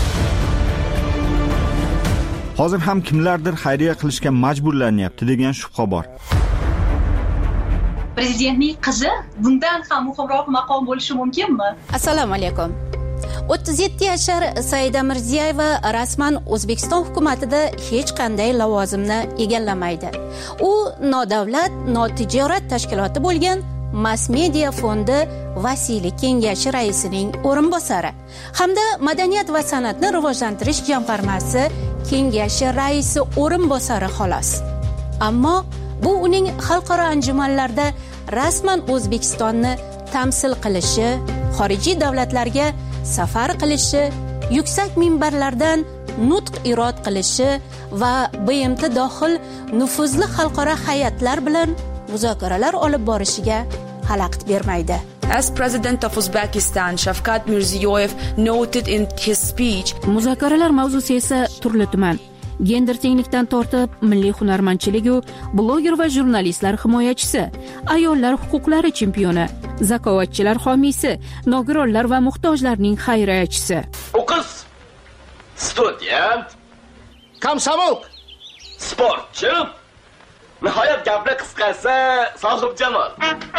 Hozir ham kimlardir xayriya qilishga majburlanyapti degan shubha bor. Prezidentning qizi bundan ham muhimroq maqom bo'lishi mumkinmi? Assalomu alaykum. 37 yashar Saida Mirziyoyeva rasman O'zbekiston hukumatida hech qanday lavozimni egallamaydi. U nodavlat, notijorat tashkiloti bo'lgan Mass Media fondi vasiylik kengashi raisining o'rinbosari hamda Madaniyat va san'atni rivojlantirish jamg'armasi kengashi raisi o'rinbosari xolos. Ammo bu uning xalqaro anjumanlarda rasman O'zbekistonni tamsil qilishi, xorijiy davlatlarga safar qilishi, yuksak minbarlardan nutq irod qilishi va BMT dohil nufuzli xalqaro hay'atlar bilan muzokaralar olib borishiga xalaqit bermaydi. As President of Uzbekistan, Shavkat Mirziyoyev noted in his speech, muzokaralar mavzusi esa turli tuman. gender tenglikdan tortib milliy hunarmandchilik u bloger va jurnalistlar himoyachisi, ayollar huquqlari chempioni, zakovatchilar homiysi, nogironlar va muhtojlarning xayriyachisi. U qiz student, komsomol, sportchi, nihoyat gapni qisqasi sohibjamol.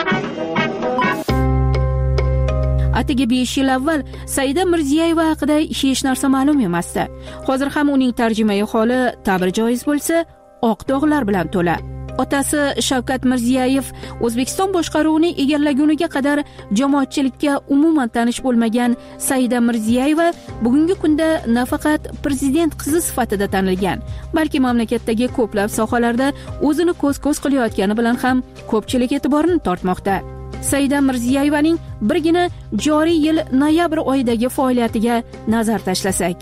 Atigi 5 yil avval Saida Mirziyoyeva haqida hech narsa ma'lum emasdi. Hozir ham uning tarjimai holi ta'bir joiz bo'lsa, oq dog'lar bilan to'la. Otasi Shavkat Mirziyoyev O'zbekiston boshqaruvini egallaguniga qadar jamoatchilikka umuman tanish bo'lmagan Saida Mirziyoyeva bugungi kunda nafaqat prezident qizi sifatida tanilgan, balki mamlakatdagi ko'plab sohalarda o'zini ko'z-ko'z qilayotgani bilan ham ko'pchilik e'tiborini tortmoqda. Saida Mirziyoyevaning birgina joriy yil noyabr oyidagi faoliyatiga nazar tashlasak.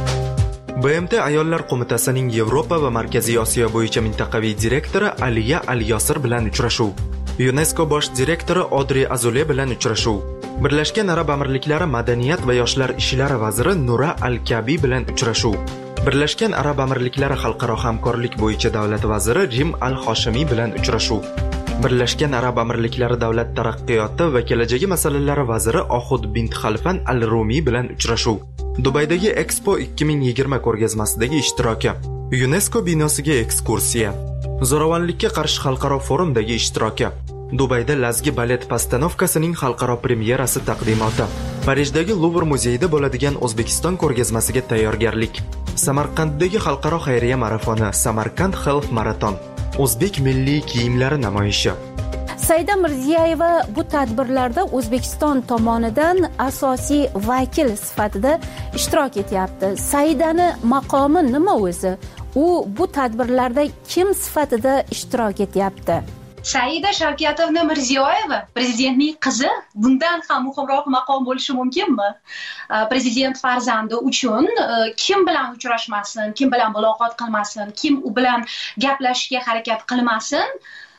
BMT Ayollar qo'mitasining Yevropa va Markaziy Osiyo bo'yicha mintaqaviy direktori Aliya Al-Yosir bilan uchrashuv. UNESCO bosh direktori Audrey Azoulay bilan uchrashuv. Birlashgan Arab Amirliklari madaniyat va yoshlar ishlari vaziri Nura Al-Kabi bilan uchrashuv. Birlashgan Arab Amirliklari xalqaro hamkorlik bo'yicha davlat vaziri Rim Al-Hoshimiy bilan uchrashuv. Birlashgan Arab Amirliklari davlat taraqqiyoti va kelajagi masalalari vaziri Ohud bint Xalfan Al-Rumiy bilan uchrashuv. Dubaydagi Expo 2020 ko'rgazmasidagi ishtiroki. UNESCO binosiga ekskursiya. Zo'ravonlikka qarshi xalqaro forumdagi ishtiroki. Dubayda Lazgi balet postanovkasining xalqaro premyerasi taqdimoti. Parijdagi Louvre muzeyida bo'ladigan O'zbekiston ko'rgazmasiga tayyorgarlik. Samarqanddagi xalqaro xayriya marafoni Samarkand Health Marathon. O'zbek milliy kiyimlari namoyishi. Saida Mirziyoyeva bu tadbirlarda O'zbekiston tomonidan asosiy vakil sifatida ishtirok etyapti. Saidani maqomi nima o'zi? U bu tadbirlarda kim sifatida ishtirok etyapti? Saida Shavkatovna Mirziyoyeva prezidentning qizi. Bundan ham muhimroq maqom bo'lishi mumkinmi? Prezident farzandi uchun kim bilan uchrashmasin, kim bilan muloqot qilmasin, kim u bilan gaplashishga harakat qilmasin?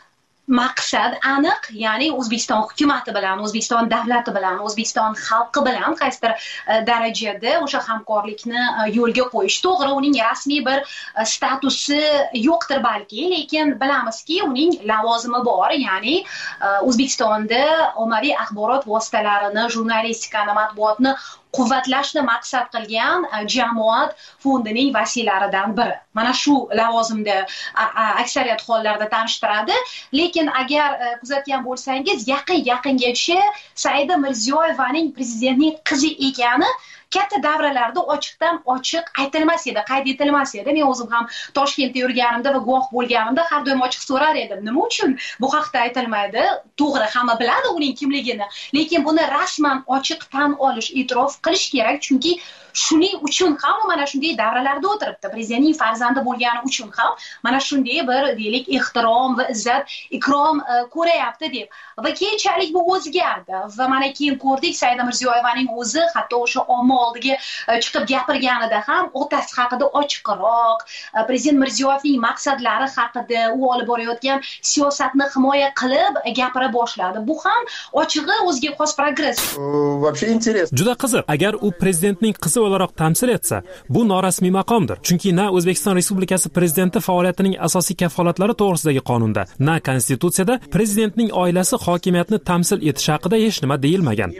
Maqsad aniq, ya'ni O'zbekiston hukumati bilan, O'zbekiston davlati bilan, O'zbekiston xalqi bilan qaysidir darajada o'sha hamkorlikni yo'lga qo'yish. To'g'ri, uning rasmiy bir statusi yo'qdir balki, lekin bilamizki, uning lavozimi bor, ya'ni O'zbekistonda ommaviy axborot vositalarini, jurnalistikani, matbuotni quvvatlashni maqsad qilgan jamoat fondining vasiylaridan biri. Mana shu lavozimda aksariyat hollarda tanishtiradi, lekin agar kuzatgan bo'lsangiz, yaqingacha Saida Mirziyoyevaning prezidentning qizi ekani katta davralarda ochiqdan ochiq aytilmas edi, qayd etilmas edi. Men o'zim ham Toshkentda yurganimda va guvoh bo'lganimda har doim ochiq so'rar edim. Nima uchun bu haqda aytilmaydi? To'g'ri, hamma biladi uning kimligini, lekin buni rasman ochiq tan olish, e'tirof qilish kerak, chunki shuning uchun ham mana shunday davralarda o'tiribdi. Prezidentning farzandi bo'lgani uchun ham mana shunday bir deylik ehtirom va izzat, ikrom ko'rayapti deb. Va keyinchalik bu o'zgardi va mana keyin ko'rdik, Saida Mirziyoyevaning o'zi hatto o'sha omma oldiga chiqib gapirganida ham otasi haqida ochiqroq, prezident Mirziyoyevning maqsadlari haqida, u olib borayotgan siyosatni himoya qilib gapira boshladi. Bu ham ochig'i o'ziga xos progress. Вообще интересно. Juda qiziq. Agar u prezidentning qizi o'laroq tamsil etsa, bu norasmiy maqomdir. Chunki na O'zbekiston Respublikasi prezidenti faoliyatining asosiy kafolatlari to'g'risidagi qonunda, na konstitutsiyada prezidentning oilasi hokimiyatni tamsil etishi haqida hech nima deyilmagan.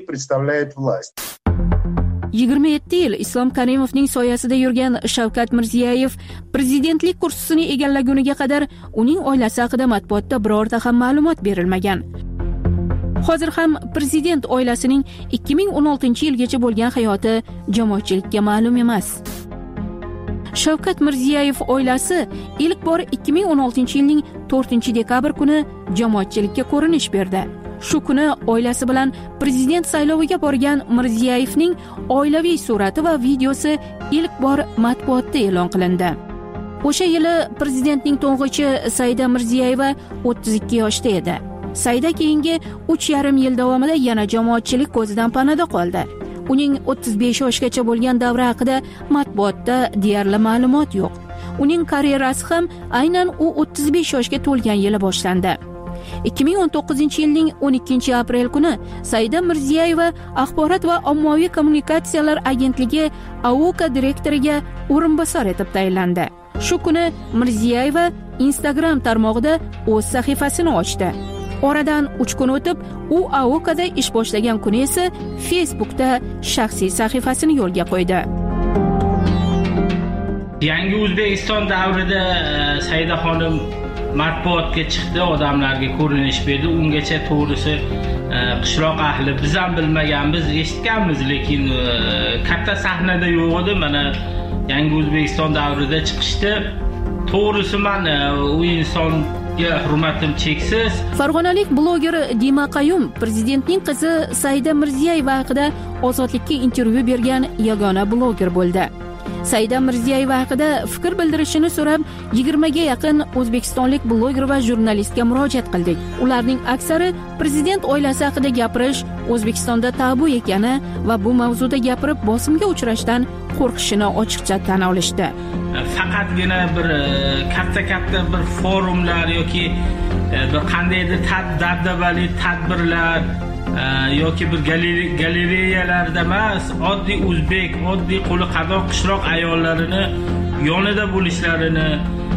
27 yil Islom Karimovning soyasida yurgan Shavkat Mirziyoyev prezidentlik kursisini egallaguniga qadar uning oilasi haqida matbuotda birorta ham ma'lumot berilmagan. Hozir ham prezident oilasining 2016-yilgacha bo'lgan hayoti jamoatchilikka ma'lum emas. Shavkat Mirziyoyev oilasi ilk bor 2016-yilning 4-dekabr kuni jamoatchilikka ko'rinish berdi. Shu kuni oilasi bilan prezident sayloviga borgan Mirziyoyevning oilaviy surati va videosi ilk bor matbuotda e'lon qilindi. O'sha yili prezidentning to'ng'ichi Saida Mirziyoyeva 32 yoshda edi. Saida keyingi 3,5 yil davomida yana jamoatchilik ko'zidan panada qoldi. Uning 35 yoshgacha bo'lgan davri haqida matbuotda deyarli ma'lumot yo'q. Uning karyerasi ham aynan u 35 yoshga to'lgan yili boshlandi. 2019-yilning 12-aprel kuni Saida Mirziyoyeva Axborot va ommaviy kommunikatsiyalar agentligi AOKA direktoriga o'rinbosar etib tayinlandi. shu kuni Mirziyoyeva Instagram tarmog'ida o'z sahifasini ochdi. Oradan 3 kun o'tib, u AOKda ish boshlagan kuni esa Facebookda shaxsiy sahifasini yo'lga qo'ydi. Yangi O'zbekiston davrida Saida xonim matbuotga chiqdi, odamlarga ko'rinish berdi. Ungacha to'g'risi qishloq ahli biz ham bilmaganmiz, eshitganmiz, lekin katta sahnada yo'q edi. Mana Yangi O'zbekiston davrida chiqishdi. To'g'risi men u insonga hurmatim cheksiz. Farg'onalik bloger Dima Qayum prezidentning qizi Saida Mirziyoyeva haqida Ozodlikka intervyu bergan yagona bloger bo'ldi. Saida Mirziyoyeva haqida fikr bildirishini so'rab 20 ga yaqin o'zbekistonlik bloger va jurnalistga murojaat qildik. Ularning aksari prezident oilasi haqida gapirish O'zbekistonda tabu ekani va bu mavzuda gapirib bosimga uchrashdan qo'rqishini ochiqcha tan olishdi. Faqatgina bir katta bir forumlar yoki bir qandaydir dabdabali tadbirlar yoki bir galereyalarda emas, oddiy o'zbek, oddiy qo'li qadoq qishloq ayollarini yonida bo'lishlarini,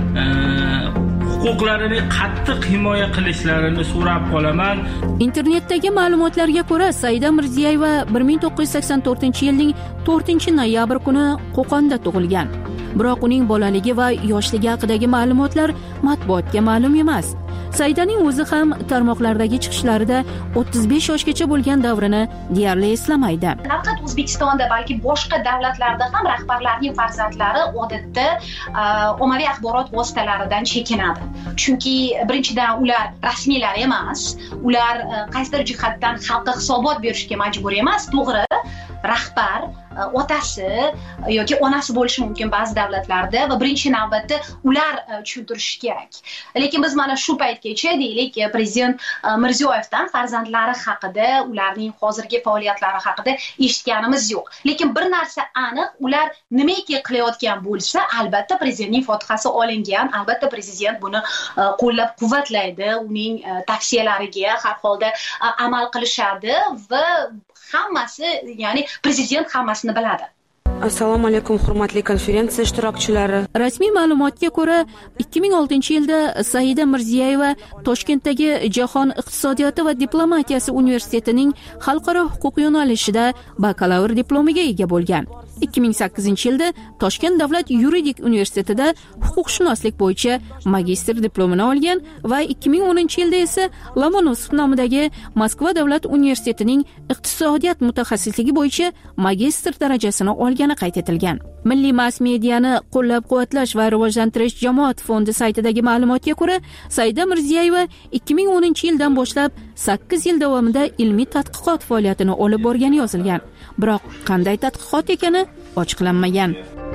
huquqlarini qattiq himoya qilishlarini so'rab qolaman. Internetdagi ma'lumotlarga ko'ra, Saida Mirziyoyeva 1984-yilning 4-noyabr kuni Qo'qonda tug'ilgan. Biroq uning bolaligi va yoshligi haqidagi ma'lumotlar matbuotga ma'lum emas. Saidaning o'zi ham tarmoqlardagi chiqishlarida 35 yoshgacha bo'lgan davrini deyarli eslamaydi. Nafaqat O'zbekistonda, balki boshqa davlatlarda ham rahbarlarning farzandlari odatda ommaviy axborot vositalaridan chekinadi. Chunki birinchidan ular rasmiylar emas, ular qaysidir jihatdan xalqqa hisobot berishga majbur emas. To'g'ri, rahbar otasi yoki onasi bo'lishi mumkin ba'zi davlatlarda va birinchi navbatda ular tushuntirishi kerak. Lekin biz mana shu paytgacha deylik prezident Mirziyoyevdan farzandlari haqida, ularning hozirgi faoliyatlari haqida eshitganimiz yo'q. Lekin bir narsa aniq, ular nimaki qilayotgan bo'lsa, albatta prezidentning fotihasi olingan, albatta prezident buni qo'llab-quvvatlaydi, uning tavsiyalariga har holda amal qilishadi va hammasi, ya'ni prezident hammasini biladi. Assalomu alaykum, hurmatli konferensiya ishtirokchilari. Rasmiy ma'lumotga ko'ra, 2006-yilda Saida Mirziyoyeva Toshkentdagi Jahon iqtisodiyoti va diplomatiyasi universitetining xalqaro huquq yo'nalishida bakalavr diplomiga ega bo'lgan. 2008-yilda Toshkent davlat yuridik universitetida huquqshunoslik bo'yicha magistr diplomini olgan va 2010-yilda esa Lomonosov nomidagi Moskva davlat universitetining iqtisodiyot mutaxassisligi bo'yicha magistr darajasini olgani qayd etilgan. Milliy mass mediani qo'llab-quvvatlash va rivojlantirish jamoat fondi saytidagi ma'lumotga ko'ra, Saida Mirziyoyeva 2010-yildan boshlab 8 yil davomida ilmiy tadqiqot faoliyatini olib borgani yozilgan. Biroq qanday tadqiqot ekani ochiqlanmagan.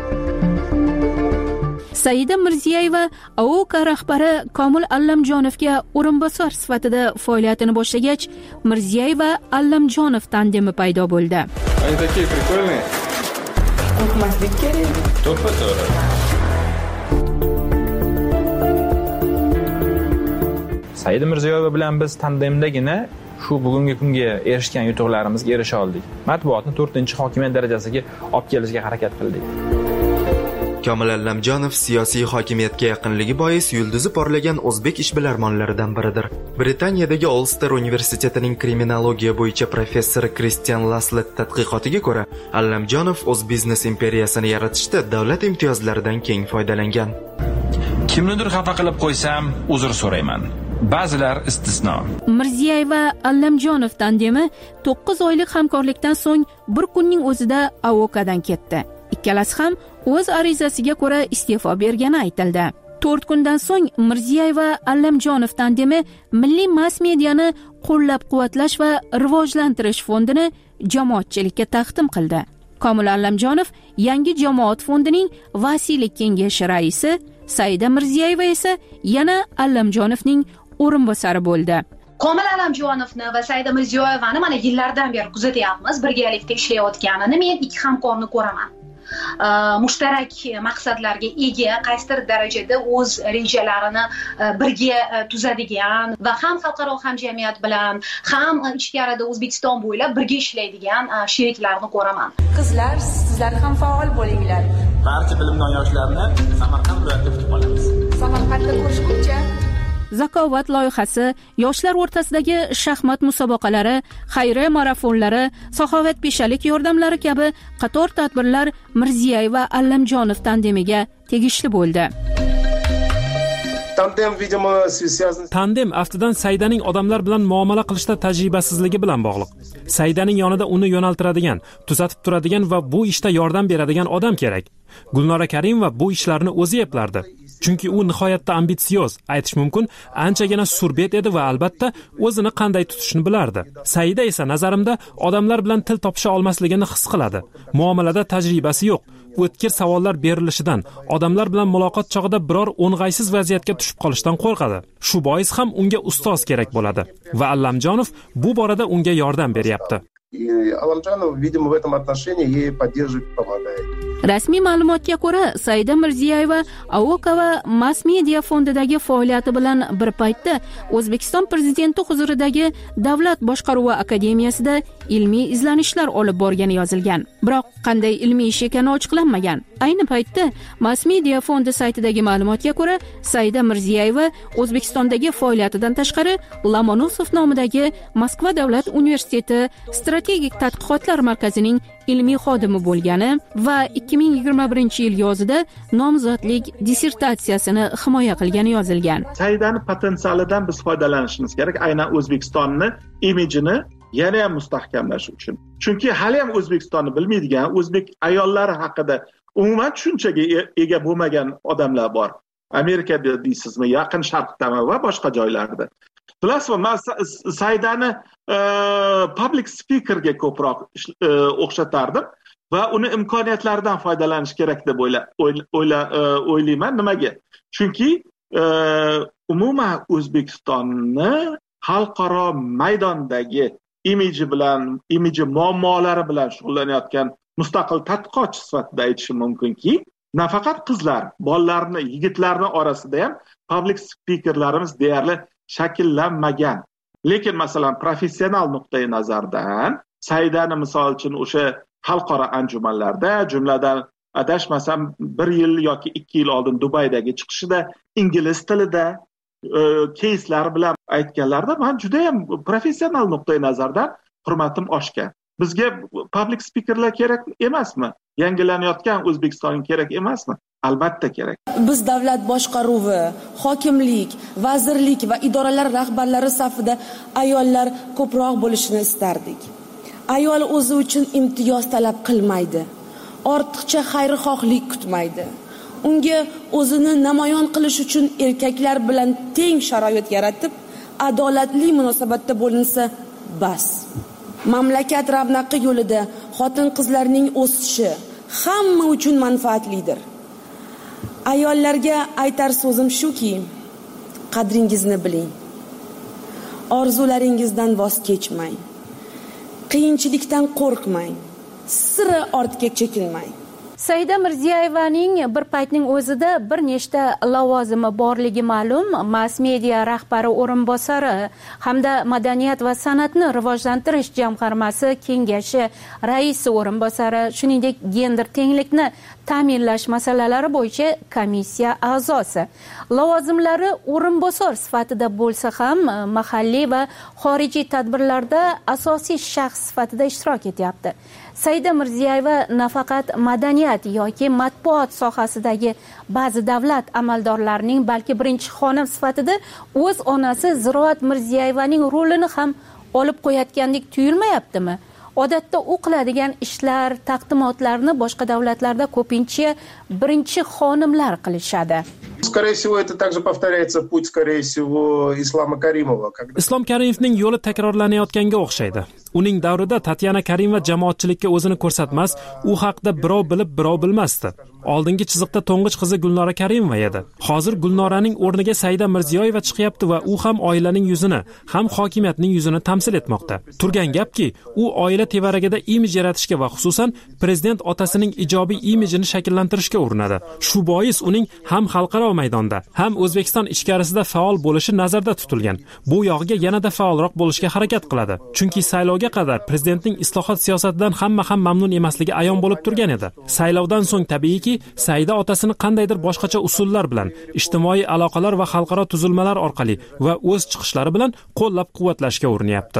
Saida Mirziyoyeva AOK rahbari Komil Allamjonovga o'rinbosar sifatida faoliyatini boshlagach, Mirziyoyeva Allamjonov tandemi paydo bo'ldi. Они такие прикольные. O'qmaslik kerak. To'ppa-to'g'ri. Saida Mirziyoyeva bilan biz tandemdagina shu bugungi kunga erishgan yutuqlarimizga erisha oldik. Matbuotni 4-hokimiyat darajasiga olib kelishga harakat qildik. Komil Allamjonov siyosiy hokimiyatga yaqinligi bois yulduzi porlagan o'zbek ishbilarmonlaridan biridir. Britaniyadagi Ulster universitetining kriminologiya bo'yicha professori Kristian Laslet tadqiqotiga ko'ra, Allamjonov o'z biznes imperiyasini yaratishda davlat imtiyozlaridan keng foydalangan. Kimnidir xafa qilib qo'ysam, uzr so'rayman. Ba'zilar istisno. Mirziyoyeva Allamjonov tandemi 9 oylik hamkorlikdan so'ng bir kunning o'zida AOKdan ketdi. Ikkalasi ham o'z arizasiga ko'ra iste'fo bergani aytildi. 4 kundan so'ng Mirziyoyeva Allamjonov tandemi milliy mass mediani qo'llab-quvvatlash va rivojlantirish fondini jamoatchilikka taqdim qildi. Komil Allamjonov yangi jamoat fondining vasiylik kengashi raisi, Saida Mirziyoyeva esa yana Allamjonovning o'rinbosari bo'ldi. Komil Allamjonovni va Saida Mirziyoyevani mana yillardan beri kuzatyapmiz, birgalikda ishlayotganini men ikki hamkorni ko'raman. Mushtarak maqsadlarga ega, qaysidir darajada o'z rejalarini birga tuzadigan va ham xalqaro hamjamiyat bilan, ham ichkarida O'zbekiston bo'ylab birga ishlaydigan sheriklarni ko'raman. Qizlar, sizlar ham faol bo'linglar. barcha bilimdon yoshlarni Samarqand viloyatida kutib qolamiz. Samarqandda ko'rishguncha. Zakovat loyihasi, yoshlar o'rtasidagi shaxmat musobaqalari, xayriya marafonlari, saxovatpeshalik yordamlari kabi qator tadbirlar Mirziyoyev va Allamjonov tandemiga tegishli bo'ldi. Tandem aftidan Saidaning odamlar bilan muomala qilishda tajribasizligi bilan bog'liq. Saidaning yonida uni yo'naltiradigan, tuzatib turadigan va bu ishda yordam beradigan odam kerak. Gulnora Karimova bu ishlarni o'zi eplardi. Chunki u nihoyatda ambitsioz, aytish mumkin, anchagina surbet edi va albatta o'zini qanday tutishni bilardi. Saida esa nazarimda odamlar bilan til topisha olmasligini his qiladi. Muomalada tajribasi yo'q. O'tkir savollar berilishidan, odamlar bilan muloqot chog'ida biror o'ng'aysiz vaziyatga tushib qolishdan qo'rqadi. Shu bois ham unga ustoz kerak bo'ladi va Allamjonov bu borada unga yordam beryapti. Allamjonov, видимо, в этом отношении ей поддерживает, помогает. Rasmiy ma'lumotga ko'ra, Saida Mirziyoyeva AOKA va Mass Media fondidagi faoliyati bilan bir paytda O'zbekiston prezidenti huzuridagi Davlat boshqaruvi akademiyasida ilmiy izlanishlar olib borgani yozilgan. Biroq qanday ilmiy ish ekani ochiqlanmagan. Ayni paytda Mass Media fondi saytidagi ma'lumotga ko'ra, Saida Mirziyoyeva O'zbekistondagi faoliyatidan tashqari Lomonosov nomidagi Moskva davlat universiteti strategik tadqiqotlar markazining ilmiy xodimi bo'lgani va 2021-yil yozida nomzodlik dissertatsiyasini himoya qilgani yozilgan. Saidani potensialidan biz foydalanishimiz kerak, aynan O'zbekistonni imijini yana ham mustahkamlash uchun. Chunki hali ham O'zbekistonni bilmaydigan, o'zbek ayollari haqida umuman tushunchaga ega bo'lmagan odamlar bor. Amerikada deysizmi, Yaqin Sharqdami va boshqa joylarda. Bilasizmi, men Saidani public speakerga ko'proq o'xshatardim va uni imkoniyatlaridan foydalanish kerak deb o'ylayman. Nimaga? Chunki umuman O'zbekistonni xalqaro maydondagi imiji muammolari bilan shug'ullanayotgan mustaqil tadqiqotchi sifatida aytishim mumkinki, nafaqat qizlar, bolalarni, yigitlarning orasida ham public speakerlarimiz deyarli shakllanmagan. Lekin masalan professional nuqtai nazardan Saidani misol uchun o'sha xalqaro anjumanlarda, jumladan adashmasam 1 yil yoki 2 yil oldin Dubaydagi chiqishida ingliz tilida keyslar bilan aytganlarda men juda ham professional nuqtai nazardan hurmatim oshgan. Bizga public speakerlar kerak emasmi? Yangilanayotgan O'zbekiston kerak emasmi? Albatta kerak. Biz davlat boshqaruvi, hokimlik, vazirlik va idoralar rahbarlari safida ayollar ko'proq bo'lishini istardik. Ayol o'zi uchun imtiyoz talab qilmaydi. Ortiqcha xayrixohlik kutmaydi. Unga o'zini namoyon qilish uchun erkaklar bilan teng sharoit yaratib, adolatli munosabatda bo'linsa bas. Mamlakat ravnaqi yo'lida xotin-qizlarning o'sishi hamma uchun manfaatlidir. Ayollarga aytar so'zim shuki, qadringizni biling. Orzularingizdan voz kechmang. Qiyinchilikdan qo'rqmang. Sira ortga chekilmang. Saida Mirziyoyevaning bir paytning o'zida bir nechta lavozimi borligi ma'lum. Mass media rahbari o'rinbosari hamda Madaniyat va san'atni rivojlantirish jamg'armasi kengashi raisi o'rinbosari, shuningdek gender tenglikni ta'minlash masalalari bo'yicha komissiya a'zosi. Lavozimlari o'rinbosar sifatida bo'lsa ham mahalliy va xorijiy tadbirlarda asosiy shaxs sifatida ishtirok etyapti. Saida Mirziyoyeva nafaqat madaniyat yoki matbuot sohasidagi ba'zi davlat amaldorlarining balki birinchi xonim sifatida o'z onasi Ziroat Mirziyoyevaning rolini ham olib qo'yayotgandek tuyulmayaptimi? Odatda u qiladigan ishlar, taqdimotlarni boshqa davlatlarda ko'pincha birinchi xonimlar qilishadi. Скорее всего, это также повторяется путь, скорее всего, Ислама Каримова. Islom Karimovning yo'li takrorlanayotganga o'xshaydi. Uning davrida Tatyana Karimova jamoatchilikka o'zini ko'rsatmas, u haqida birov bilib, birov bilmasdi. Oldingi chiziqda to'ng'ich qizi Gulnora Karimova edi. Hozir Gulnoraning o'rniga Saida Mirziyoyeva chiqyapti va u ham oilaning yuzini, ham hokimiyatning yuzini tamsil etmoqda. Turgan gapki, u oila tevaragida imij yaratishga va xususan prezident otasining ijobiy imijini shakllantirishga urinadi. Shu bois uning ham xalqaro maydonda, ham O'zbekiston ichkarisida faol bo'lishi nazarda tutilgan. Bu yog'iga yanada faolroq bo'lishga harakat qiladi. Chunki saylovga qadar prezidentning islohot siyosatidan hamma ham mamnun emasligi ayon bo'lib turgan edi. Saylovdan so'ng tabiiyki Saida otasini qandaydir boshqacha usullar bilan, ijtimoiy aloqalar va xalqaro tuzilmalar orqali va o'z chiqishlari bilan qo'llab-quvvatlashga urinyapti.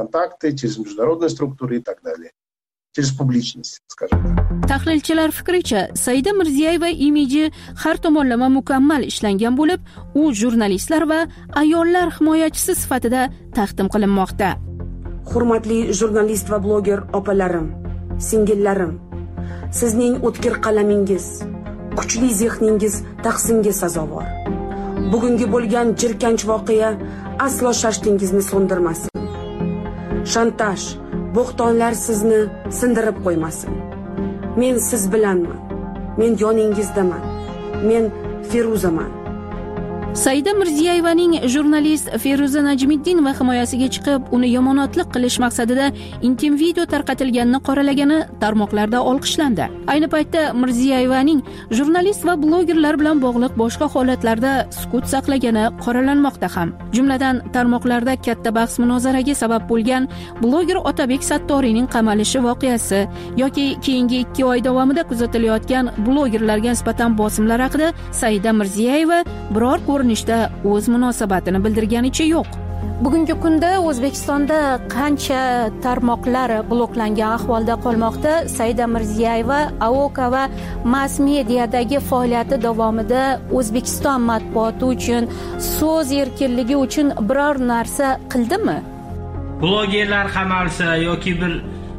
Tahlilchilar fikricha, Saida Mirziyoyeva imiji har tomonlama mukammal ishlangan bo'lib, u jurnalistlar va ayollar himoyachisi sifatida taqdim qilinmoqda. Hurmatli jurnalist va bloger opalarim, singillarim, sizning o'tkir qalamingiz, kuchli zehningiz tahsinga sazovor. Bugungi bo'lgan jirkanch voqea aslo shashtingizni so'ndirmasin. Shantaj, bo'xtonlar sizni sindirib qo'ymasin. Men siz bilanman. Men yoningizdaman. Men Feruzaman. Saida Mirziyoyevaning jurnalist Feruza Najmiddinova himoyasiga chiqib, uni yomonotlik qilish maqsadida intim video tarqatilganini qoralagani tarmoqlarda olqishlandi. Ayni paytda Mirziyoyevaning jurnalist va blogerlar bilan bog'liq boshqa holatlarda sukut saqlagani qoralanmoqda ham. Jumladan, tarmoqlarda katta bahs-munozaraga sabab bo'lgan bloger Otabek Sattoriyning qamalishi voqeasi yoki keyingi 2 oy davomida kuzatilayotgan blogerlarga nisbatan bosimlar haqida Saida Mirziyoyeva biror ko'rinishda o'z munosabatini bildirganicha yo'q. Bugungi kunda O'zbekistonda qancha tarmoqlar bloklangan ahvolda qolmoqda. Saida Mirziyoyeva AOKA va mass mediadagi faoliyati davomida O'zbekiston matbuoti uchun, so'z erkinligi uchun biror narsa qildimi? Blogerlar qamalsa yoki bir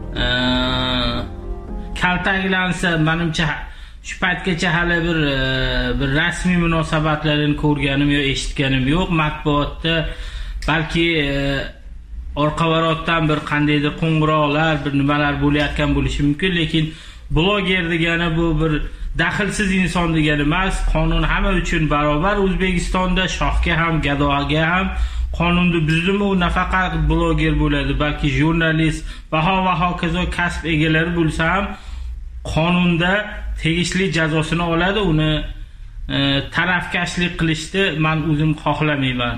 kaltaklansa, menimcha shu paytgacha hali bir rasmiy munosabatlarni ko'rganim yo eshitganim yo'q. Matbuotda balki orqa-varotdan bir qandaydir qo'ng'iroqlar, bir nimalar bo'layotgan bo'lishi mumkin, lekin bloger degani bu bir daxlsiz inson degani emas. Qonun hamma uchun barobar O'zbekistonda, shohga ham, gadoga ham qonunni buzdimi, u nafaqat bloger bo'ladi, balki jurnalist va hokazo kasb egalari bo'lsa ham qonunda tegishli jazosini oladi. Uni tarafkashlik qilishni men o'zim xohlamayman.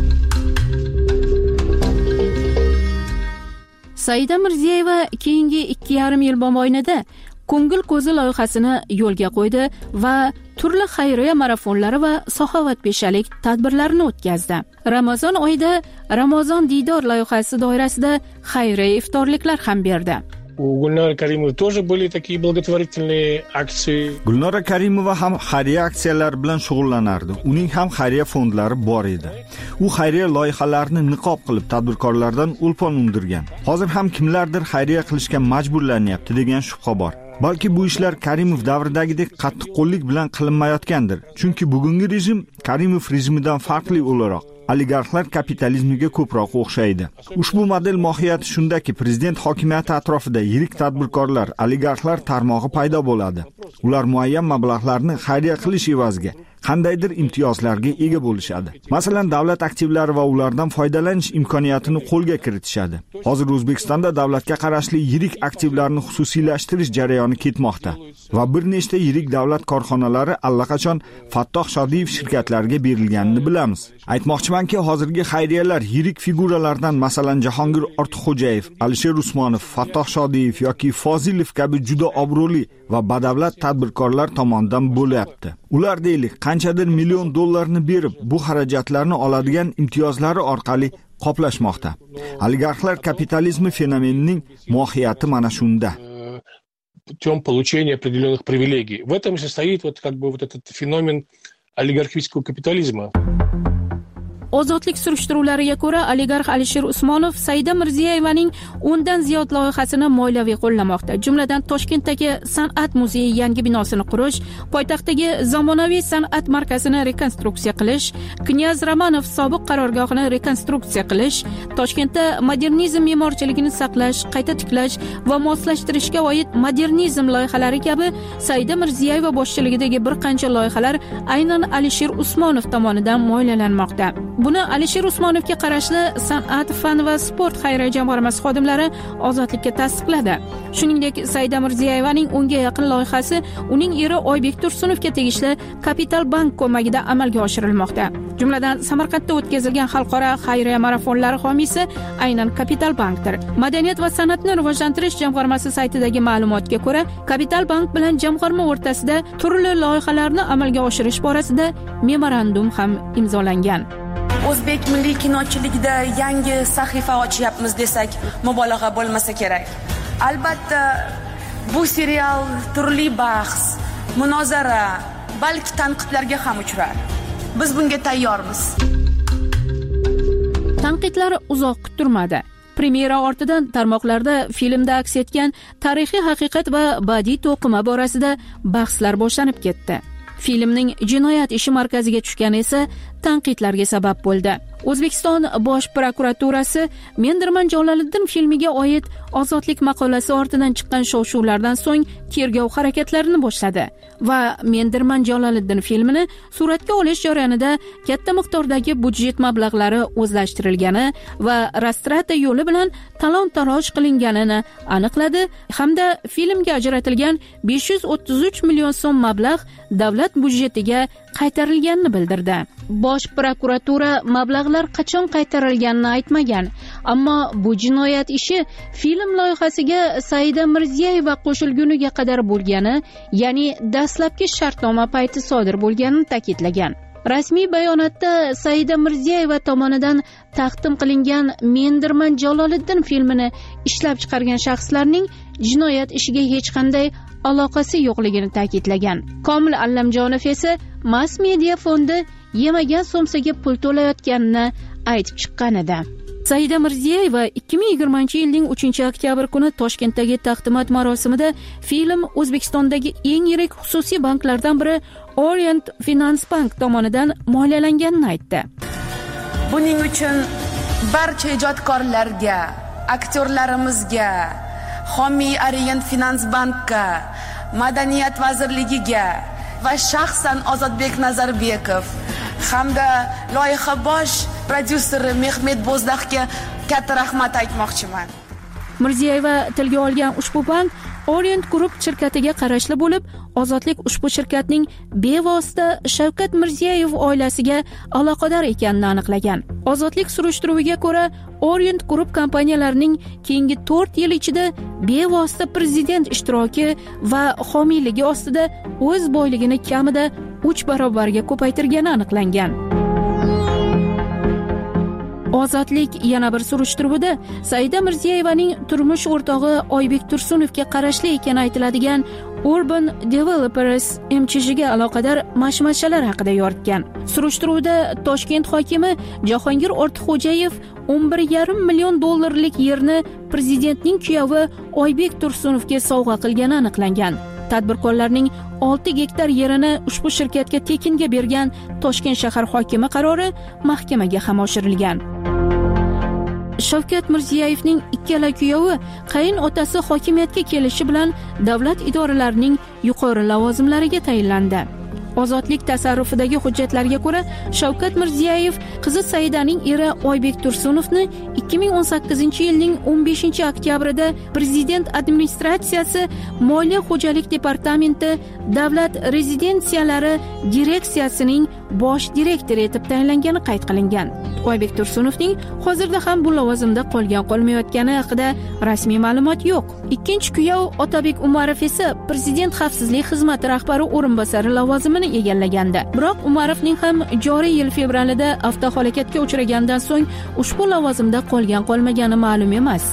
Saida Mirziyoyeva keyingi 2,5 yil mobaynida Ko'ngil ko'zi loyihasini yo'lga qo'ydi va turli xayriya marafonlari va saxovatpeshalik tadbirlarini o'tkazdi. Ramazon oyida Ramazon diydor loyihasi doirasida xayriya iftorliklar ham berdi. У Гульнары Каримовой тоже были такие благотворительные акции. Gulnora Karimova ham xayriya aksiyalar bilan shug'ullanardi. Uning ham xayriya fondlari bor edi. U xayriya loyihalarini niqob qilib tadbirkorlardan ulpon undirgan. Hozir ham kimlardir xayriya qilishga majburlanyapti degan shubha bor. Balki bu ishlar Karimov davridagidek qattiqqo'llik bilan qilinmayotgandir. Chunki bugungi rejim Karimov rejimidan farqli o'laroq oligarxlar kapitalizmiga ko'proq o'xshaydi. Ushbu model mohiyati shundaki, prezident hokimiyati atrofida yirik tadbirkorlar, oligarxlar tarmog'i paydo bo'ladi. Ular muayyan mablag'larni xayriya qilish evaziga qandaydir imtiyozlarga ega bo'lishadi. Masalan, davlat aktivlari va ulardan foydalanish imkoniyatini qo'lga kiritishadi. Hozir O'zbekistonda davlatga qarashli yirik aktivlarni xususiylashtirish jarayoni ketmoqda va bir nechta yirik davlat korxonalari allaqachon Fattoh Shodiyev shirkatlariga berilganini bilamiz. Aytmoqchimanki, hozirgi xayriyalar yirik figuralardan, masalan, Jahongir Ortiqxo'jayev, Alisher Usmonov, Fattoh Shodiyev yoki Fozilov kabi juda obro'li va badavlat tadbirkorlar tomonidan bo'lyapti. Ular deylik, qanchadir million dollarni berib, bu xarajatlarni oladigan imtiyozlari orqali qoplashmoqda. Oligarxlar kapitalizmi fenomenining mohiyati mana shunda. Путем получения определенных привилегий. В этом и состоит этот феномен олигархического капитализма. Ozodlik surishtiruvlariga ko'ra, oligarx Alisher Usmonov Saida Mirziyoyevaning 10 dan ziyod loyihasini moliyaviy qo'llamoqda. Jumladan Toshkentdagi San'at muzeyi yangi binosini qurish, poytaxtdagi zamonaviy san'at markazini rekonstruksiya qilish, Knyaz Romanov sobiq qarorgohini rekonstruksiya qilish, Toshkentda modernizm me'morchiligini saqlash, qayta tiklash va moslashtirishga oid modernizm loyihalari kabi Saida Mirziyoyeva boshchiligidagi bir qancha loyihalar aynan Alisher Usmonov tomonidan moliyalanmoqda. Buni Alisher Usmonovga qarashli San'at, fan va sport xayriya jamg'armasi xodimlari Ozodlikka tasdiqladi. Shuningdek, Saida Mirziyoyevaning unga yaqin loyihasi uning eri Oybek Tursunovga tegishli Kapital Bank ko'magida amalga oshirilmoqda. Jumladan, Samarqandda o'tkazilgan xalqaro xayriya marafonlari homiysi aynan Kapital Bankdir. Madaniyat va san'atni rivojlantirish jamg'armasi saytidagi ma'lumotga ko'ra, Kapital Bank bilan jamg'arma o'rtasida turli loyihalarni amalga oshirish borasida memorandum ham imzolangan. O'zbek milliy kinochiligida yangi sahifa ochyapmiz desak, mubolag'a bo'lmasa kerak. Albatta, bu serial turli bahs, munozara, balki tanqidlarga ham uchrar. Biz bunga tayyormiz. Tanqidlar uzoq kuttirmadi. Premyera ortidan tarmoqlarda filmda aks etgan tarixiy haqiqat va badiiy to'qima borasida bahslar boshlanib ketdi. Filmning jinoyat ishi markaziga tushgani esa tanqidlarga sabab bo'ldi. O'zbekiston Bosh prokuraturasi Mendirman Jaloliddin filmiga oid ozodlik maqolasi ortidan chiqqan shov-shuvlardan so'ng tergov harakatlarini boshladi va Mendirman Jaloliddin filmini suratga olish jarayonida katta miqdordagi budjet mablag'lari o'zlashtirilgani va Rostrata yo'li bilan talon-taroj qilinganini aniqladi hamda filmga ajratilgan 533 million so'm mablag' davlat budjetiga qaytarilganini bildirdi. Bosh prokuratura mablag'lar qachon qaytarilganini aytmagan, ammo bu jinoyat ishi film loyihasiga Saida Mirziyoyeva qo'shilguniga qadar bo'lgani, ya'ni dastlabki shartnoma payti sodir bo'lganini ta'kidlagan. Rasmiy bayonotda Saida Mirziyoyeva tomonidan taqdim qilingan Mendirman Jaloliddin filmini ishlab chiqargan shaxslarning jinoyat ishiga hech qanday aloqasi yo'qligini ta'kidlagan. Komil Allamjonov esa Mass Media fondi yemagan so'msaga pul to'layotganini aytib chiqqan edi. Saida Mirziyoyeva 2020-yilning 3-oktyabr kuni Toshkentdagi taqdimot marosimida film O'zbekistondagi eng yirik xususiy banklardan biri Orient Finance Bank tomonidan moliyalanganini aytdi. Buning uchun barcha ijodkorlarga, aktyorlarimizga, homiy Orient Finance Bankka, Madaniyat vazirligiga va shaxsan Ozodbek Nazarbekov hamda loyiha bosh prodyuseri Mehmet Bo'zdaxga katta rahmat aytmoqchiman. Mirziyoyeva tilga olgan ushbu bank Orient Group shirkatiga qarashli bo'lib, Ozodlik ushbu shirkatning bevosita Shavkat Mirziyoyev oilasiga aloqador ekanini aniqlagan. Ozodlik surishtiruviga ko'ra, Orient Group kompaniyalarining keyingi 4 yil ichida bevosita prezident ishtiroki va homiyligi ostida o'z boyligini kamida 3 barobarga ko'paytirgani aniqlangan. Ozodlik yana bir surishtiruvida Saida Mirziyoyevaning turmush o'rtog'i Oybek Tursunovga qarashli ekani aytiladigan Urban Developers MCHga aloqador mashmashalar haqida yoritgan. Surishtiruvda Toshkent hokimi Jahongir Ortiqxo'jayev 11,5 million dollarlik yerni prezidentning kuyovi Oybek Tursunovga sovg'a qilgani aniqlangan. Tadbirkorlarning 6 gektar yerini ushbu shirkatga tekinga bergan Toshkent shahar hokimi qarori mahkamaga ham oshirilgan. Shavkat Mirziyoyevning ikkala kuyovi qayin otasi hokimiyatga kelishi bilan davlat idoralarining yuqori lavozimlariga tayinlandi. Ozodlik tasarrufidagi hujjatlarga ko'ra, Shavkat Mirziyoyev qizi Saidaning eri Oybek Tursunovni 2018-yilning 15-oktyabrida prezident administratsiyasi Moliya xo'jalik departamenti davlat rezidensiyalari direksiyasining bosh direktori etib tayinlangani qayd qilingan. Oybek Tursunovning hozirda ham bu lavozimda qolmayotgani haqida rasmiy ma'lumot yo'q. Ikkinchi kuyov Otabek Umarov esa prezident xavfsizlik xizmati rahbari o'rinbosari lavozimini egallagandi. Biroq Umarovning ham joriy yil fevralida avtohalokatga uchragandan so'ng ushbu lavozimda qolmagani ma'lum emas.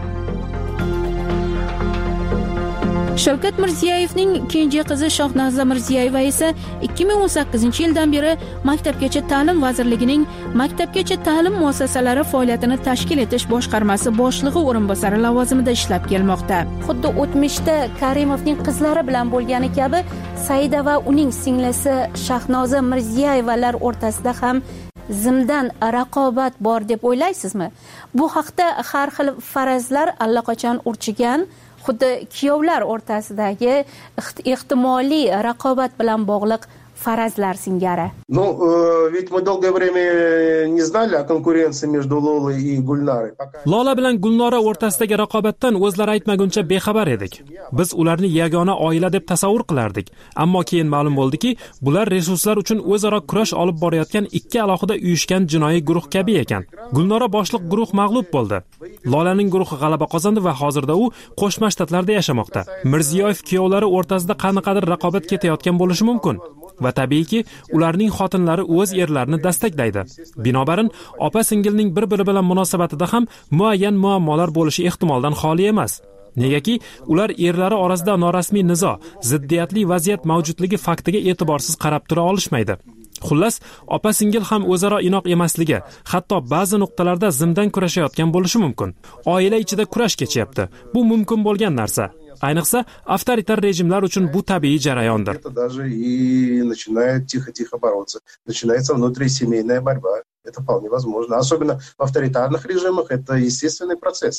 Shavkat Mirziyoyevning kenja qizi Shohnaza Mirziyoyeva esa 2018-yildan beri Maktabgacha ta'lim vazirligining Maktabgacha ta'lim muassasalari faoliyatini tashkil etish boshqarmasi boshlig'i o'rinbosari lavozimida ishlab kelmoqda. Xuddi o'tmishda Karimovning qizlari bilan bo'lgani kabi, Saida va uning singlisi Shahnoza Mirziyoyevalar o'rtasida ham zimdan raqobat bor deb o'ylaysizmi? Bu haqda har xil farazlar allaqachon urchigan. Xuddi kuyovlar o'rtasidagi ehtimoliy raqobat bilan bog'liq farazlar singari. Ведь мы долгое время не знали о конкуренции между Лолой и Гульнарой. Lola bilan Gulnora o'rtasidagi raqobatdan o'zlari aytmaguncha bexabar edik. Biz ularni yagona oila deb tasavvur qilardik. Ammo keyin ma'lum bo'ldiki, bular resurslar uchun o'zaro kurash olib borayotgan ikki alohida uyushgan jinoiy guruh kabi ekan. Gulnora boshliq guruh mag'lub bo'ldi. Lolaning guruhi g'alaba qozondi va hozirda u Qo'shma Shtatlarda yashamoqda. Mirziyoyev kuyovlari o'rtasida qanaqadir raqobat ketayotgan bo'lishi mumkin. Va tabiiyki, ularning xotinlari o'z erlarini dastaklaydi. Binobarin, opa-singilning bir-biri bilan munosabatida ham muayyan muammolar bo'lishi ehtimoldan xoli emas. Negaki, ular erlari orasida norasmiy nizo, ziddiyatli vaziyat mavjudligi faktiga e'tiborsiz qarab tura olishmaydi. Xullas, opa-singil ham o'zaro inoq emasligi, hatto ba'zi nuqtalarda zimdan kurashayotgan bo'lishi mumkin. Oila ichida kurash kechyapti. Bu mumkin bo'lgan narsa. Ayniqsa, avtoritar rejimlar uchun bu tabiiy jarayondir. Это даже и начинает тихо-тихо бороться. Начинается внутрисемейная борьба. Это вполне возможно. Особенно в авторитарных режимах это естественный процесс.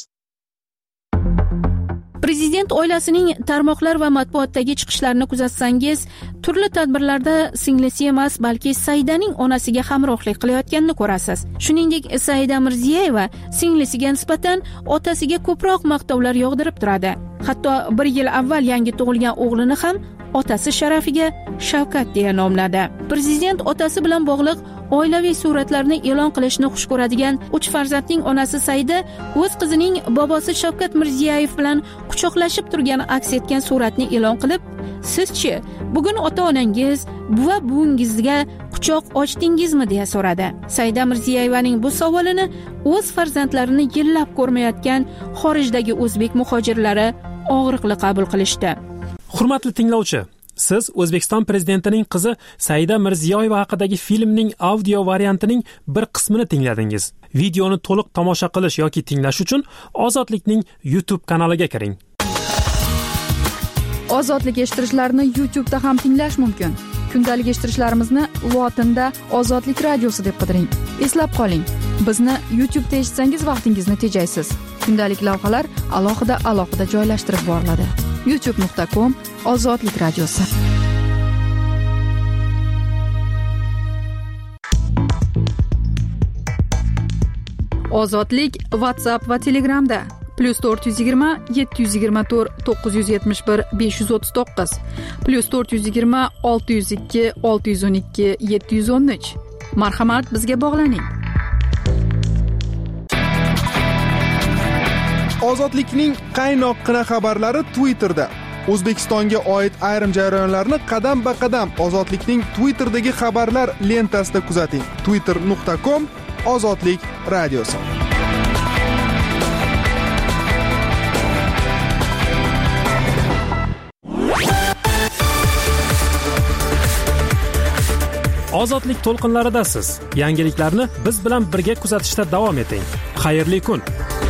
Prezident oilasining tarmoqlar va matbuotdagi chiqishlarini kuzatsangiz, turli tadbirlarda singlisi emas, balki Saidaning onasiga hamrohlik qilayotganini ko'rasiz. Shuningdek, Saida Mirziyoyeva singlisiga nisbatan otasiga ko'proq maqtovlar yog'dirib turadi. Hatto 1 yil avval yangi tug'ilgan o'g'lini ham otasi sharafiga Shavkat deya nomladi. Prezident otasi bilan bog'liq oilaviy suratlarni e'lon qilishni xush ko'radigan 3 farzandning onasi Saida o'z qizining bobosi Shavkat Mirziyoyev bilan quchoqlashib turgani aks etgan suratni e'lon qilib, "Sizchi, bugun ota-onangiz, buva buvingizga quchoq ochdingizmi?" deya so'radi. Saida Mirziyoyevaning bu savolini o'z farzandlarini yillab ko'rmayotgan xorijdagi o'zbek muhojirlari og'riqli qabul qilishdi. Hurmatli tinglovchi, siz O'zbekiston prezidentining qizi Saida Mirziyoyeva haqidagi filmning audio variantining bir qismini tingladingiz. Videoni to'liq tomosha qilish yoki tinglash uchun Ozodlikning YouTube kanaliga kiring. Ozodlik eshittirishlarni YouTube da ham tinglash mumkin. Kundalik eshittirishlarimizni lotinda Ozodlik radiosi deb qidiring. Eslab qoling, bizni YouTube da eshitsangiz vaqtingizni tejaysiz. Kundalik lavhalar alohida joylashtirib boriladi. youtube.com Ozodlik radiosi. Ozodlik WhatsApp va Telegramda +420 724 971 539 +420 602 612 713. Marhamat, bizga bog'laning. Ozodlikning qaynoqqina xabarlari Twitterda. O'zbekistonga oid ayrim jarayonlarni qadam-ba-qadam Ozodlikning Twitterdagi xabarlar lentasida kuzating. twitter.com Ozodlik radiosi. Ozodlik to'lqinlaridasiz. Yangiliklarni biz bilan birga kuzatishda davom eting. Xayrli kun.